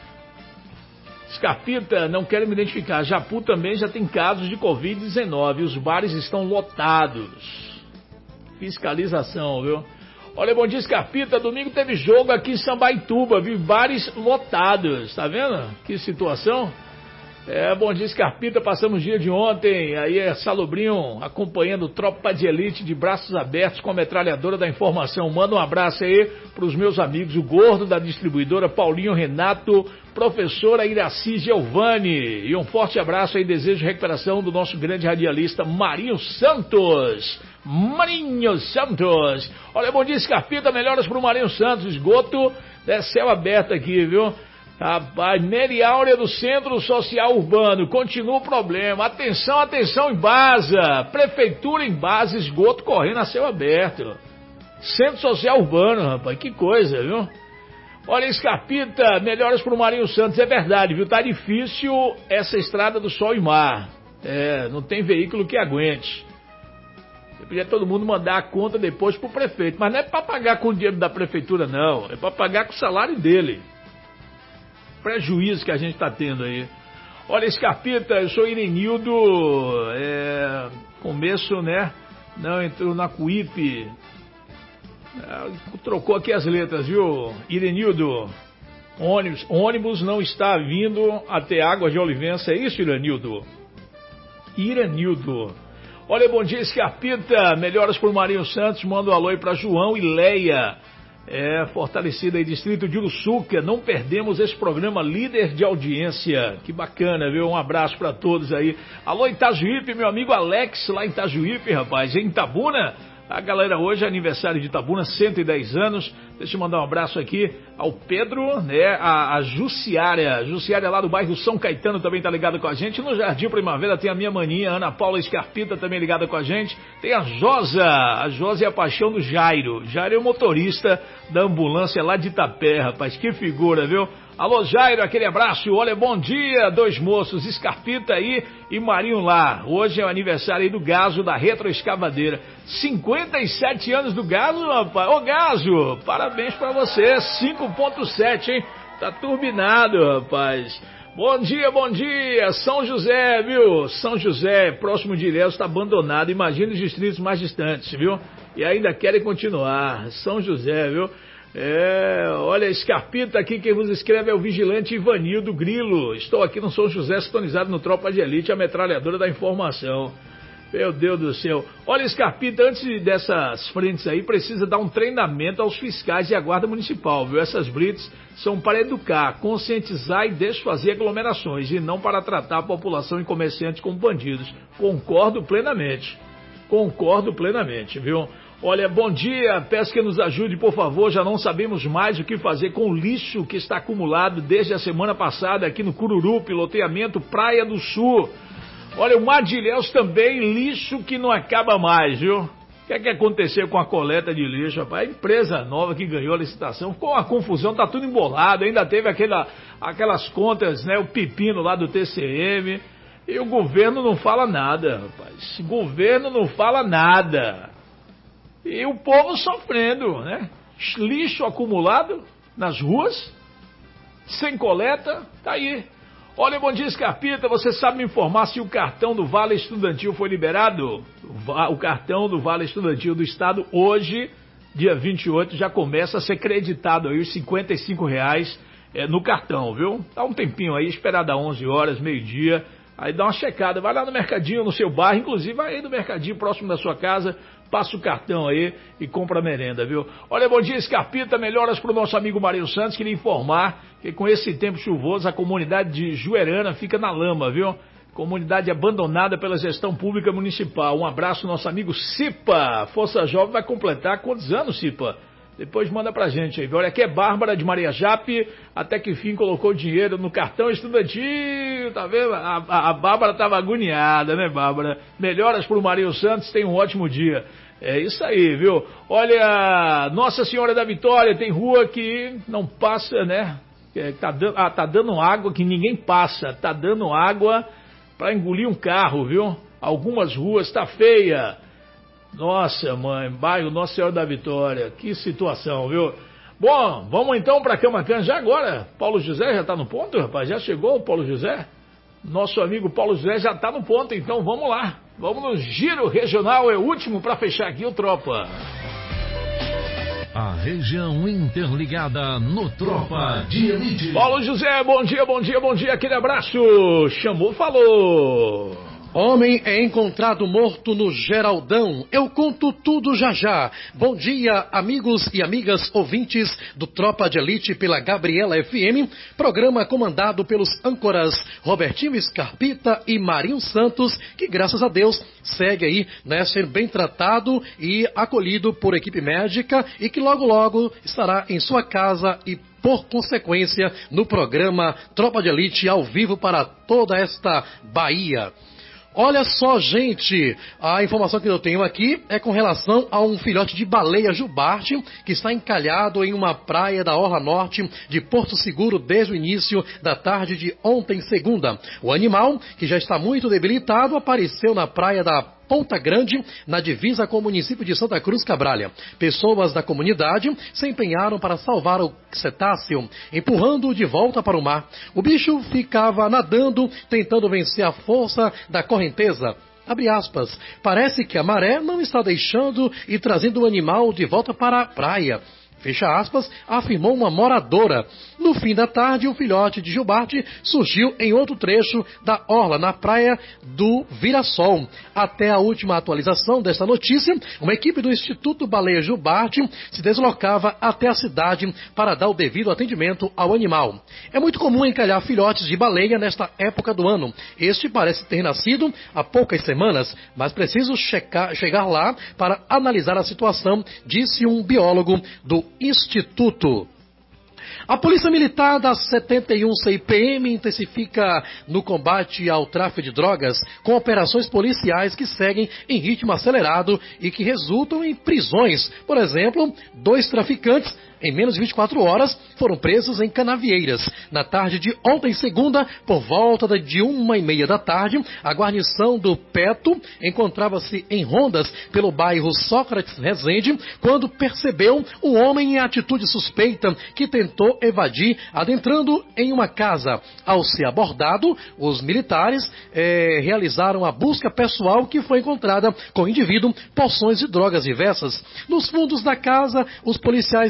Scarpita, não quero me identificar, Japu também já tem casos de covid dezenove, os bares estão lotados. Fiscalização, viu? Olha, bom dia Scarpita, domingo teve jogo aqui em Sambaituba, viu? Bares lotados, tá vendo? Que situação? É, bom dia Scarpita, passamos o dia de ontem, aí é Salobrinho acompanhando Tropa de Elite de braços abertos com a metralhadora da informação. Manda um abraço aí pros meus amigos, o Gordo da distribuidora, Paulinho Renato, professora Iraci Giovanni, e um forte abraço aí, desejo de recuperação do nosso grande radialista Marinho Santos. Marinho Santos. Olha, bom dia Scarpita, melhoras pro Marinho Santos, esgoto, é céu aberto aqui, viu? Rapaz, Mary Áurea do Centro Social Urbano, continua o problema, atenção, atenção em Baza, Prefeitura em Baza, esgoto correndo a céu aberto, Centro Social Urbano, rapaz, que coisa, viu? Olha, Scarpita, melhoras pro Marinho Santos, é verdade, viu, tá difícil essa estrada do Sol e Mar, é, não tem veículo que aguente. Eu podia todo mundo mandar a conta depois pro prefeito, mas não é pra pagar com o dinheiro da prefeitura não, é pra pagar com o salário dele. Prejuízo que a gente está tendo aí. Olha, Scarpita, eu sou Irenildo, é, começo, né, não entrou na Cuip, é, trocou aqui as letras, viu, Irenildo, ônibus, ônibus não está vindo até Águas de Olivença, é isso, Irenildo? Irenildo. Olha, bom dia, Scarpita, melhoras pro Marinho Santos, manda um alô aí pra João e Leia. É, fortalecida aí, distrito de Uruçuca, não perdemos esse programa líder de audiência, que bacana, viu? Um abraço pra todos aí. Alô, Itajuípe, meu amigo Alex, lá em Itajuípe, rapaz, em Itabuna, a galera hoje é aniversário de Itabuna, cento e dez anos, deixa eu mandar um abraço aqui ao Pedro, né, a, a Jussiária, Jussiária lá do bairro São Caetano também tá ligada com a gente, no Jardim Primavera tem a minha maninha, Ana Paula Scarpita também ligada com a gente, tem a Josa, a Josa é a paixão do Jairo, Jairo é o motorista da ambulância lá de Itapé, rapaz, que figura, viu? Alô Jairo, aquele abraço, olha, bom dia, dois moços, Scarpita aí e Marinho lá, hoje é o aniversário aí do Gaso da Retroescavadeira, cinquenta e sete anos do Gaso, rapaz, ô Gaso, parabéns pra você, cinco ponto sete, hein, tá turbinado, rapaz, bom dia, bom dia, São José, viu, São José, próximo de Ilhéus, tá abandonado, imagina os distritos mais distantes, viu, e ainda querem continuar, São José, viu. É, olha, Scarpita aqui, quem vos escreve é o vigilante Ivanildo Grilo. Estou aqui no São José, sintonizado no Tropa de Elite, a metralhadora da informação. Meu Deus do céu. Olha, Scarpita, antes dessas frentes aí, precisa dar um treinamento aos fiscais e à guarda municipal, viu? Essas blitz são para educar, conscientizar e desfazer aglomerações, e não para tratar a população e comerciantes como bandidos. Concordo plenamente. Concordo plenamente, viu? Olha, bom dia, peço que nos ajude, por favor, já não sabemos mais o que fazer com o lixo que está acumulado desde a semana passada aqui no Cururupi, loteamento Praia do Sul. Olha, o Mar de Ilhéus também, lixo que não acaba mais, viu? O que é que aconteceu com a coleta de lixo, rapaz? A empresa nova que ganhou a licitação, ficou uma confusão, tá tudo embolado, ainda teve aquela, aquelas contas, né, o pepino lá do T C M, e o governo não fala nada, rapaz. O governo não fala nada. E o povo sofrendo, né? Lixo acumulado nas ruas, sem coleta, tá aí. Olha, bom dia, Scarpita, você sabe me informar se o cartão do Vale Estudantil foi liberado? O cartão do Vale Estudantil do Estado hoje, dia vinte e oito, já começa a ser creditado aí os cinquenta e cinco reais é, no cartão, viu? Dá um tempinho aí, esperar dar onze horas, meio-dia, aí dá uma checada, vai lá no mercadinho, no seu bairro, inclusive vai aí no mercadinho próximo da sua casa, passa o cartão aí e compra a merenda, viu? Olha, bom dia, Scarpita, melhoras para o nosso amigo Marinho Santos, queria informar que com esse tempo chuvoso a comunidade de Juerana fica na lama, viu? Comunidade abandonada pela gestão pública municipal. Um abraço, nosso amigo Cipa, Força Jovem vai completar quantos anos, Cipa? Depois manda pra gente aí, viu? Olha, aqui é Bárbara de Maria Jape, até que fim colocou dinheiro no cartão estudantil, tá vendo? A, a, a Bárbara tava agoniada, né, Bárbara? Melhoras pro Marinho Santos, tem um ótimo dia. É isso aí, viu? Olha, Nossa Senhora da Vitória, tem rua que não passa, né? É, tá, dando, ah, tá dando água que ninguém passa, tá dando água pra engolir um carro, viu? Algumas ruas tá feia. Nossa, mãe, bairro Nossa Senhora da Vitória, que situação, viu? Bom, vamos então pra Camacan já agora. Paulo José já tá no ponto, rapaz? Já chegou o Paulo José? Nosso amigo Paulo José já tá no ponto, então vamos lá. Vamos no Giro Regional, é o último pra fechar aqui o Tropa. A região interligada no Tropa de Elite. Paulo José, bom dia, bom dia, bom dia, aquele abraço. Chamou, falou. Homem é encontrado morto no Geraldão. Eu conto tudo já já. Bom dia, amigos e amigas ouvintes do Tropa de Elite pela Gabriela F M, programa comandado pelos âncoras Robertinho Scarpita e Marinho Santos, que graças a Deus segue aí, né, sendo bem tratado e acolhido por equipe médica e que logo logo estará em sua casa e por consequência no programa Tropa de Elite ao vivo para toda esta Bahia. Olha só, gente, a informação que eu tenho aqui é com relação a um filhote de baleia jubarte que está encalhado em uma praia da orla norte de Porto Seguro desde o início da tarde de ontem, segunda. O animal, que já está muito debilitado, apareceu na praia da Ponta Grande, na divisa com o município de Santa Cruz Cabralha. Pessoas da comunidade se empenharam para salvar o cetáceo, empurrando-o de volta para o mar. O bicho ficava nadando, tentando vencer a força da correnteza. Abre aspas, parece que a maré não está deixando e trazendo o animal de volta para a praia. Fecha aspas, afirmou uma moradora. No fim da tarde, o filhote de jubarte surgiu em outro trecho da orla, na praia do Virassol. Até a última atualização desta notícia, uma equipe do Instituto Baleia Jubarte se deslocava até a cidade para dar o devido atendimento ao animal. É muito comum encalhar filhotes de baleia nesta época do ano. Este parece ter nascido há poucas semanas, mas preciso checar, chegar lá para analisar a situação, disse um biólogo do Instituto. A Polícia Militar da setenta e um C I P M intensifica no combate ao tráfico de drogas com operações policiais que seguem em ritmo acelerado e que resultam em prisões. Por exemplo, dois traficantes em menos de vinte e quatro horas foram presos em Canavieiras. Na tarde de ontem, segunda, por volta de uma e meia da tarde, a guarnição do Peto encontrava-se em rondas pelo bairro Sócrates Rezende quando percebeu um homem em atitude suspeita que tentou evadir adentrando em uma casa. Ao ser abordado, os militares eh, realizaram a busca pessoal que foi encontrada com o indivíduo porções de drogas diversas. Nos fundos da casa, os policiais encontraram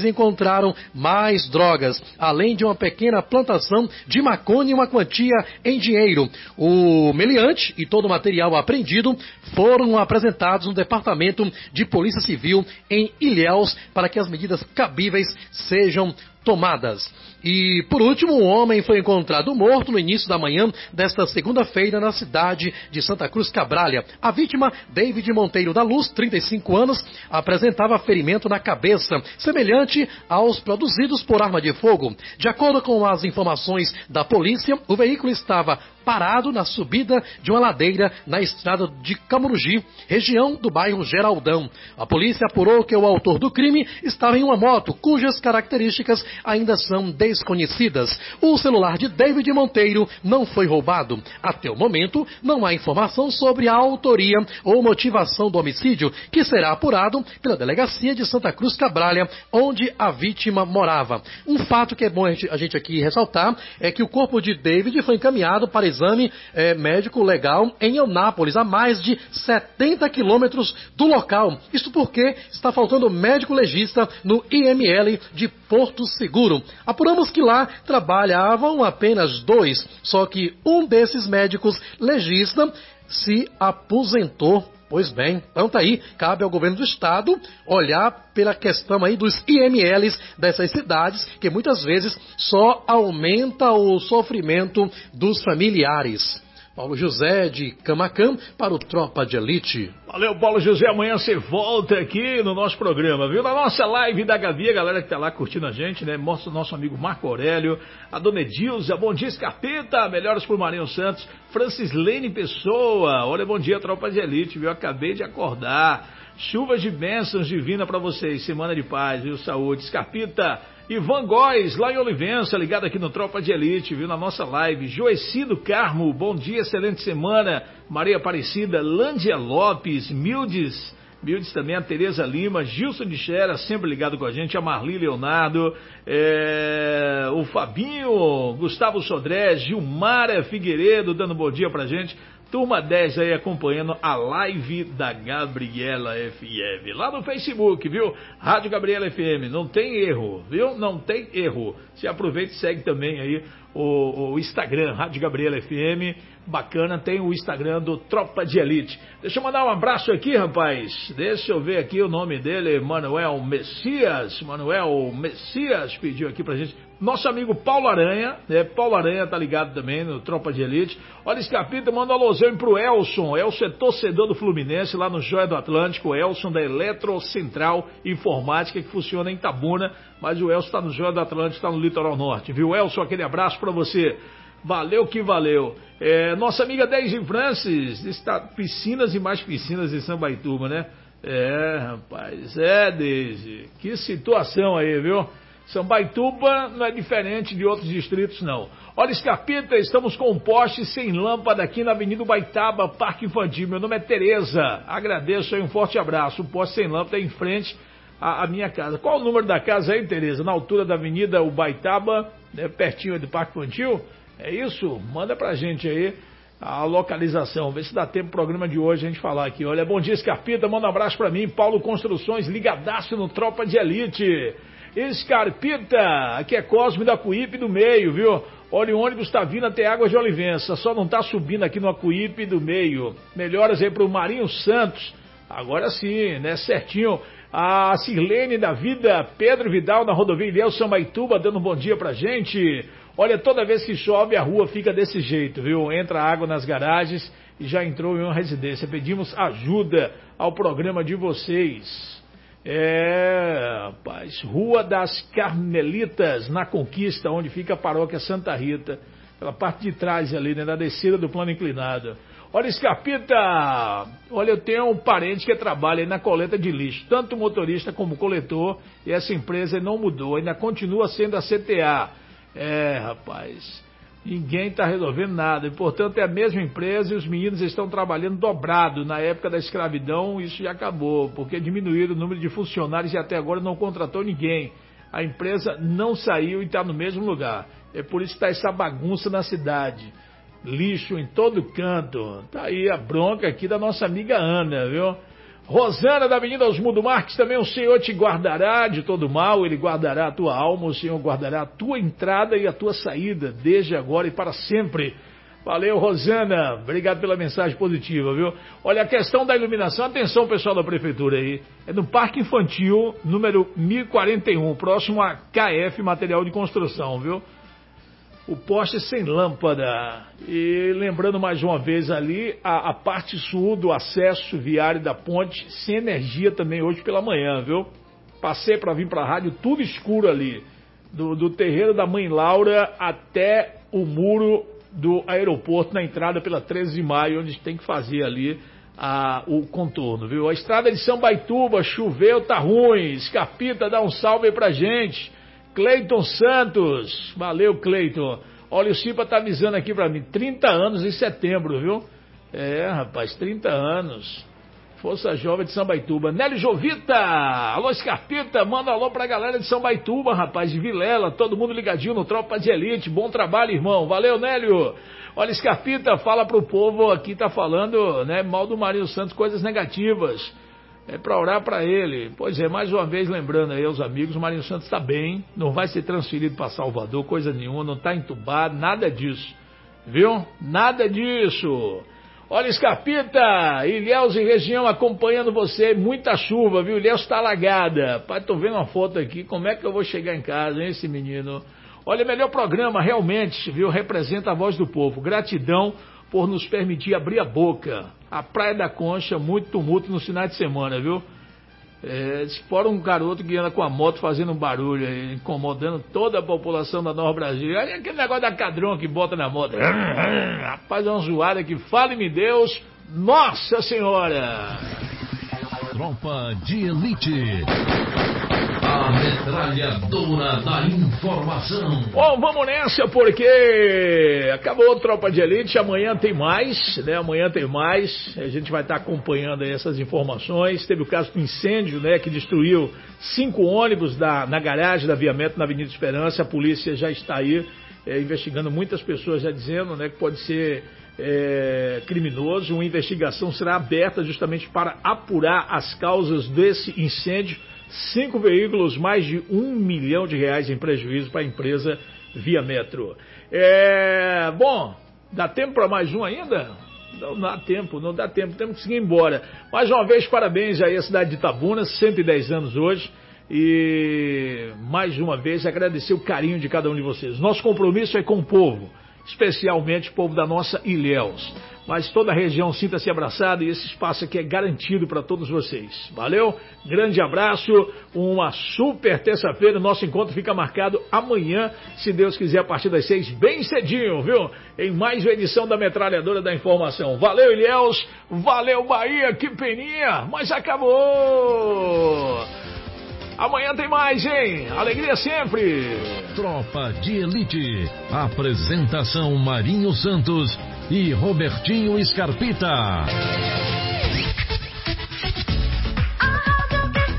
encontraram mais drogas, além de uma pequena plantação de maconha e uma quantia em dinheiro. O meliante e todo o material apreendido foram apresentados no Departamento de Polícia Civil em Ilhéus para que as medidas cabíveis sejam tomadas. E, por último, um homem foi encontrado morto no início da manhã desta segunda-feira na cidade de Santa Cruz Cabrália. A vítima, David Monteiro da Luz, trinta e cinco anos, apresentava ferimento na cabeça, semelhante aos produzidos por arma de fogo. De acordo com as informações da polícia, o veículo estava parado na subida de uma ladeira na estrada de Camurugi, região do bairro Geraldão. A polícia apurou que o autor do crime estava em uma moto, cujas características ainda são desconhecidas. O celular de David Monteiro não foi roubado. Até o momento, não há informação sobre a autoria ou motivação do homicídio, que será apurado pela delegacia de Santa Cruz Cabrália, onde a vítima morava. Um fato que é bom a gente aqui ressaltar é que o corpo de David foi encaminhado para exame é, médico legal em Eunápolis, a mais de setenta quilômetros do local. Isto porque está faltando médico legista no I M L de Porto Seguro. Apuramos que lá trabalhavam apenas dois, só que um desses médicos legista se aposentou. Pois bem, então tá aí, cabe ao governo do estado olhar pela questão aí dos I M Ls dessas cidades, que muitas vezes só aumenta o sofrimento dos familiares. Paulo José de Camacan para o Tropa de Elite. Valeu, Paulo José, amanhã você volta aqui no nosso programa, viu? Na nossa live da Gabi, a galera que tá lá curtindo a gente, né? Mostra o nosso amigo Marco Aurélio, a dona Edilza, bom dia, Escarpeta, melhores por Marinho Santos, Francislene Pessoa, olha, bom dia, Tropa de Elite, viu? Acabei de acordar, chuvas de bênçãos divinas pra vocês, semana de paz, viu? Saúde, Escarpeta. Ivan Góes, lá em Olivença, ligado aqui no Tropa de Elite, viu, na nossa live. Joecido Carmo, bom dia, excelente semana. Maria Aparecida, Lândia Lopes, Mildes, Mildes também, a Tereza Lima, Gilson de Xera, sempre ligado com a gente, a Marli Leonardo, é, o Fabinho, Gustavo Sodré, Gilmara Figueiredo, dando bom dia pra gente. Turma dez aí acompanhando a live da Gabriela F M, lá no Facebook, viu? Rádio Gabriela F M, não tem erro, viu? Não tem erro. Se aproveita e segue também aí o, o Instagram, Rádio Gabriela F M, bacana, tem o Instagram do Tropa de Elite. Deixa eu mandar um abraço aqui, rapaz, deixa eu ver aqui o nome dele, Manuel Messias, Manuel Messias pediu aqui pra gente. Nosso amigo Paulo Aranha, né? Paulo Aranha tá ligado também no Tropa de Elite. Olha, Escapita, manda um alôzão pro Elson. Elson é torcedor do Fluminense, lá no Joia do Atlântico. Elson da Eletrocentral Informática, que funciona em Itabuna. Mas o Elson tá no Joia do Atlântico, tá no Litoral Norte, viu? Elson, aquele abraço pra você. Valeu que valeu. É, nossa amiga Deise Francis, está piscinas e mais piscinas em Sambaituba, né? É, rapaz, é, Deise. Que situação aí, viu? Sambaituba não é diferente de outros distritos, não. Olha, Escarpita, estamos com um poste sem lâmpada aqui na Avenida Ubaitaba, Parque Infantil. Meu nome é Tereza. Agradeço aí, um forte abraço. O poste sem lâmpada é em frente à, à minha casa. Qual o número da casa aí, Tereza? Na altura da Avenida Ubaitaba, né, pertinho do Parque Infantil? É isso? Manda pra gente aí a localização. Vê se dá tempo pro programa de hoje a gente falar aqui. Olha, bom dia, Escarpita. Manda um abraço pra mim. Paulo Construções, ligadaço no Tropa de Elite. Escarpita, aqui é Cosme da Cuípe do Meio, viu? Olha, o ônibus tá vindo até Águas de Olivença, só não tá subindo aqui no Acuípe do Meio. Melhoras aí pro Marinho Santos. Agora sim, né? Certinho. A Sirlene da Vida, Pedro Vidal na rodovia Ilhéus Sambaituba, dando um bom dia pra gente. Olha, toda vez que chove a rua fica desse jeito, viu? Entra água nas garagens e já entrou em uma residência. Pedimos ajuda ao programa de vocês. É, rapaz, Rua das Carmelitas, na Conquista, onde fica a paróquia Santa Rita, pela parte de trás ali, né, na descida do plano inclinado. Olha, Escarpita, olha, eu tenho um parente que trabalha aí na coleta de lixo, tanto motorista como coletor, e essa empresa não mudou, ainda continua sendo a C T A. É, rapaz, ninguém está resolvendo nada, e portanto é a mesma empresa e os meninos estão trabalhando dobrado. Na época da escravidão isso já acabou, porque diminuíram o número de funcionários e até agora não contratou ninguém. A empresa não saiu e está no mesmo lugar. É por isso que está essa bagunça na cidade. Lixo em todo canto. Tá aí a bronca aqui da nossa amiga Ana, viu? Rosana da Avenida Osmundo Marques, também o Senhor te guardará de todo mal, Ele guardará a tua alma, o Senhor guardará a tua entrada e a tua saída, desde agora e para sempre. Valeu, Rosana, obrigado pela mensagem positiva, viu? Olha, a questão da iluminação, atenção pessoal da prefeitura aí, é no Parque Infantil, número mil e quarenta e um, próximo a K F Material de Construção, viu? O poste sem lâmpada. E lembrando mais uma vez ali, a, a parte sul do acesso viário da ponte, sem energia também hoje pela manhã, viu? Passei para vir para a rádio, tudo escuro ali, do, do terreiro da Mãe Laura até o muro do aeroporto, na entrada pela treze de maio, onde tem que fazer ali a, o contorno, viu? A estrada de São Baituba, choveu, tá ruim. Escarpita, dá um salve aí pra gente. Cleiton Santos, valeu, Cleiton. Olha, o Cipa tá avisando aqui pra mim, trinta anos em setembro, viu? É, rapaz, trinta anos. Força Jovem de São Baituba. Nélio Jovita, alô Escarpita, manda alô pra galera de São Baituba, rapaz, de Vilela, todo mundo ligadinho no Tropa de Elite, bom trabalho, irmão, valeu, Nélio. Olha, Escarpita, fala pro povo aqui, tá falando, né, mal do Marinho Santos, coisas negativas. É pra orar pra ele. Pois é, mais uma vez lembrando aí aos amigos, o Marinho Santos tá bem, não vai ser transferido pra Salvador, coisa nenhuma, não tá entubado, nada disso, viu? Nada disso. Olha, Escarpita, Ilhéus e região acompanhando você, muita chuva, viu? Ilhéus tá alagada. Pai, tô vendo uma foto aqui, como é que eu vou chegar em casa, hein, esse menino? Olha, melhor programa, realmente, viu? Representa a voz do povo. Gratidão por nos permitir abrir a boca. A Praia da Concha, muito tumulto no final de semana, viu? É, fora um garoto que anda com a moto fazendo um barulho, incomodando toda a população da Nova Brasília. Olha aquele negócio da cadrão que bota na moto. Rapaz, é uma zoada que fale-me Deus, Nossa Senhora! Tropa de Elite. A metralhadora da informação. Bom, vamos nessa porque acabou a Tropa de Elite, amanhã tem mais, né? Amanhã tem mais, a gente vai estar acompanhando aí essas informações. Teve o caso do incêndio, né? Que destruiu cinco ônibus da, na garagem da Viamento na Avenida Esperança. A polícia já está aí é, investigando, muitas pessoas já dizendo, né? Que pode ser é, criminoso. Uma investigação será aberta justamente para apurar as causas desse incêndio. Cinco veículos, mais de um milhão de reais em prejuízo para a empresa Viametro. É, bom, dá tempo para mais um ainda? Não dá tempo, não dá tempo, temos que seguir embora. Mais uma vez, parabéns aí à cidade de Itabuna, cento e dez anos hoje. E mais uma vez agradecer o carinho de cada um de vocês. Nosso compromisso é com o povo, especialmente o povo da nossa Ilhéus. Mas toda a região sinta-se abraçada e esse espaço aqui é garantido para todos vocês. Valeu? Grande abraço, uma super terça-feira. Nosso encontro fica marcado amanhã, se Deus quiser, a partir das seis, bem cedinho, viu? Em mais uma edição da Metralhadora da Informação. Valeu, Ilhéus. Valeu, Bahia. Que peninha, mas acabou. Amanhã tem mais, hein? Alegria sempre. Tropa de Elite. Apresentação Marinho Santos e Robertinho Scarpita.